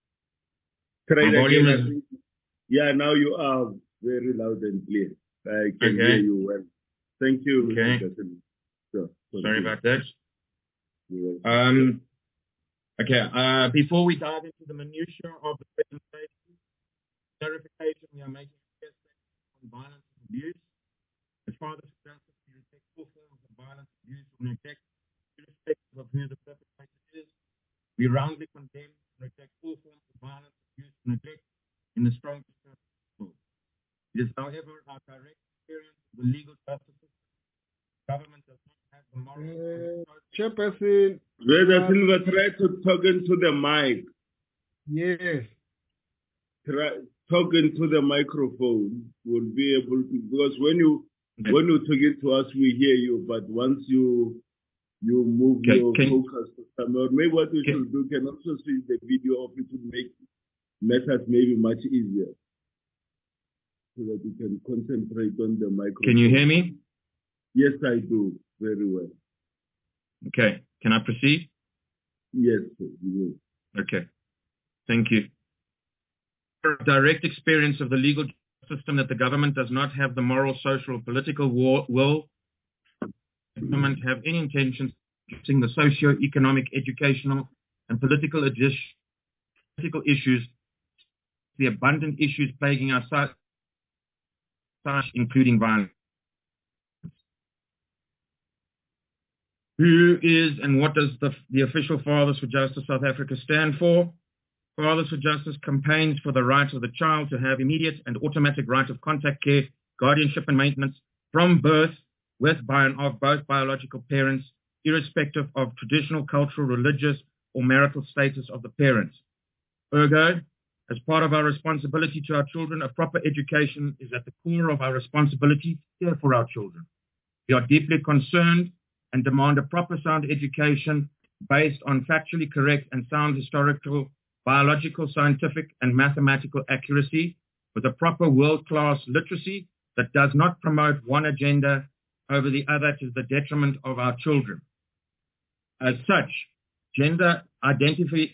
Yeah, now you are very loud and clear. I can hear you well. Thank you. Okay. Sorry about that. Okay. Before we dive into the minutiae of the presentation, clarification, we are making a statement on violence and abuse. As Fathers for Justice, we reject all forms of violence, abuse, or neglect, irrespective of who the perpetrator is. We roundly condemn and reject all forms of violence, abuse, or neglect in the strongest terms possible. It is, however, our direct experience of the legal justice system. Government does not have the moral. Chairperson. Brother Silva, try to talk into the mic. Yes. Talk into the microphone. We'll be able to, because when you talk it to us, we hear you. But once you move your focus to somewhere, maybe what we should do can also see the video of it to make matters maybe much easier, so that you can concentrate on the microphone. Can you hear me? Yes, I do. Very well. Okay. Can I proceed? Yes, sir. You will. Okay. Thank you. Direct experience of the legal system that the government does not have the moral, social, or political will. The government have any intentions of fixing the socio-economic, educational, and political issues, the abundant issues plaguing our society, including violence. Who is and what does the official Fathers for Justice South Africa stand for? Fathers for Justice campaigns for the right of the child to have immediate and automatic right of contact care, guardianship and maintenance from birth with and of both biological parents, irrespective of traditional, cultural, religious, or marital status of the parents. Ergo, as part of our responsibility to our children, a proper education is at the core of our responsibility to care for our children. We are deeply concerned and demand a proper sound education based on factually correct and sound historical, biological, scientific, and mathematical accuracy, with a proper world-class literacy that does not promote one agenda over the other to the detriment of our children. As such, gender identity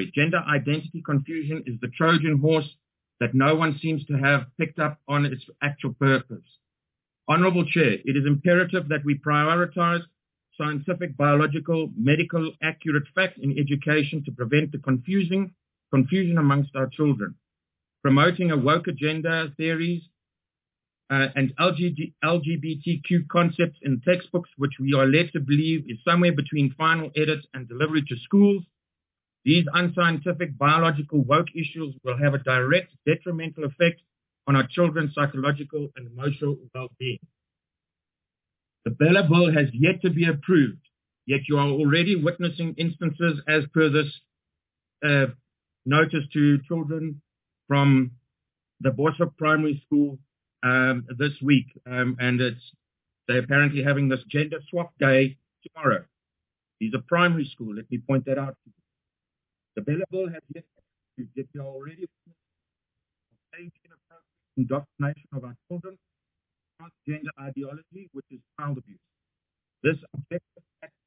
confusion is the Trojan horse that no one seems to have picked up on its actual purpose. Honorable Chair, it is imperative that we prioritize scientific, biological, medical, accurate fact in education to prevent the confusion amongst our children. Promoting a woke agenda theories and LGBTQ concepts in textbooks, which we are led to believe is somewhere between final edits and delivery to schools. These unscientific biological woke issues will have a direct detrimental effect on our children's psychological and emotional well-being. The Bella Bill has yet to be approved, yet you are already witnessing instances as per this notice to children from the Boshoff Primary School this week, and they're apparently having this gender swap day tomorrow. These are primary school, let me point that out to you. The Bella Bill has yet to be approved, yet you are already witnessing age-inappropriate indoctrination of our children, transgender ideology, which is child abuse. This objective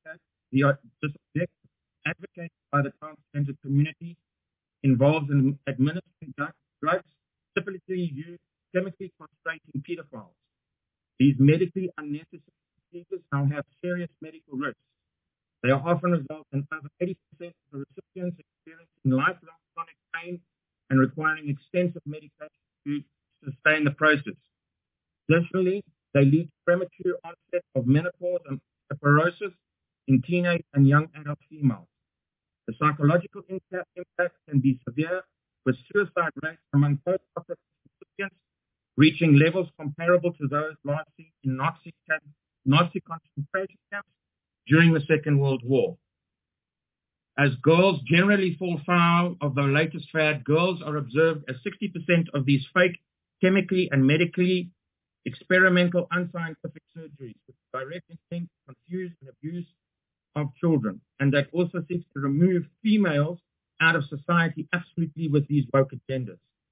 advocated by the transgender community involves in administering drugs typically used chemically castrating pedophiles. These medically unnecessary procedures now have serious medical risks. They are often result in over 80% of the recipients experiencing lifelong chronic pain and requiring extensive medication to sustain the process. Additionally, they lead to premature onset of menopause and osteoporosis in teenage and young adult females. The psychological impact can be severe, with suicide rates among post-operative recipients reaching levels comparable to those last seen in Nazi concentration camps during the Second World War. As girls generally fall foul of the latest fad, girls are observed as 60% of these fake, chemically and medically experimental unscientific surgeries with direct intent to confuse and abuse of children, and that also seeks to remove females out of society absolutely with these woke agendas.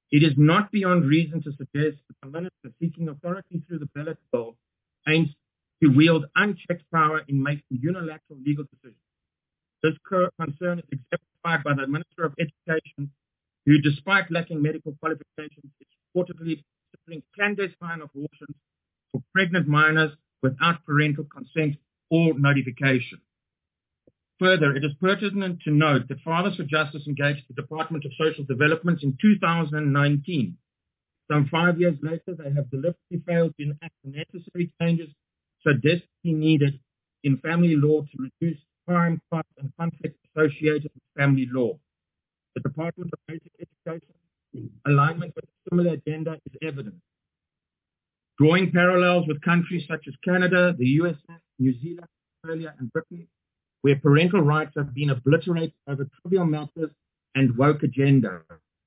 It is not beyond reason to suggest that the minister seeking authority through the ballot bill aims to wield unchecked power in making unilateral legal decisions. This concern is exemplified by the Minister of Education, who, despite lacking medical qualifications, is reportedly considering clandestine abortions for pregnant minors without parental consent or notification. Further, it is pertinent to note that Fathers for Justice engaged the Department of Social Development in 2019. Some 5 years later, they have deliberately failed to enact the necessary changes so desperately needed in family law to reduce crime, costs, and conflict associated with family law. The Department of Basic Education alignment with a similar agenda is evident. Drawing parallels with countries such as Canada, the US, New Zealand, Australia, and Britain, where parental rights have been obliterated over trivial matters and woke agenda.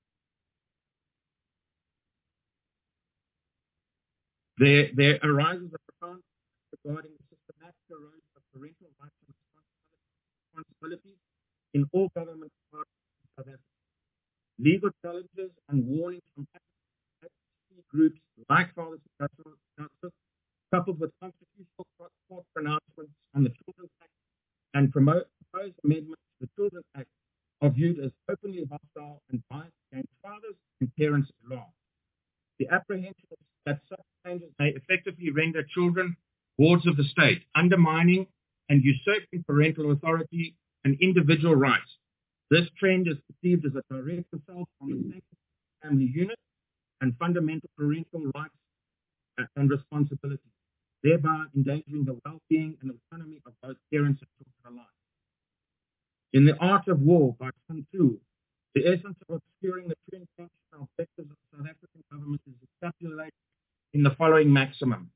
There arises a profound regarding the systematic erosion of parental rights and responsibilities in all government departments in South Africa. Legal challenges and warnings from advocacy groups like Fathers for Justice, coupled with constitutional court pronouncements on the Children's Act and proposed amendments to the Children's Act, are viewed as openly hostile and biased against fathers and parents at large. The apprehension that such changes may effectively render children wards of the state, undermining and usurping parental authority and individual rights. This trend is perceived as a direct assault on the family unit and fundamental parental rights and responsibilities, thereby endangering the well-being and autonomy of both parents and children alike. In The Art of War by Sun Tzu, the essence of obscuring the true intention and objectives of the South African government is encapsulated in the following maximum.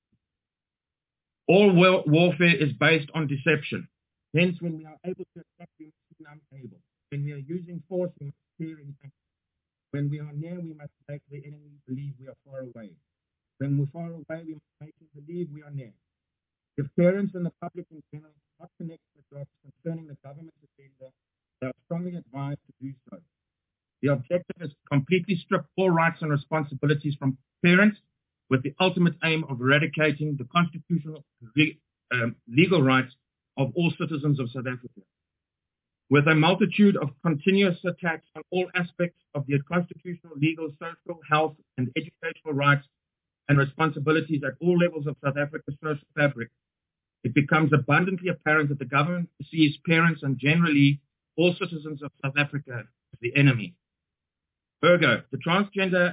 All warfare is based on deception. Hence, when we are able to attack, we must be unable. When we are using force, we must fear in action. When we are near, we must make the enemy believe we are far away. When we're far away, we must make him believe we are near. If parents and the public in general are not connected the dots concerning the government's agenda, they are strongly advised to do so. The objective is to completely strip all rights and responsibilities from parents with the ultimate aim of eradicating the constitutional legal rights of all citizens of South Africa. With a multitude of continuous attacks on all aspects of the constitutional, legal, social, health, and educational rights and responsibilities at all levels of South Africa's social fabric, it becomes abundantly apparent that the government sees parents and generally all citizens of South Africa as the enemy. Ergo, the transgender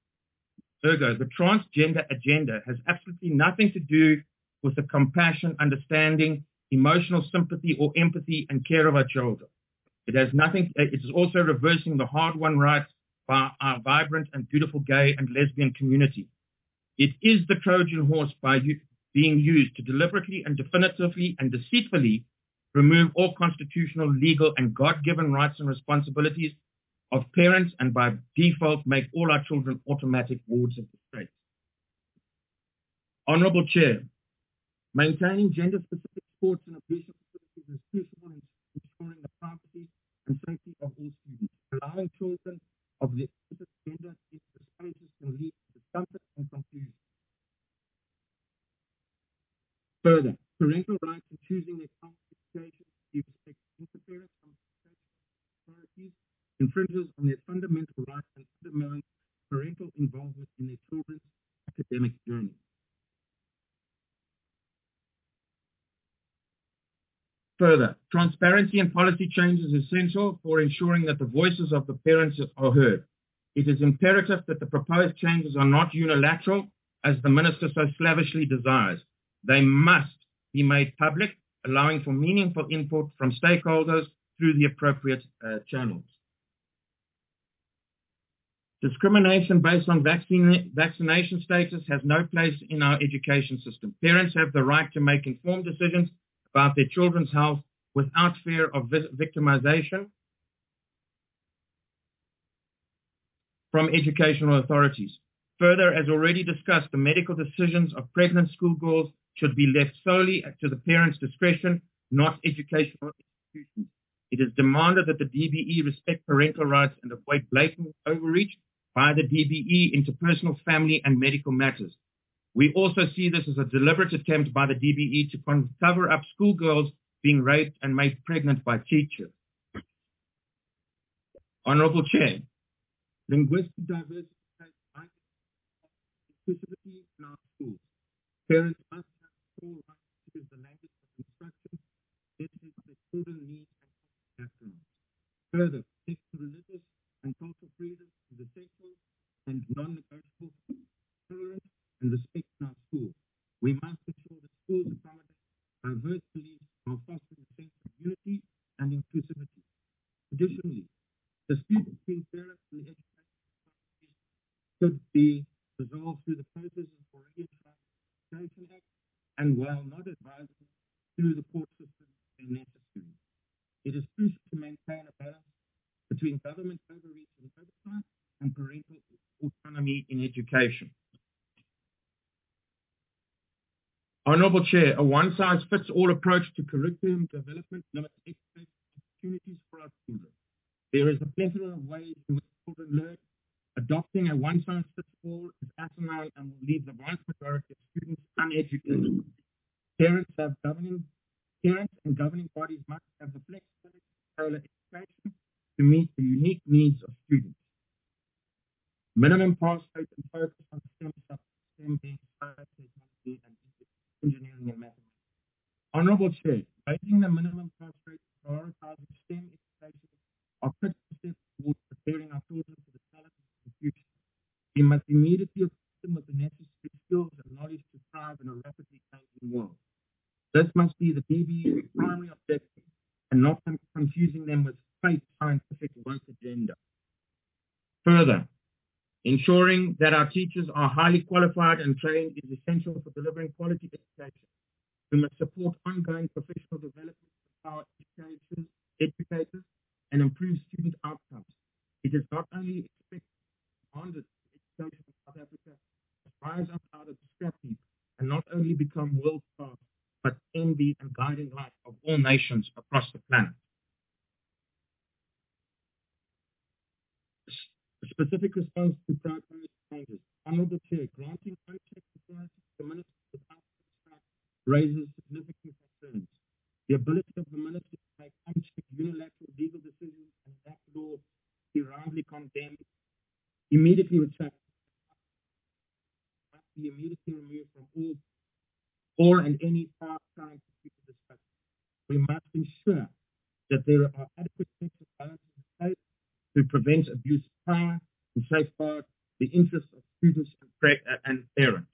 agenda has absolutely nothing to do with the compassion, understanding, emotional sympathy or empathy and care of our children. It is also reversing the hard-won rights by our vibrant and beautiful gay and lesbian community. It is the Trojan horse being used to deliberately and definitively and deceitfully remove all constitutional, legal, and God-given rights and responsibilities of parents and by default make all our children automatic wards of the state. Honorable Chair, maintaining gender-specific sports and abusive facilities is crucial in ensuring the privacy and safety of all students. Allowing children of the opposite gender into the spaces can lead to discomfort and confusion. Further, parental rights in choosing their child education with respect to interference from authorities infringes on their fundamental rights and undermines parental involvement in their children's academic journey. Further, transparency and policy change is essential for ensuring that the voices of the parents are heard. It is imperative that the proposed changes are not unilateral, as the Minister so slavishly desires. They must be made public, allowing for meaningful input from stakeholders through the appropriate channels. Discrimination based on vaccination status has no place in our education system. Parents have the right to make informed decisions about their children's health without fear of victimization from educational authorities. Further, as already discussed, the medical decisions of pregnant schoolgirls should be left solely to the parents' discretion, not educational institutions. It is demanded that the DBE respect parental rights and avoid blatant overreach by the DBE into personal, family, and medical matters. We also see this as a deliberate attempt by the DBE to cover up schoolgirls being raped and made pregnant by teachers. Honorable Chair, linguistic diversity inclusivity in our schools. Parents must have full rights to use the language of instruction. This is the children need and background. Further, protecting religious and cultural freedom is essential and non-negotiable tolerance and respect in our schools. We must ensure that schools accommodate diverse beliefs while fostering a sense of unity and inclusivity. Additionally, disputes between parents and the education should be resolved through the processes for Reintegration Act and, while not advisable, through the court system when necessary. It is crucial to maintain a balance between government overreach and oversight and parental autonomy in education. Honourable Chair, a one-size-fits-all approach to curriculum development limits education opportunities for our children. There is a plethora of ways in which children learn. Adopting a one-size-fits-all is asinine and will leave the vast majority of students uneducated. Parents and governing bodies must have the flexibility to tailor education to meet the unique needs of students. Minimum pass rate and focus on STEM subjects, STEM being science, technology, and engineering and mathematics. Honourable Chair, raising the minimum pass rate and prioritizing STEM education are critical steps towards preparing our children for the challenges of the future. We must immediately equip them with the necessary skills and knowledge to thrive in a rapidly changing world. This must be the DBE's primary objective and not confusing them with fake scientific woke agenda. Further, ensuring that our teachers are highly qualified and trained is essential for delivering quality education. We must support ongoing professional development of our educators and improve student outcomes. It is not only expected that education in South Africa must rise up out of the scrap heap and not only become world-class, but envy and guiding light of all nations across the planet. A specific response to proposed changes. Honourable Chair, granting unchecked authority to the Minister without oversight raises significant concerns. The ability of the Minister to make unchecked unilateral legal decisions and enact laws he roundly condemned immediately retracted must be immediately removed from all and any part-time future discussion. We must ensure that there are adequate checks and balances in place to prevent abuse of power and safeguard the interests of students and parents.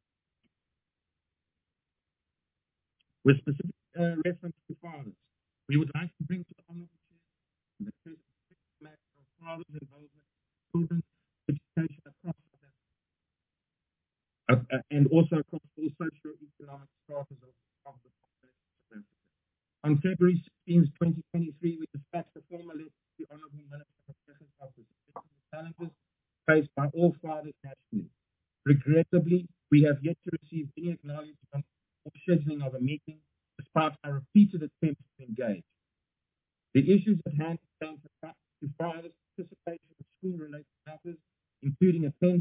With specific reference to fathers, we would like to bring to the Honourable Chair the matter of fathers' involvement in children's education across South Africa, and also across all socio-economic stratas of the population of South Africa. On February 16, 2023, we dispatched a formal letter to the Honourable Minister of Justice Office addressing the challenges faced by all fathers nationally. Regrettably, we have yet to receive any acknowledgement or scheduling of a meeting, despite our repeated attempts to engage. The issues at hand pertain to fathers' participation in school-related matters, including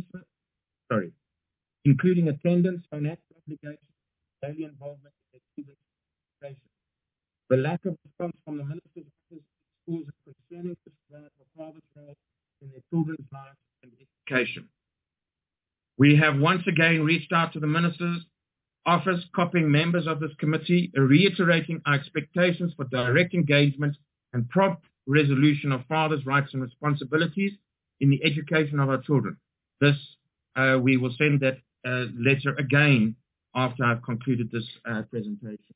attendance, financial obligations, daily involvement in their children's education. The lack of response from the Minister's office schools a concerning disregard for fathers' role in their children's lives and education. We have once again reached out to the Minister's office, copying members of this committee, reiterating our expectations for direct engagement and prompt resolution of fathers' rights and responsibilities in the education of our children. This, we will send that letter again after I've concluded this presentation.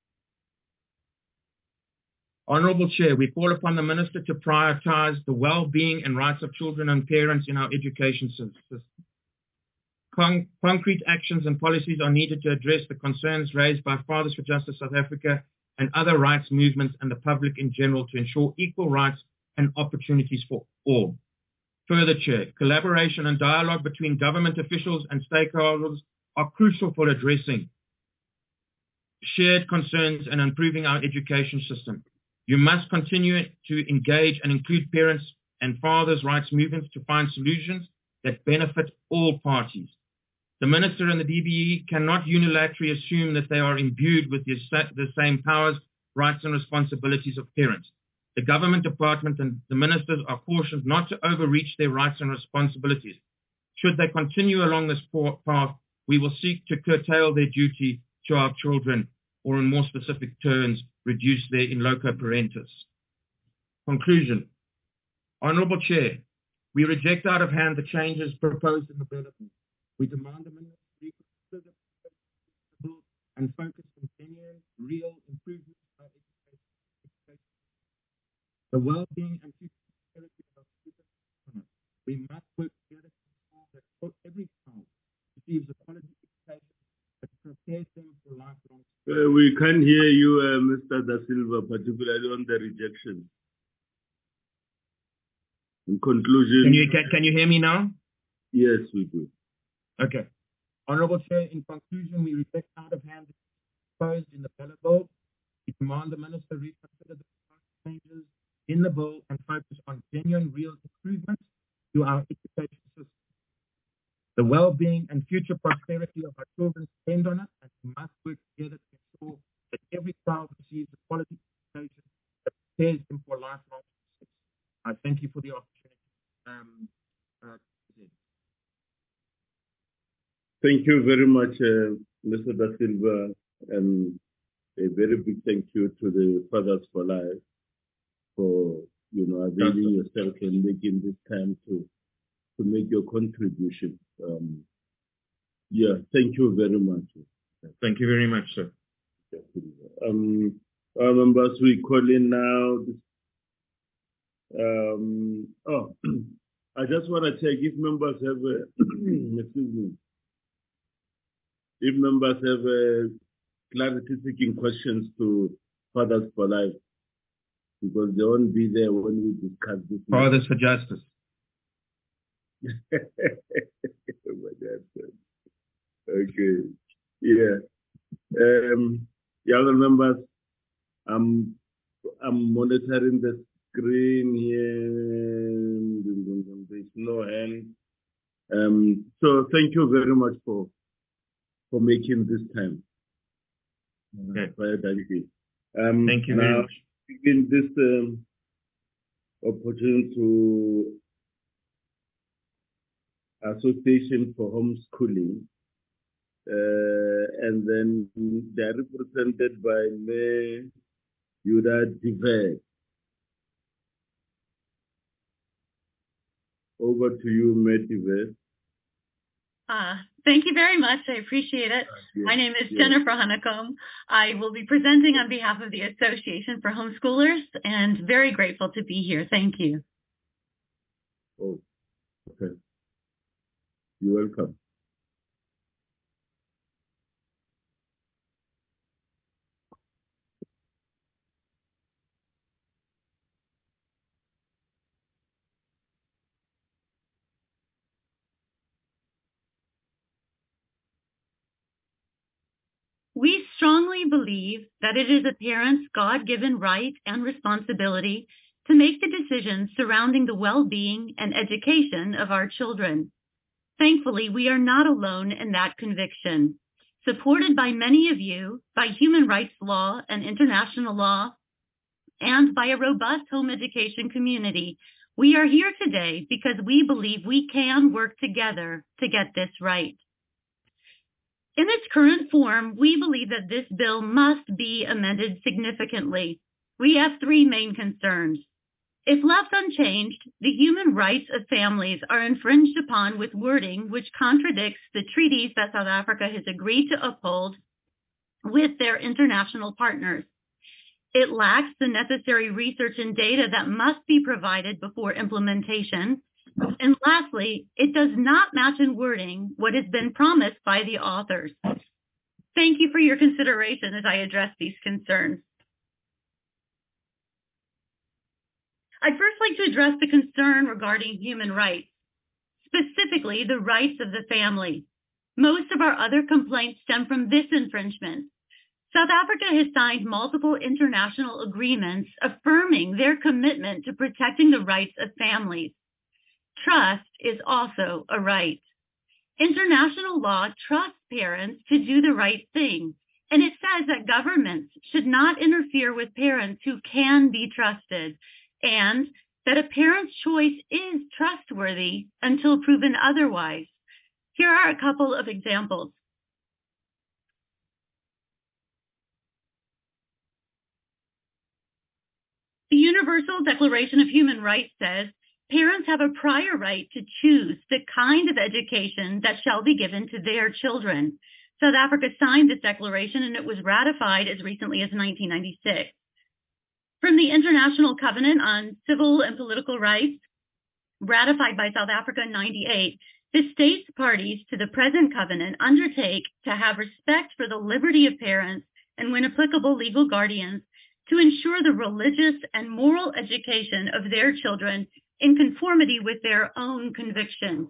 Honourable Chair, we call upon the Minister to prioritise the well-being and rights of children and parents in our education system. Concrete actions and policies are needed to address the concerns raised by Fathers for Justice South Africa and other rights movements and the public in general to ensure equal rights and opportunities for all. Further, Chair, collaboration and dialogue between government officials and stakeholders are crucial for addressing shared concerns and improving our education system. You must continue to engage and include parents and fathers' rights movements to find solutions that benefit all parties. The Minister and the DBE cannot unilaterally assume that they are imbued with the same powers, rights and responsibilities of parents. The government department and the ministers are cautioned not to overreach their rights and responsibilities. Should they continue along this path, we will seek to curtail their duty to our children, or in more specific terms, reduce their in loco parentis. Conclusion. Honourable Chair, we reject out of hand the changes proposed in the bill. We demand the Minister reconsider the bill and focus on genuine, real improvements in our education. The well-being and future prosperity of our students. We must work together to ensure that every child receives a quality education that prepares them for lifelong. We can't hear you, Mr. Da Silva, particularly on the rejection. In conclusion, can you hear me now? Yes, we do. Okay. Honourable Chair, in conclusion, we reject out of hand the proposed in the bill. We demand the Minister reconsider the changes in the bill and focus on genuine, real improvements to our education system. The well-being and future prosperity of our children depend on it, and we must work together to ensure that every child receives a quality education that prepares them for lifelong success. I thank you for the opportunity. Thank you very much, Mr. Da Silva, and a very big thank you to the Fathers for Life for, availing yourself and making this time to make your contribution. Thank you very much. Thank you very much, sir. Our members, we call in now. I just want to check if members have, excuse me, if members have clarity-seeking questions to Fathers for Life, because they won't be there when we discuss this. Fathers for Justice. Okay. Other members, I'm monitoring the screen here. There's no hand. So thank you very much for making this time. Okay. Thank you. Thank you very much. In this opportunity to Association for Homeschooling, and then they're represented by Mayor Yuda Diver. Over to you, Mayor Diver. Thank you very much. I appreciate it. My name is Jennifer Honeycomb. I will be presenting on behalf of the Association for Homeschoolers, and very grateful to be here. Thank you. Oh, okay. You're welcome. We strongly believe that it is a parent's God-given right and responsibility to make the decisions surrounding the well-being and education of our children. Thankfully, we are not alone in that conviction. Supported by many of you, by human rights law and international law, and by a robust home education community, we are here today because we believe we can work together to get this right. In its current form, we believe that this bill must be amended significantly. We have three main concerns. If left unchanged, the human rights of families are infringed upon with wording which contradicts the treaties that South Africa has agreed to uphold with their international partners. It lacks the necessary research and data that must be provided before implementation. And lastly, it does not match in wording what has been promised by the authors. Thank you for your consideration as I address these concerns. I'd first like to address the concern regarding human rights, specifically the rights of the family. Most of our other complaints stem from this infringement. South Africa has signed multiple international agreements affirming their commitment to protecting the rights of families. Trust is also a right. International law trusts parents to do the right thing, and it says that governments should not interfere with parents who can be trusted, and that a parent's choice is trustworthy until proven otherwise. Here are a couple of examples. The Universal Declaration of Human Rights says, parents have a prior right to choose the kind of education that shall be given to their children. South Africa signed this declaration and it was ratified as recently as 1996. From the International Covenant on Civil and Political Rights, ratified by South Africa in 1998, the states parties to the present covenant undertake to have respect for the liberty of parents and, when applicable, legal guardians to ensure the religious and moral education of their children in conformity with their own convictions.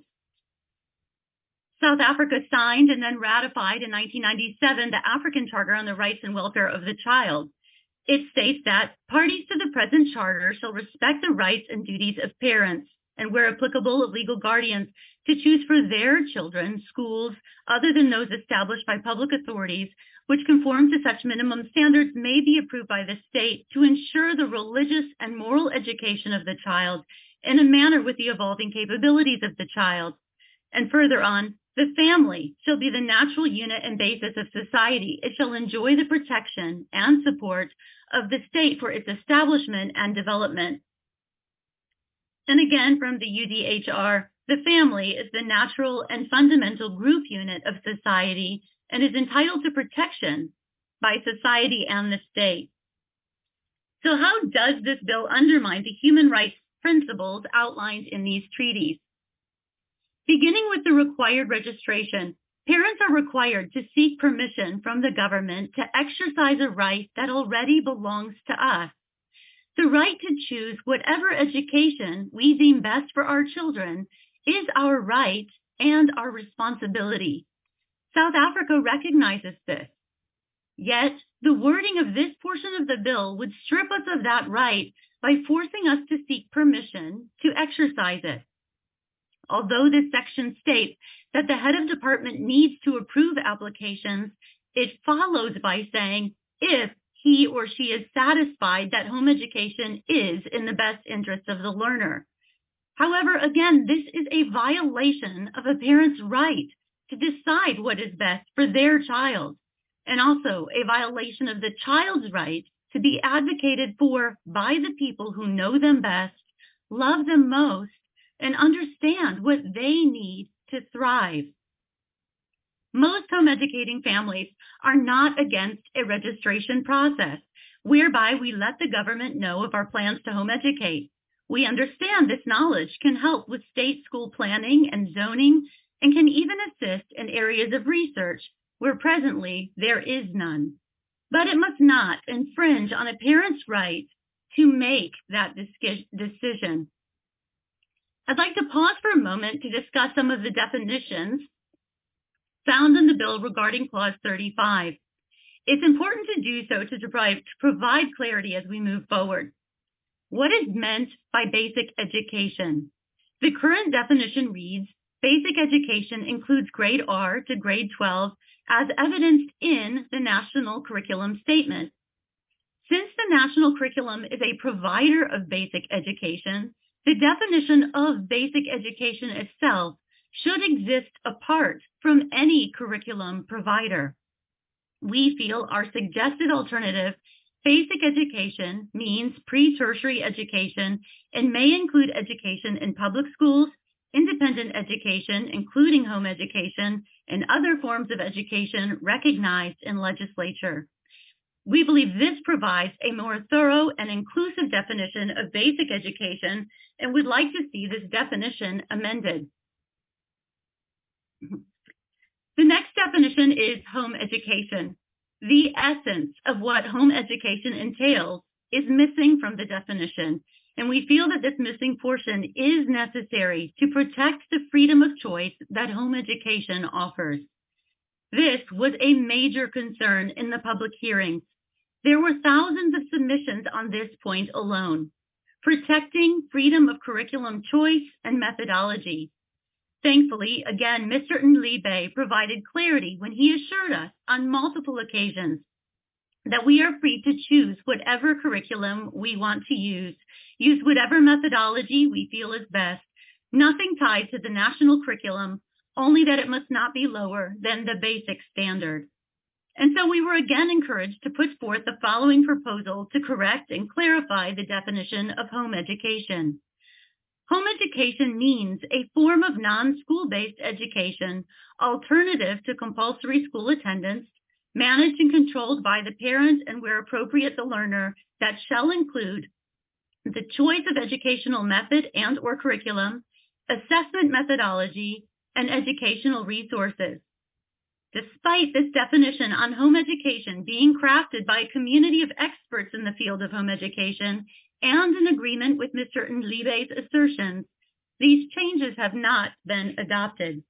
South Africa signed and then ratified in 1997 the African Charter on the Rights and Welfare of the Child. It states that parties to the present charter shall respect the rights and duties of parents and, where applicable, of legal guardians to choose for their children schools other than those established by public authorities which conform to such minimum standards may be approved by the state to ensure the religious and moral education of the child in a manner with the evolving capabilities of the child. And further on, the family shall be the natural unit and basis of society. It shall enjoy the protection and support of the state for its establishment and development. And again, from the UDHR, the family is the natural and fundamental group unit of society and is entitled to protection by society and the state. So how does this bill undermine the human rights principles outlined in these treaties? Beginning with the required registration, parents are required to seek permission from the government to exercise a right that already belongs to us. The right to choose whatever education we deem best for our children is our right and our responsibility. South Africa recognizes this. Yet, the wording of this portion of the bill would strip us of that right by forcing us to seek permission to exercise it. Although this section states that the head of department needs to approve applications, it follows by saying, if he or she is satisfied that home education is in the best interest of the learner. However, again, this is a violation of a parent's right to decide what is best for their child, and also a violation of the child's right to be advocated for by the people who know them best, love them most, and understand what they need to thrive. Most home educating families are not against a registration process, whereby we let the government know of our plans to home educate. We understand this knowledge can help with state school planning and zoning, and can even assist in areas of research where presently there is none. But it must not infringe on a parent's right to make that decision. I'd like to pause for a moment to discuss some of the definitions found in the bill regarding Clause 35. It's important to do so to provide clarity as we move forward. What is meant by basic education? The current definition reads, basic education includes grade R to grade 12 as evidenced in the National Curriculum Statement. Since the National Curriculum is a provider of basic education, the definition of basic education itself should exist apart from any curriculum provider. We feel our suggested alternative, basic education, means pre-tertiary education and may include education in public schools, independent education, including home education, and other forms of education recognized in legislature. We believe this provides a more thorough and inclusive definition of basic education and would like to see this definition amended. The next definition is home education. The essence of what home education entails is missing from the definition, and we feel that this missing portion is necessary to protect the freedom of choice that home education offers. This was a major concern in the public hearings. There were thousands of submissions on this point alone, protecting freedom of curriculum choice and methodology. Thankfully, again, Mr. Nlibe provided clarity when he assured us on multiple occasions that we are free to choose whatever curriculum we want to use whatever methodology we feel is best, nothing tied to the national curriculum, only that it must not be lower than the basic standard. And so we were again encouraged to put forth the following proposal to correct and clarify the definition of home education. Home education means a form of non-school-based education alternative to compulsory school attendance, managed and controlled by the parent and where appropriate the learner, that shall include the choice of educational method and or curriculum, assessment methodology, and educational resources. Despite this definition on home education being crafted by a community of experts in the field of home education and in agreement with Mr. Nlibe's assertions, these changes have not been adopted.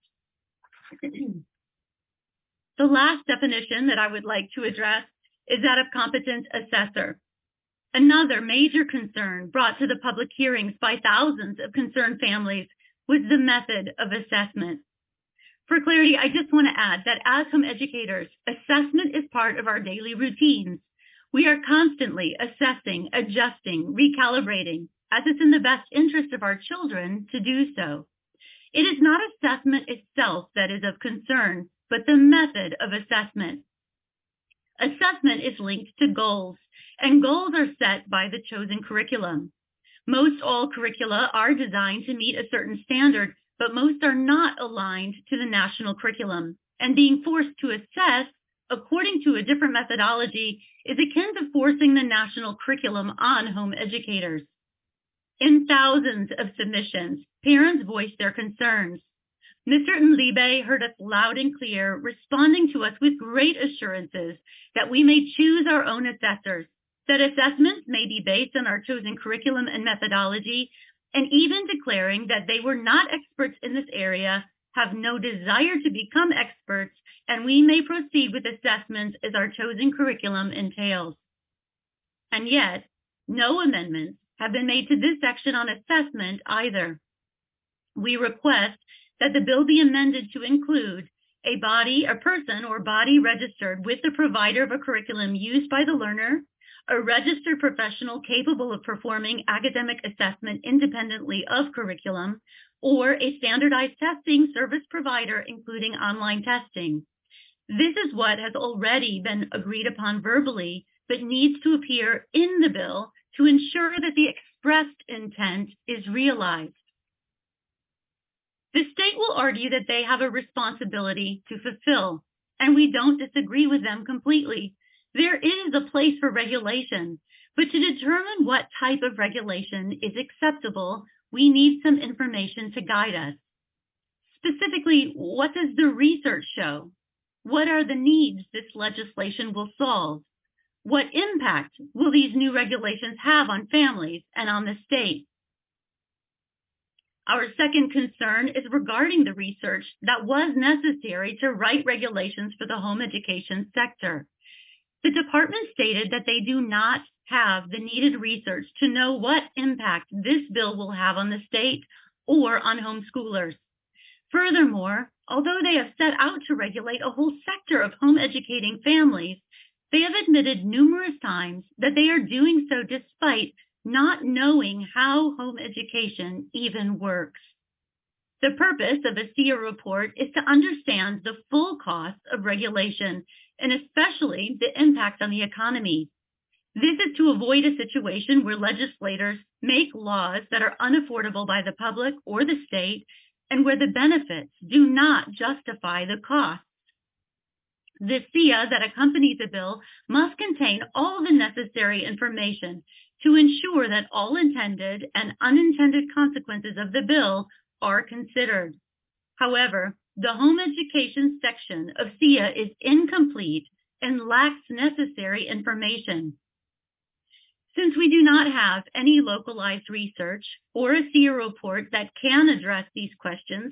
The last definition that I would like to address is that of competent assessor. Another major concern brought to the public hearings by thousands of concerned families was the method of assessment. For clarity, I just want to add that as home educators, assessment is part of our daily routines. We are constantly assessing, adjusting, recalibrating, as it's in the best interest of our children to do so. It is not assessment itself that is of concern, but the method of assessment. Assessment is linked to goals, and goals are set by the chosen curriculum. Most all curricula are designed to meet a certain standard, but most are not aligned to the national curriculum, and being forced to assess according to a different methodology is akin to forcing the national curriculum on home educators. In thousands of submissions, parents voiced their concerns. Mr. Nlibe heard us loud and clear, responding to us with great assurances that we may choose our own assessors, that assessments may be based on our chosen curriculum and methodology, and even declaring that they were not experts in this area, have no desire to become experts, and we may proceed with assessments as our chosen curriculum entails. And yet, no amendments have been made to this section on assessment either. We request that the bill be amended to include a person or body registered with the provider of a curriculum used by the learner, a registered professional capable of performing academic assessment independently of curriculum, or a standardized testing service provider, including online testing. This is what has already been agreed upon verbally, but needs to appear in the bill to ensure that the expressed intent is realized. The state will argue that they have a responsibility to fulfill, and we don't disagree with them completely. There is a place for regulation, but to determine what type of regulation is acceptable, we need some information to guide us. Specifically, what does the research show? What are the needs this legislation will solve? What impact will these new regulations have on families and on the state? Our second concern is regarding the research that was necessary to write regulations for the home education sector. The department stated that they do not have the needed research to know what impact this bill will have on the state or on homeschoolers. Furthermore, although they have set out to regulate a whole sector of home educating families, they have admitted numerous times that they are doing so despite not knowing how home education even works. The purpose of a SIA report is to understand the full cost of regulation, and especially the impact on the economy. This is to avoid a situation where legislators make laws that are unaffordable by the public or the state, and where the benefits do not justify the costs. The SIA that accompanies the bill must contain all the necessary information to ensure that all intended and unintended consequences of the bill are considered. However, the home education section of SIA is incomplete and lacks necessary information. Since we do not have any localized research or a SIA report that can address these questions,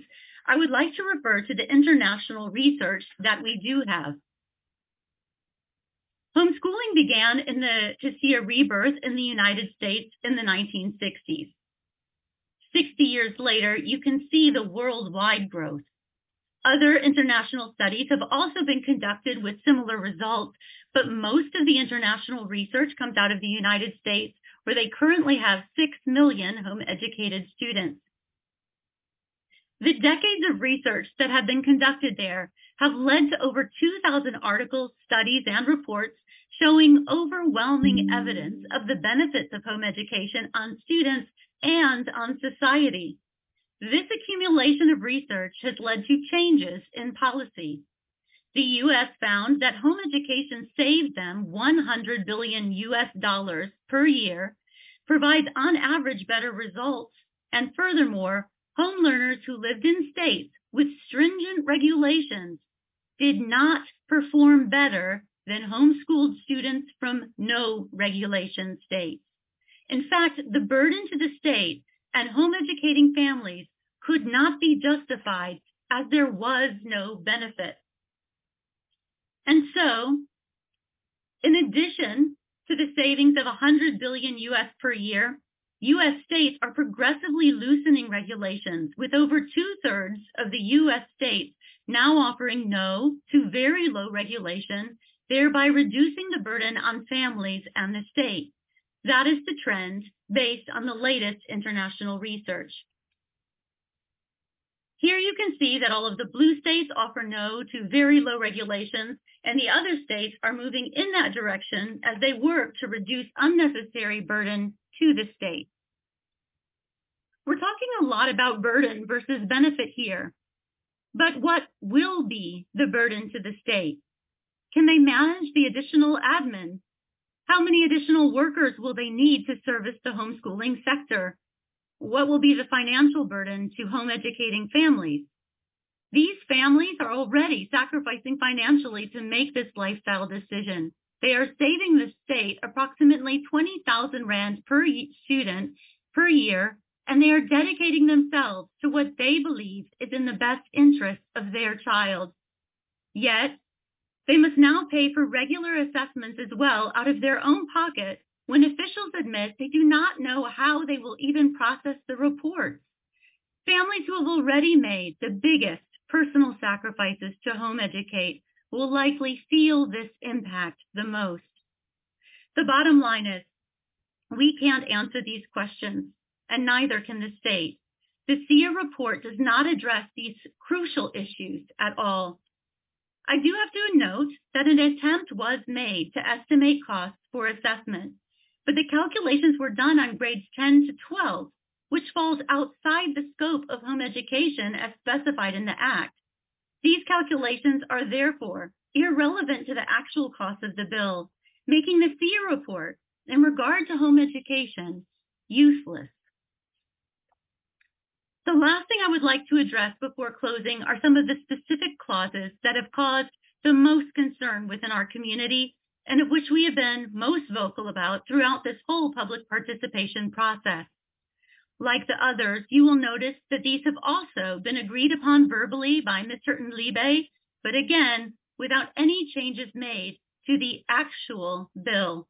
I would like to refer to the international research that we do have. Homeschooling began to see a rebirth in the United States in the 1960s. 60 years later, you can see the worldwide growth. Other international studies have also been conducted with similar results, but most of the international research comes out of the United States, where they currently have 6 million home-educated students. The decades of research that have been conducted there have led to over 2,000 articles, studies, and reports showing overwhelming evidence of the benefits of home education on students and on society. This accumulation of research has led to changes in policy. The U.S. found that home education saved them $100 billion per year, provides on average better results, and furthermore, home learners who lived in states with stringent regulations did not perform better than homeschooled students from no regulation states. In fact, the burden to the state and home educating families could not be justified as there was no benefit. And so, in addition to the savings of $100 billion per year, U.S. states are progressively loosening regulations, with over 2/3 of the U.S. states now offering no to very low regulation, thereby reducing the burden on families and the state. That is the trend based on the latest international research. Here you can see that all of the blue states offer no to very low regulations, and the other states are moving in that direction as they work to reduce unnecessary burden to the state. We're talking a lot about burden versus benefit here, but what will be the burden to the state? Can they manage the additional admin? How many additional workers will they need to service the homeschooling sector? What will be the financial burden to home educating families? These families are already sacrificing financially to make this lifestyle decision. They are saving the state approximately 20,000 Rand per student per year, and they are dedicating themselves to what they believe is in the best interest of their child. Yet, they must now pay for regular assessments as well out of their own pocket when officials admit they do not know how they will even process the reports. Families who have already made the biggest personal sacrifices to home educate will likely feel this impact the most. The bottom line is, we can't answer these questions, and neither can the state. The SIA report does not address these crucial issues at all. I do have to note that an attempt was made to estimate costs for assessment, but the calculations were done on grades 10 to 12, which falls outside the scope of home education as specified in the Act. These calculations are therefore irrelevant to the actual cost of the bill, making the SIA report in regard to home education useless. The last thing I would like to address before closing are some of the specific clauses that have caused the most concern within our community and of which we have been most vocal about throughout this whole public participation process. Like the others, you will notice that these have also been agreed upon verbally by Mr. Nlibe, but again, without any changes made to the actual bill.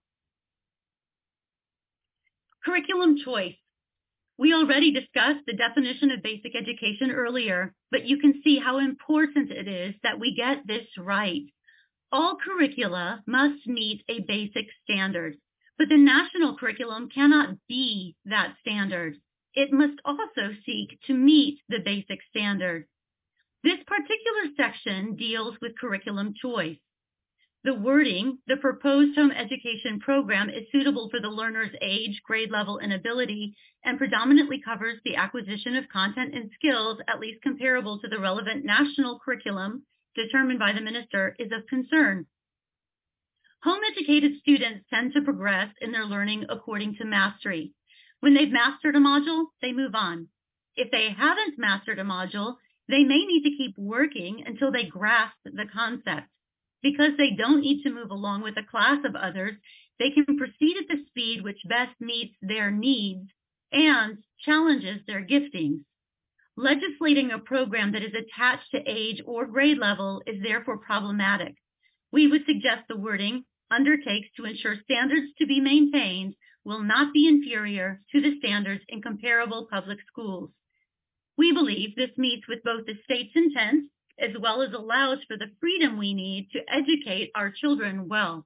Curriculum choice. We already discussed the definition of basic education earlier, but you can see how important it is that we get this right. All curricula must meet a basic standard, but the national curriculum cannot be that standard. It must also seek to meet the basic standard. This particular section deals with curriculum choice. The wording, the proposed home education program is suitable for the learner's age, grade level, and ability, and predominantly covers the acquisition of content and skills at least comparable to the relevant national curriculum determined by the minister, is of concern. Home-educated students tend to progress in their learning according to mastery. When they've mastered a module, they move on. If they haven't mastered a module, they may need to keep working until they grasp the concept. Because they don't need to move along with a class of others, they can proceed at the speed which best meets their needs and challenges their giftings. Legislating a program that is attached to age or grade level is therefore problematic. We would suggest the wording undertakes to ensure standards to be maintained will not be inferior to the standards in comparable public schools. We believe this meets with both the state's intent as well as allows for the freedom we need to educate our children well.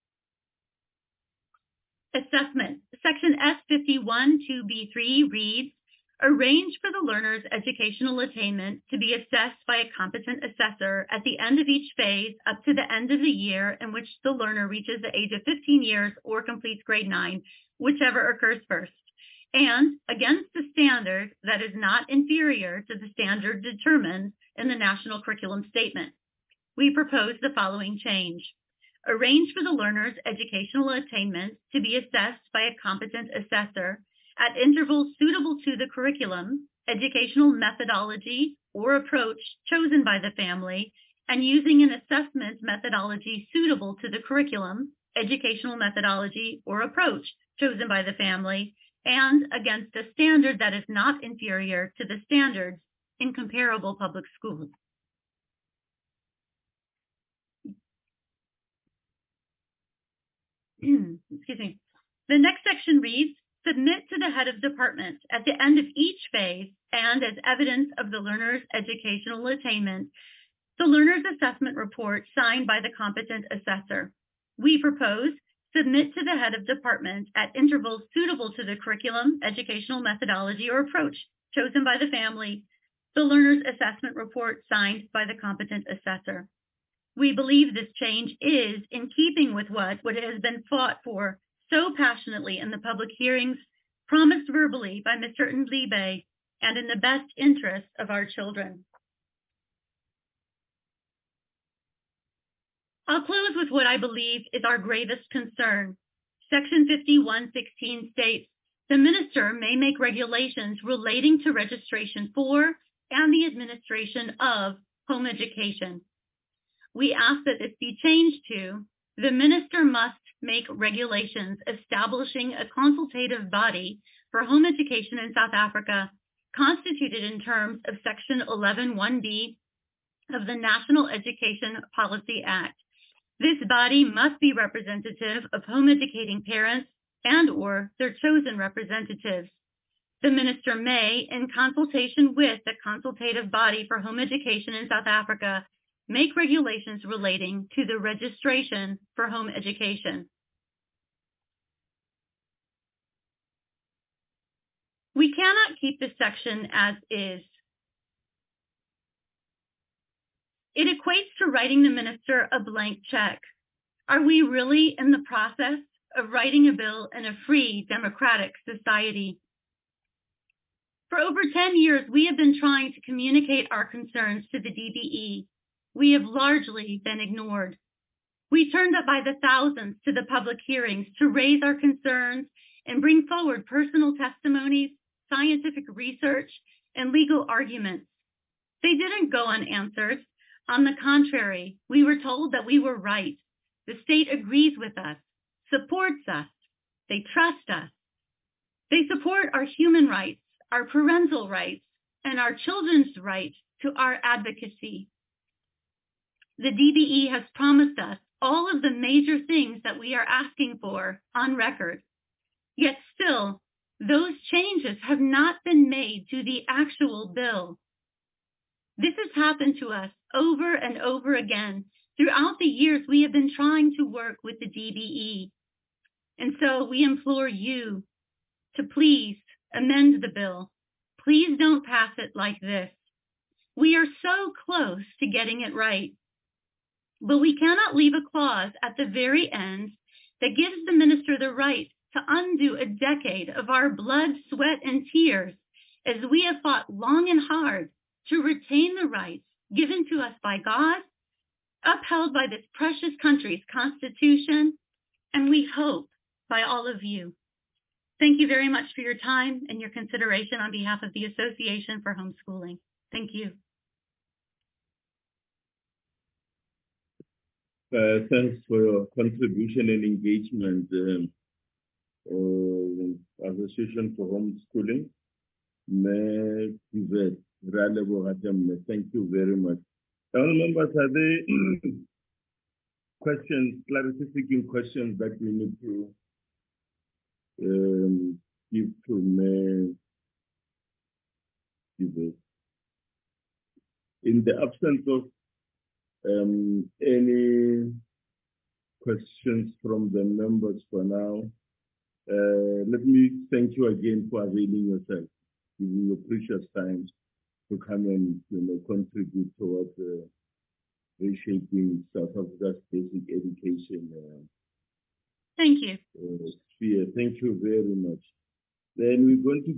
Assessment. Section S51 2B3 reads, arrange for the learner's educational attainment to be assessed by a competent assessor at the end of each phase up to the end of the year in which the learner reaches the age of 15 years or completes grade 9, whichever occurs first, and against a standard that is not inferior to the standard determined in the National Curriculum Statement. We propose the following change. Arrange for the learner's educational attainment to be assessed by a competent assessor at intervals suitable to the curriculum, educational methodology, or approach chosen by the family, and using an assessment methodology suitable to the curriculum, educational methodology, or approach chosen by the family, and against a standard that is not inferior to the standards in comparable public schools. Excuse me. The next section reads, submit to the head of department at the end of each phase and as evidence of the learner's educational attainment, the learner's assessment report signed by the competent assessor. We propose submit to the head of department at intervals suitable to the curriculum, educational methodology, or approach chosen by the family, the learner's assessment report signed by the competent assessor. We believe this change is in keeping with what has been fought for so passionately in the public hearings, promised verbally by Mr. Ndlibe, and in the best interest of our children. I'll close with what I believe is our gravest concern. Section 5116 states, the minister may make regulations relating to registration for and the administration of home education. We ask that this be changed to, the minister must make regulations establishing a consultative body for home education in South Africa, constituted in terms of Section 11(1)(b) of the National Education Policy Act. This body must be representative of home educating parents and/or their chosen representatives. The minister may, in consultation with the consultative body for home education in South Africa, make regulations relating to the registration for home education. We cannot keep this section as is. It equates to writing the minister a blank check. Are we really in the process of writing a bill in a free, democratic society? For over 10 years, we have been trying to communicate our concerns to the DBE. We have largely been ignored. We turned up by the thousands to the public hearings to raise our concerns and bring forward personal testimonies, scientific research, and legal arguments. They didn't go unanswered. On the contrary, we were told that we were right. The state agrees with us, supports us. They trust us. They support our human rights, our parental rights, and our children's right to our advocacy. The DBE has promised us all of the major things that we are asking for on record. Yet still, those changes have not been made to the actual bill. This has happened to us over and over again throughout the years we have been trying to work with the DBE. And so we implore you to please amend the bill. Please don't pass it like this. We are so close to getting it right. But we cannot leave a clause at the very end that gives the minister the right to undo a decade of our blood, sweat, and tears as we have fought long and hard to retain the rights given to us by God, upheld by this precious country's Constitution, and we hope by all of you. Thank you very much for your time and your consideration on behalf of the Association for Homeschooling. Thank you. Thanks for your contribution and engagement, Association for Homeschooling. Thank you very much. All members, are there questions, clarifying questions that we need to give to me? In the absence of any questions from the members for now, let me thank you again for availing yourself, giving your precious time to come and contribute towards reshaping South Africa's basic education. Thank you. Sphere. Thank you very much. Then we're going to